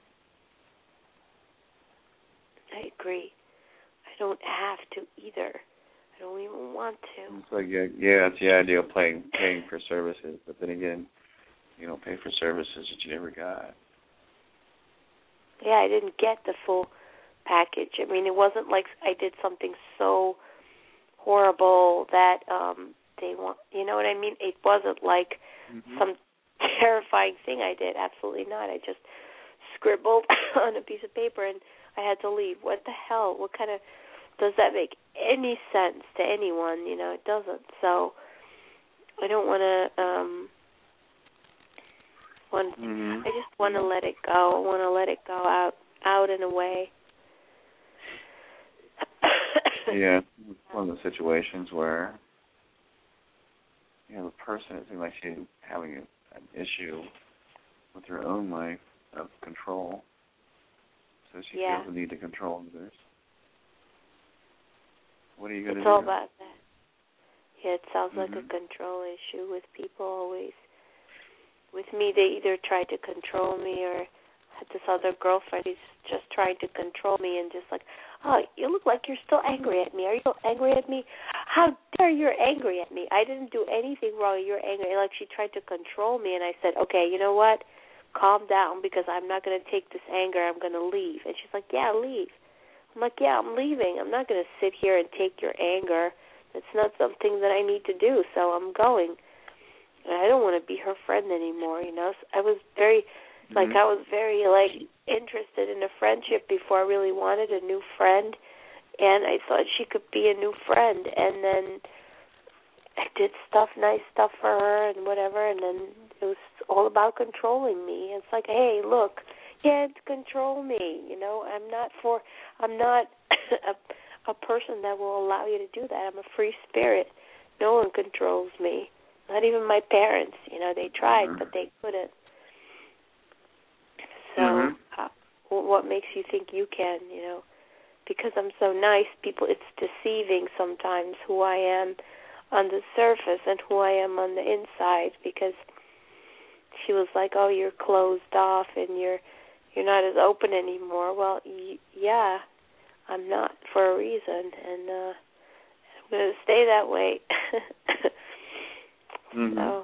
I agree. I don't have to either. I don't even want to. It's like, yeah, yeah, it's the idea of paying, paying for services, but then again, you don't pay for services that you never got. Yeah, I didn't get the full package. I mean, it wasn't like I did something so horrible that um they want, you know what I mean? It wasn't like mm-hmm. some terrifying thing I did. Absolutely not. I just scribbled on a piece of paper and I had to leave. What the hell? What kind of does that make any sense to anyone? You know, it doesn't. So I don't want to. Um, want. Mm-hmm. I just want to let it go. I want to let it go out, out and away. Yeah, it's one of those situations where you have a person that seems like she's having a, an issue with her own life of control, so she yeah. feels the need to control others. What are you going to do? do? It's all about that. Yeah, it sounds mm-hmm. like a control issue with people always. With me, they either try to control me or had this other girlfriend who's just trying to control me and just like, oh, you look like you're still angry at me. Are you still angry at me? How dare you're angry at me? I didn't do anything wrong. You're angry. Like she tried to control me, and I said, okay, you know what? Calm down because I'm not going to take this anger. I'm going to leave. And she's like, yeah, leave. I'm like, yeah, I'm leaving. I'm not going to sit here and take your anger. That's not something that I need to do, so I'm going. And I don't want to be her friend anymore, you know. So I was very, mm-hmm. like, I was very, like, interested in a friendship before I really wanted a new friend. And I thought she could be a new friend. And then I did stuff, nice stuff for her and whatever, and then it was all about controlling me. It's like, hey, look, you can't control me, you know. I'm not for, I'm not a, a person that will allow you to do that. I'm a free spirit. No one controls me. Not even my parents, you know. They tried, mm-hmm. but they couldn't. So, mm-hmm. uh, what makes you think you can, you know? Because I'm so nice, people, it's deceiving sometimes who I am on the surface and who I am on the inside. Because she was like, "Oh, you're closed off and you're you're not as open anymore." Well, y- yeah, I'm not for a reason, and uh, I'm going to stay that way. mm-hmm. So,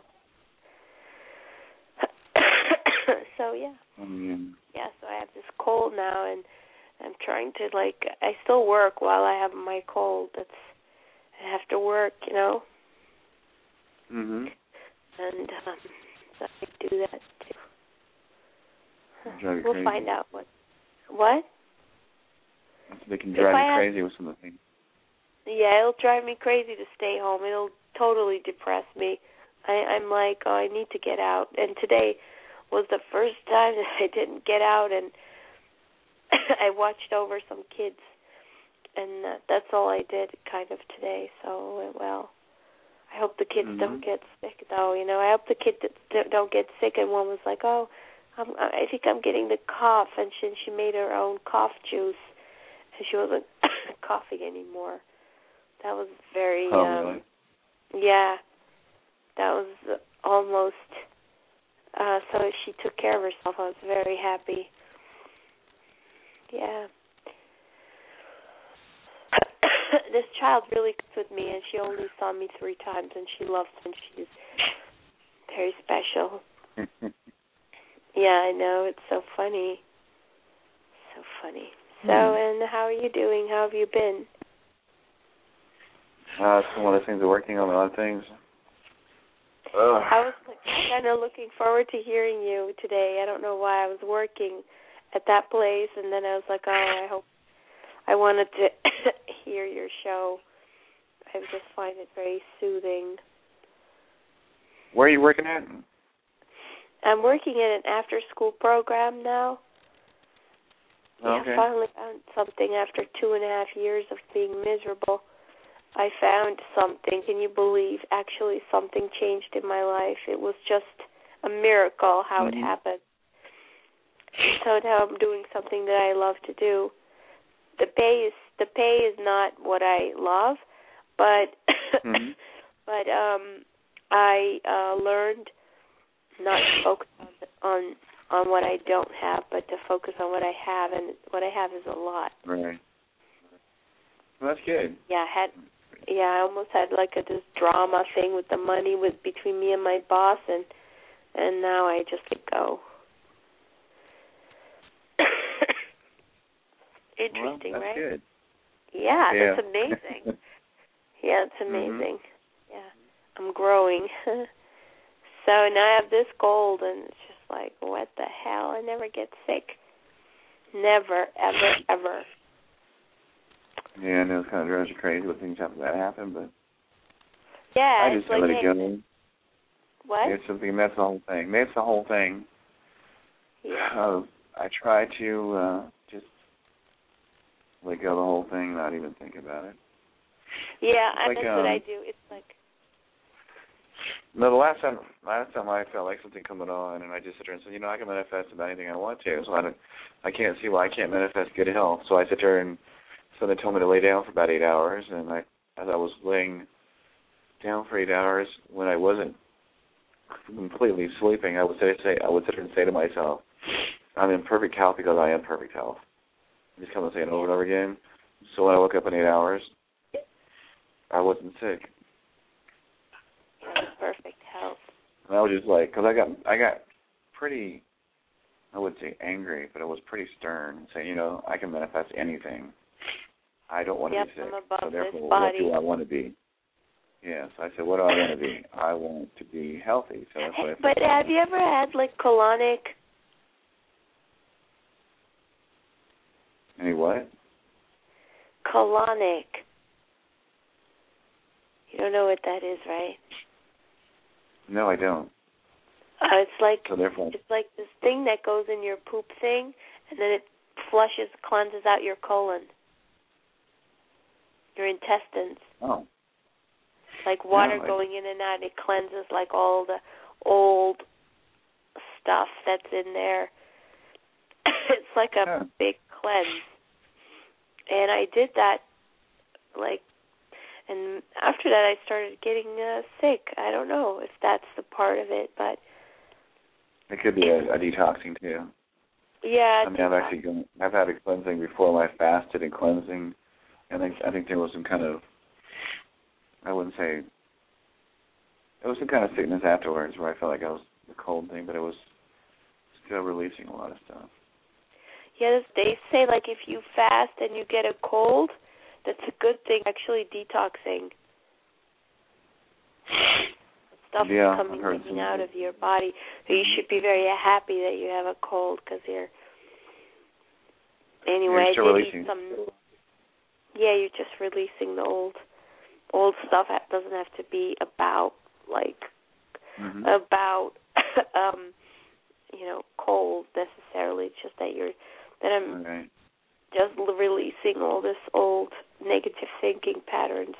so yeah, mm-hmm. yeah. So I have this cold now, and I'm trying to like. I still work while I have my cold. That's I have to work, you know. Mhm. And um, so I do that too. Drive you we'll crazy. find out what. What? They can drive If you I crazy have, with some of the things. Yeah, it'll drive me crazy to stay home. It'll totally depress me. I, I'm like, oh, I need to get out. And today was the first time that I didn't get out, and I watched over some kids, and uh, that's all I did kind of today. So it went well. I hope the kids mm-hmm. don't get sick, though. You know, I hope the kids don't get sick. And one was like, oh, I'm, I think I'm getting the cough, and she she made her own cough juice, and she wasn't coughing anymore. That was very, oh, um, really? yeah, that was almost, uh, so she took care of herself. I was very happy. Yeah. This child really goes with me, and she only saw me three times, and she loves me, and she's very special. Yeah, I know. It's so funny. So funny. So, and how are you doing? How have you been? Uh, it's one of those things of working on a lot of things. Ugh. I was kind of looking forward to hearing you today. I don't know why. I was working at that place, and then I was like, oh, I hope I wanted to hear your show. I just find it very soothing. Where are you working at? I'm working in an after-school program now. Okay. Yeah, I finally found something after two and a half years of being miserable. I found something. Can you believe? Actually, something changed in my life. It was just a miracle how mm-hmm. it happened. So now I'm doing something that I love to do. The pay is the pay is not what I love, but mm-hmm. but um, I uh, learned not to focus on, on on what I don't have, but to focus on what I have, and what I have is a lot. Right. Well, that's good. Yeah, I had. Yeah, I almost had like a this drama thing with the money with between me and my boss, and and now I just let go. Interesting, well, that's right? Good. Yeah, yeah, that's amazing. Yeah, it's amazing. Mm-hmm. Yeah, I'm growing. So now I have this cold, and it's just like, what the hell? I never get sick. Never, ever, ever. Yeah, I know it's kind of drives you crazy when things happen that happen, but Yeah, I it's just like, let it hey, go. what? It's something. That's the whole thing. That's the whole thing. Yeah. Uh, I try to uh, just let go of the whole thing, not even think about it. Yeah, It's like, that's um, what I do. It's like, no, the last time, last time I felt like something coming on, and I just sit there and said, you know, I can manifest about anything I want to. So I don't, I can't see why I can't manifest good health. So I sit there and so they told me to lay down for about eight hours, and I, as I was laying down for eight hours, when I wasn't completely sleeping, I would say, say I would sit there and say to myself, I'm in perfect health because I am perfect health. Just come and say it over and over again. So when I woke up in eight hours, I wasn't sick. yeah, perfect health. And I was just like, because I got, I got pretty, I wouldn't say angry, but I was pretty stern, saying, you know, I can manifest anything. I don't want Yep, to be sick. I'm above So therefore, this what body. do I want to be? Yes, I said, what do I want to be? I want to be healthy. So that's what I Hey, but have you ever had, like, colonic? Any what? Colonic. You don't know what that is, right? No, I don't. Uh, it's like So therefore, it's like this thing that goes in your poop thing, and then it flushes, cleanses out your colon, your intestines. oh, Like water No, I- going in and out, it cleanses like all the old stuff that's in there. It's like a Yeah. big cleanse. And I did that, like, and after that I started getting uh, sick. I don't know if that's the part of it, but it could be a, a detoxing too. yeah. I mean, I've actually gone, I've had a cleansing before when I fasted and cleansing, and I, I think there was some kind of, I wouldn't say, it was some kind of sickness afterwards where I felt like I was the cold thing, but it was still releasing a lot of stuff. Yes, they say like if you fast and you get a cold, that's a good thing. Actually, detoxing. Stuff Yeah, is coming I've heard leaking some out of of your body. So you should be very happy that you have a cold because you're. Anyway, You're still I did releasing. eat some. Yeah, you're just releasing the old, old stuff. That doesn't have to be about like, Mm-hmm. about, um, you know, cold necessarily. It's just that you're that I'm. Okay. Just releasing all this old negative thinking patterns,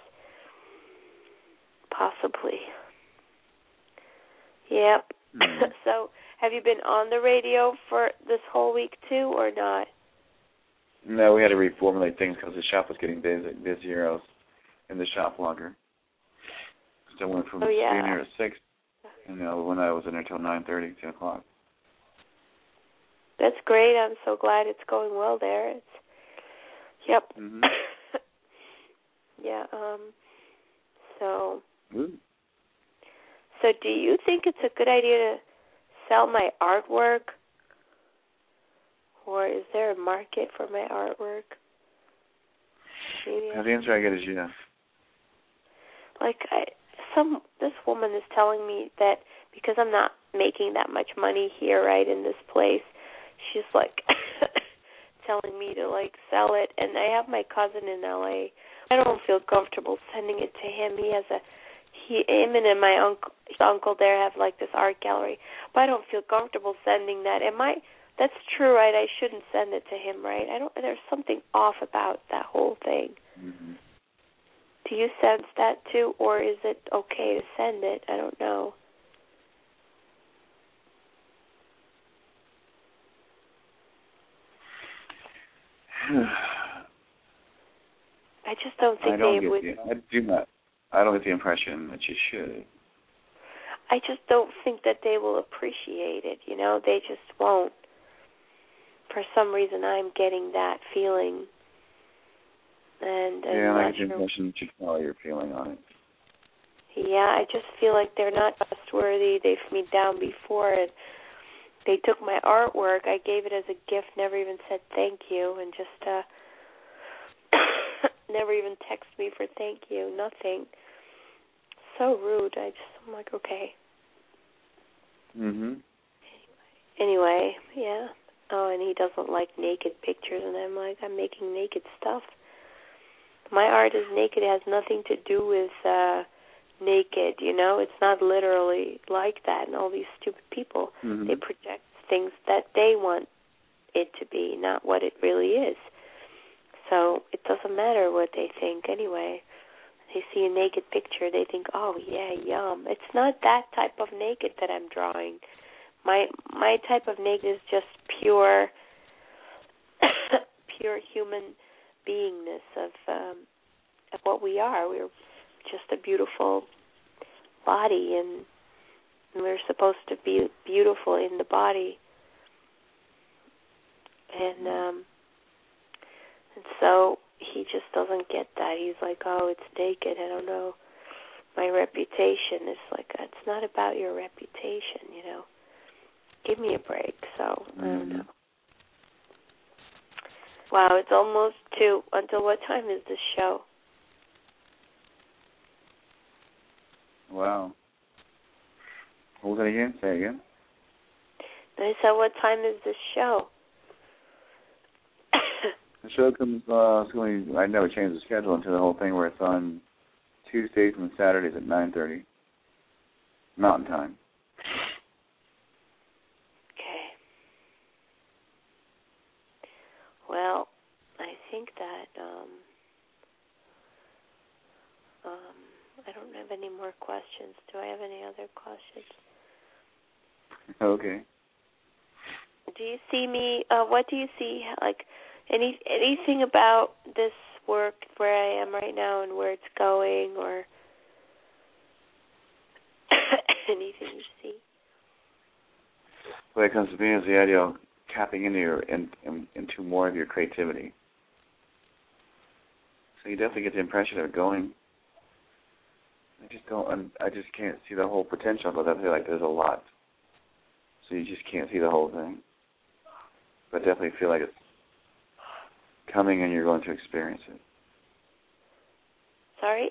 possibly. Yep. Hmm. So, have you been on the radio for this whole week too, or not? No, we had to reformulate things because the shop was getting busy, busier. I was in the shop longer. So I went from Oh, yeah. being here at six, and you know, when I was in there until nine thirty, ten o'clock. That's great. I'm so glad it's going well there. It's Yep. Mm-hmm. yeah. Um. So. Ooh. So, do you think it's a good idea to sell my artwork, or is there a market for my artwork? Maybe. Now, the answer I get is yes. Like I, some this woman is telling me that because I'm not making that much money here, right, in this place, she's like. telling me to like sell it, and I have my cousin in L A. I don't feel comfortable sending it to him. He has a he him and my uncle his uncle there have like this art gallery, but I don't feel comfortable sending that. Am I? That's true, right? I shouldn't send it to him, right? I don't. There's something off about that whole thing. Mm-hmm. Do you sense that too, or is it okay to send it? I don't know. I just don't think I don't they get would. the, I do not. I don't get the impression that you should. I just don't think that they will appreciate it. You know, they just won't. For some reason, I'm getting that feeling, and I'm yeah, not I get the sure. impression that you can tell your feeling on it. Yeah, I just feel like they're not trustworthy. They've me down before, and they took my artwork. I gave it as a gift. Never even said thank you, and just. uh Never even text me for thank you, nothing. So rude. I just, I'm like, okay. Mm-hmm. Anyway, yeah. Oh, and he doesn't like naked pictures, and I'm like, I'm making naked stuff. My art is naked. It has nothing to do with uh, naked, you know? It's not literally like that. And all these stupid people, mm-hmm. they project things that they want it to be, not what it really is. So it doesn't matter what they think anyway. They see a naked picture, they think, oh, yeah, yum. It's not that type of naked that I'm drawing. My my type of naked is just pure, pure human beingness of um, of what we are. We're just a beautiful body, and we're supposed to be beautiful in the body. And um, and so he just doesn't get that. He's like, oh, it's naked. I don't know. My reputation is like, it's not about your reputation, you know. Give me a break. So, mm-hmm. I don't know. Wow, it's almost two. Until what time is this show? Wow. What was that again? Say it again. I said, what time is this show? The show comes, uh, it's going, I never changed the schedule into the whole thing where it's on Tuesdays and Saturdays at nine thirty Mountain Time. Okay. Well, I think that, um, um, I don't have any more questions. Do I have any other questions? Okay. Do you see me, uh, what do you see, like, Any anything about this work where I am right now and where it's going, or anything you see? What it comes to me is the idea of tapping into your in, in, into more of your creativity. So you definitely get the impression of it going. I just don't. I just can't see the whole potential, but I feel like there's a lot. So you just can't see the whole thing. But I definitely feel like it's coming and you're going to experience it. Sorry?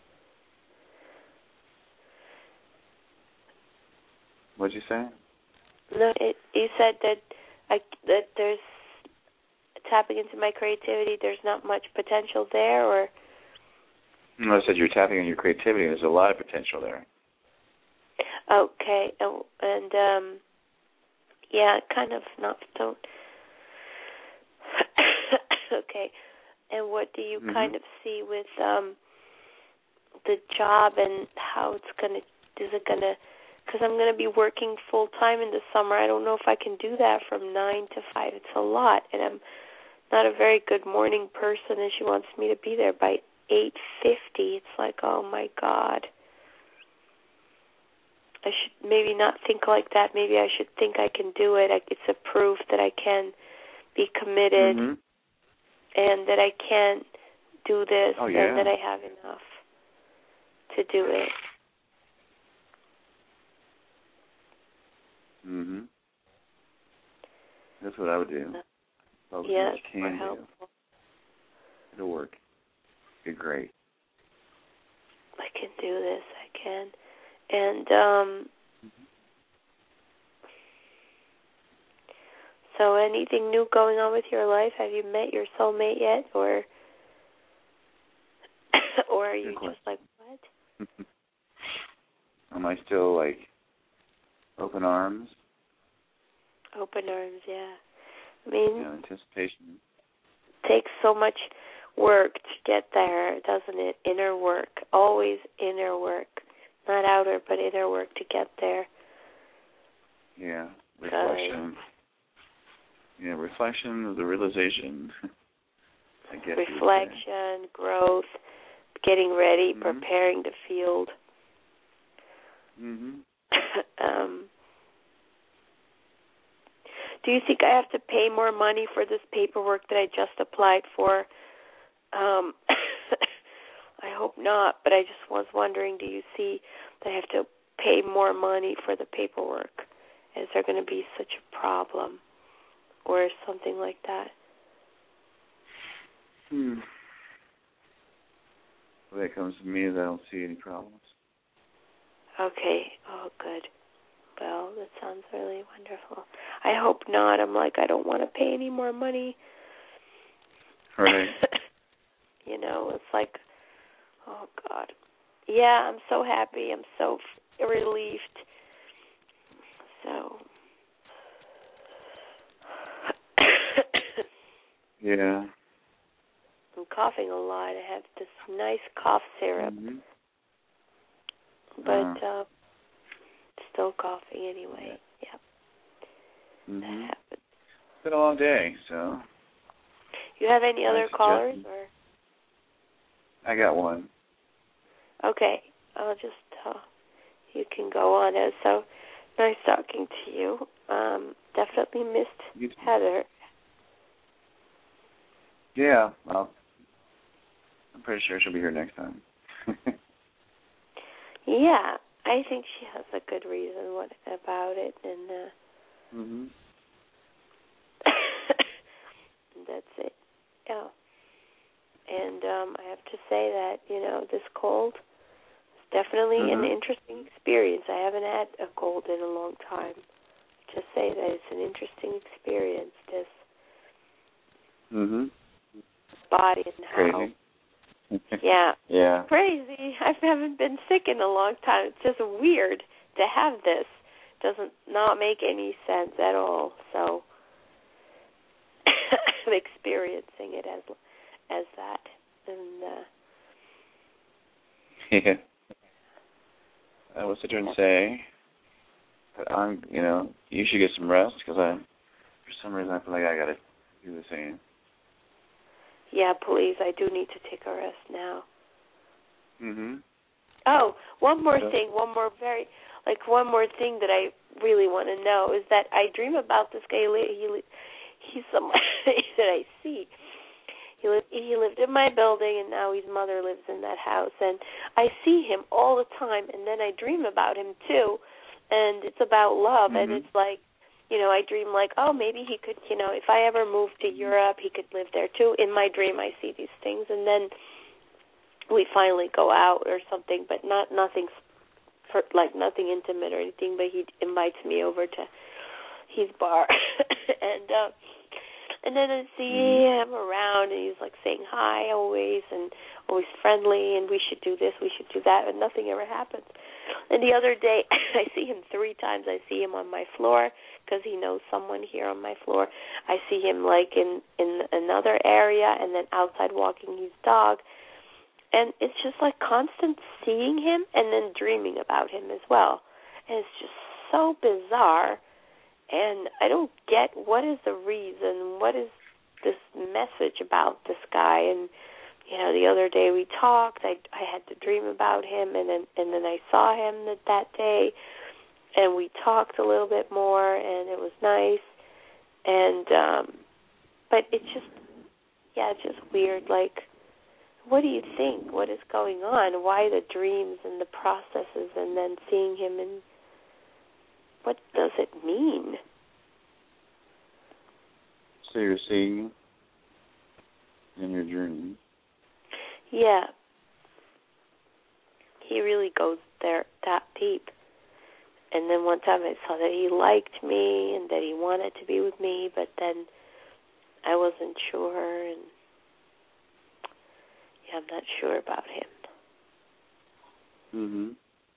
What'd you say? No, it, you said that I, that there's tapping into my creativity, there's not much potential there, or? No, I said you're tapping into your creativity. There's a lot of potential there. Okay, and, and um, yeah, kind of not, don't. Okay, and what do you mm-hmm. kind of see with um, the job and how it's going to, is it going to, because I'm going to be working full time in the summer. I don't know if I can do that from nine to five. It's a lot, and I'm not a very good morning person, and she wants me to be there by eight fifty. It's like, oh, my God. I should maybe not think like that. Maybe I should think I can do it. I, it's a proof that I can be committed. Mm-hmm. And that I can do this, oh, yeah. and that I have enough to do it. Mm-hmm. That's what I would do. Well, yeah, that's more helpful. It'll work. It'd be great. I can do this. I can. And, um... Mm-hmm. So anything new going on with your life? Have you met your soulmate yet, or or are you just like, what? Am I still, like, open arms? Open arms, yeah. I mean, yeah, anticipation. It takes so much work to get there, doesn't it? Inner work. Always inner work. Not outer, but inner work to get there. Yeah, reflection. Yeah, reflection, the realization. I guess reflection, growth, getting ready, mm-hmm. preparing the field. Mm-hmm. um, do you think I have to pay more money for this paperwork that I just applied for? Um, I hope not, but I just was wondering, do you see that I have to pay more money for the paperwork? Is there going to be such a problem? Or something like that. Hmm. When it comes to me, I don't see any problems. Okay. Oh, good. Well, that sounds really wonderful. I hope not. I'm like, I don't want to pay any more money. Right. You know, it's like, oh, God. Yeah, I'm so happy. I'm so f- relieved. So. Yeah. I'm coughing a lot. I have this nice cough syrup. Mm-hmm. But uh, uh, still coughing anyway. Yep. Mm-hmm. That happens. It's been a long day, so. You have any other callers? Or? I got one. Okay. I'll just, uh, you can go on. It was so nice talking to you. Um, definitely missed Heather. Yeah, well, I'm pretty sure she'll be here next time. Yeah, I think she has a good reason what about it, and uh, mm-hmm. that's it. Yeah, and um, I have to say that you know this cold is definitely mm-hmm. an interesting experience. I haven't had a cold in a long time. Just say that it's an interesting experience. This mm-hmm. body and how. Crazy. Yeah. Yeah. Crazy. I haven't been sick in a long time. It's just weird to have this. Doesn't not make any sense at all. So I'm experiencing it as as that. And uh yeah. I will sit here and say that I'm, you know, you should get some rest because I, for some reason, I feel like I got to do the same. Yeah, please. I do need to take a rest now. Mhm. Oh, one more thing. One more very, like one more thing that I really want to know is that I dream about this guy. He he's somebody that I see. He lived he lived in my building, and now his mother lives in that house. And I see him all the time, and then I dream about him too. And it's about love, mm-hmm. and it's like. You know, I dream like, oh, maybe he could, you know, if I ever moved to Europe, he could live there too. In my dream, I see these things, and then we finally go out or something, but not nothing, for, like nothing intimate or anything. But he invites me over to his bar, and uh, and then I see him around, and he's like saying hi always, and always friendly, and we should do this, we should do that, and nothing ever happens. And the other day, I see him three times. I see him on my floor because he knows someone here on my floor. I see him like in, in another area and then outside walking his dog. And it's just like constant seeing him and then dreaming about him as well. And it's just so bizarre. And I don't get what is the reason, what is this message about this guy. And you know, the other day we talked. I I had to dream about him, and then and then I saw him that, that day, and we talked a little bit more, and it was nice. And um, but it's just, yeah, it's just weird. Like, what do you think? What is going on? Why the dreams and the processes, and then seeing him, and what does it mean? So you're seeing in your dream. Yeah. He really goes there that deep. And then one time I saw that he liked me and that he wanted to be with me, but then I wasn't sure, and yeah, I'm not sure about him. Mhm.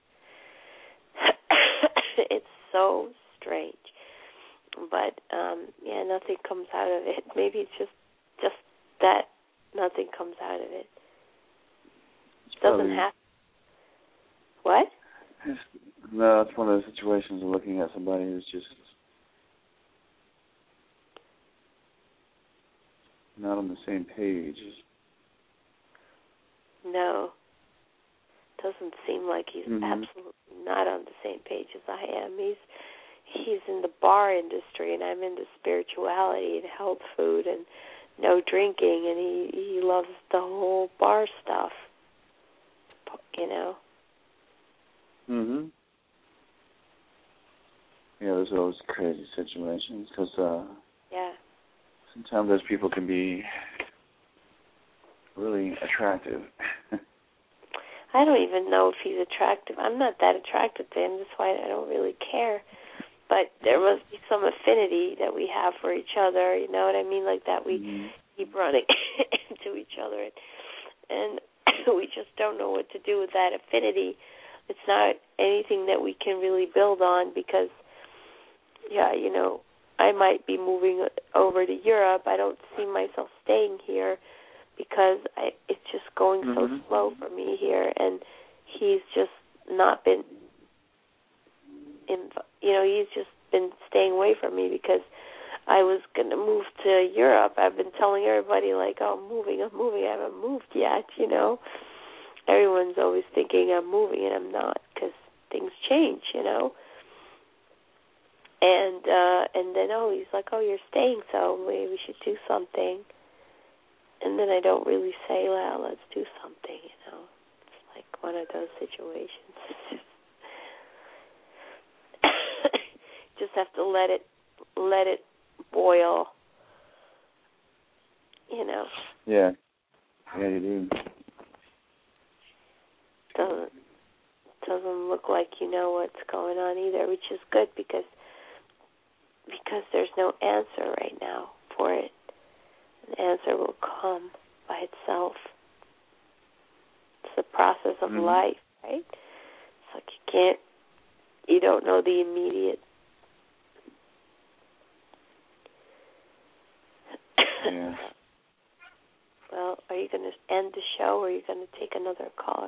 It's so strange. But um yeah, nothing comes out of it. Maybe it's just just that nothing comes out of it. It doesn't have. What? It's, no, it's one of those situations of looking at somebody who's just not on the same page. No. Doesn't seem like he's mm-hmm. absolutely not on the same page as I am. He's he's in the bar industry, and I'm into spirituality and health food and no drinking, and he, he loves the whole bar stuff, you know. Mhm. Yeah, there's always crazy situations because uh, yeah. sometimes those people can be really attractive. I don't even know if he's attractive. I'm not that attracted to him. That's why I don't really care. But there must be some affinity that we have for each other. You know what I mean? Like that we mm-hmm. keep running into each other. And and we just don't know what to do with that affinity. It's not anything that we can really build on because, yeah, you know, I might be moving over to Europe. I don't see myself staying here because I, it's just going mm-hmm. so slow for me here, and he's just not been, in, you know, he's just been staying away from me because I was going to move to Europe. I've been telling everybody, like, oh, I'm moving, I'm moving. I haven't moved yet, you know. Everyone's always thinking I'm moving, and I'm not because things change, you know. And uh, and then, oh, he's like, oh, you're staying, so maybe we should do something. And then I don't really say, well, let's do something, you know. It's like one of those situations. Just have to let it let it boil, you know. Yeah. Yeah, you do. Doesn't doesn't look like you know what's going on either, which is good because because there's no answer right now for it. An answer will come by itself. It's the process of mm-hmm. life, right? It's like you can't, you don't know the immediate. Yeah. Well, are you going to end the show or are you going to take another caller?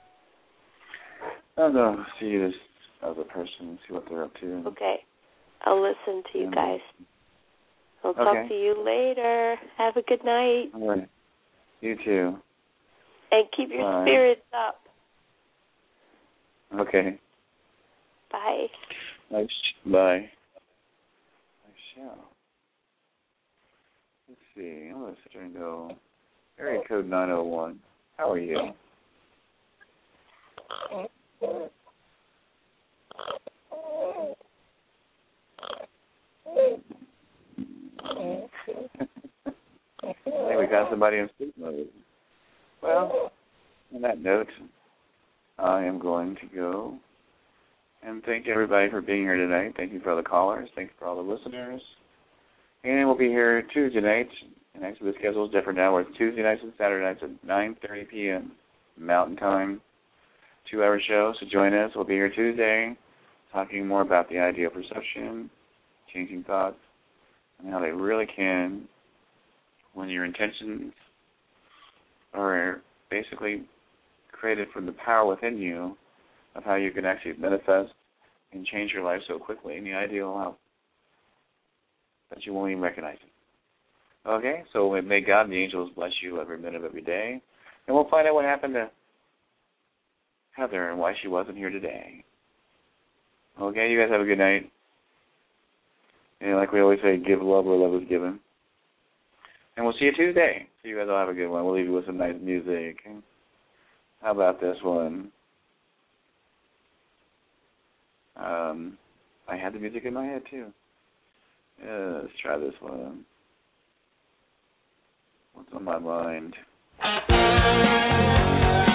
I'll go see this other person, see what they're up to. Okay. I'll listen to you and, guys. I'll okay. talk to you later. Have a good night. All right. You too. And keep your Bye. spirits up. Okay. Bye. I sh- bye. I shall. Let's see. I'm going to sit and go. Area code nine oh one. How are you? I think we got somebody in sleep mode. Well, on that note, I am going to go and thank everybody for being here tonight. Thank you for all the callers. Thank you for all the listeners. And we'll be here Tuesday night. And actually, the schedule is different now, where it's Tuesday nights and Saturday nights at nine thirty p.m. Mountain Time. Two-hour show, so join us. We'll be here Tuesday talking more about the idea of perception, changing thoughts, and how they really can, when your intentions are basically created from the power within you of how you can actually manifest and change your life so quickly, and the idea will help that you won't even recognize it. Okay, so may God and the angels bless you every minute of every day, and we'll find out what happened to Heather and why she wasn't here today. Okay, you guys have a good night. And like we always say, give love where love is given. And we'll see you Tuesday. So you guys all have a good one. We'll leave you with some nice music. How about this one? Um, I had the music in my head too. Yeah, let's try this one. What's on my mind?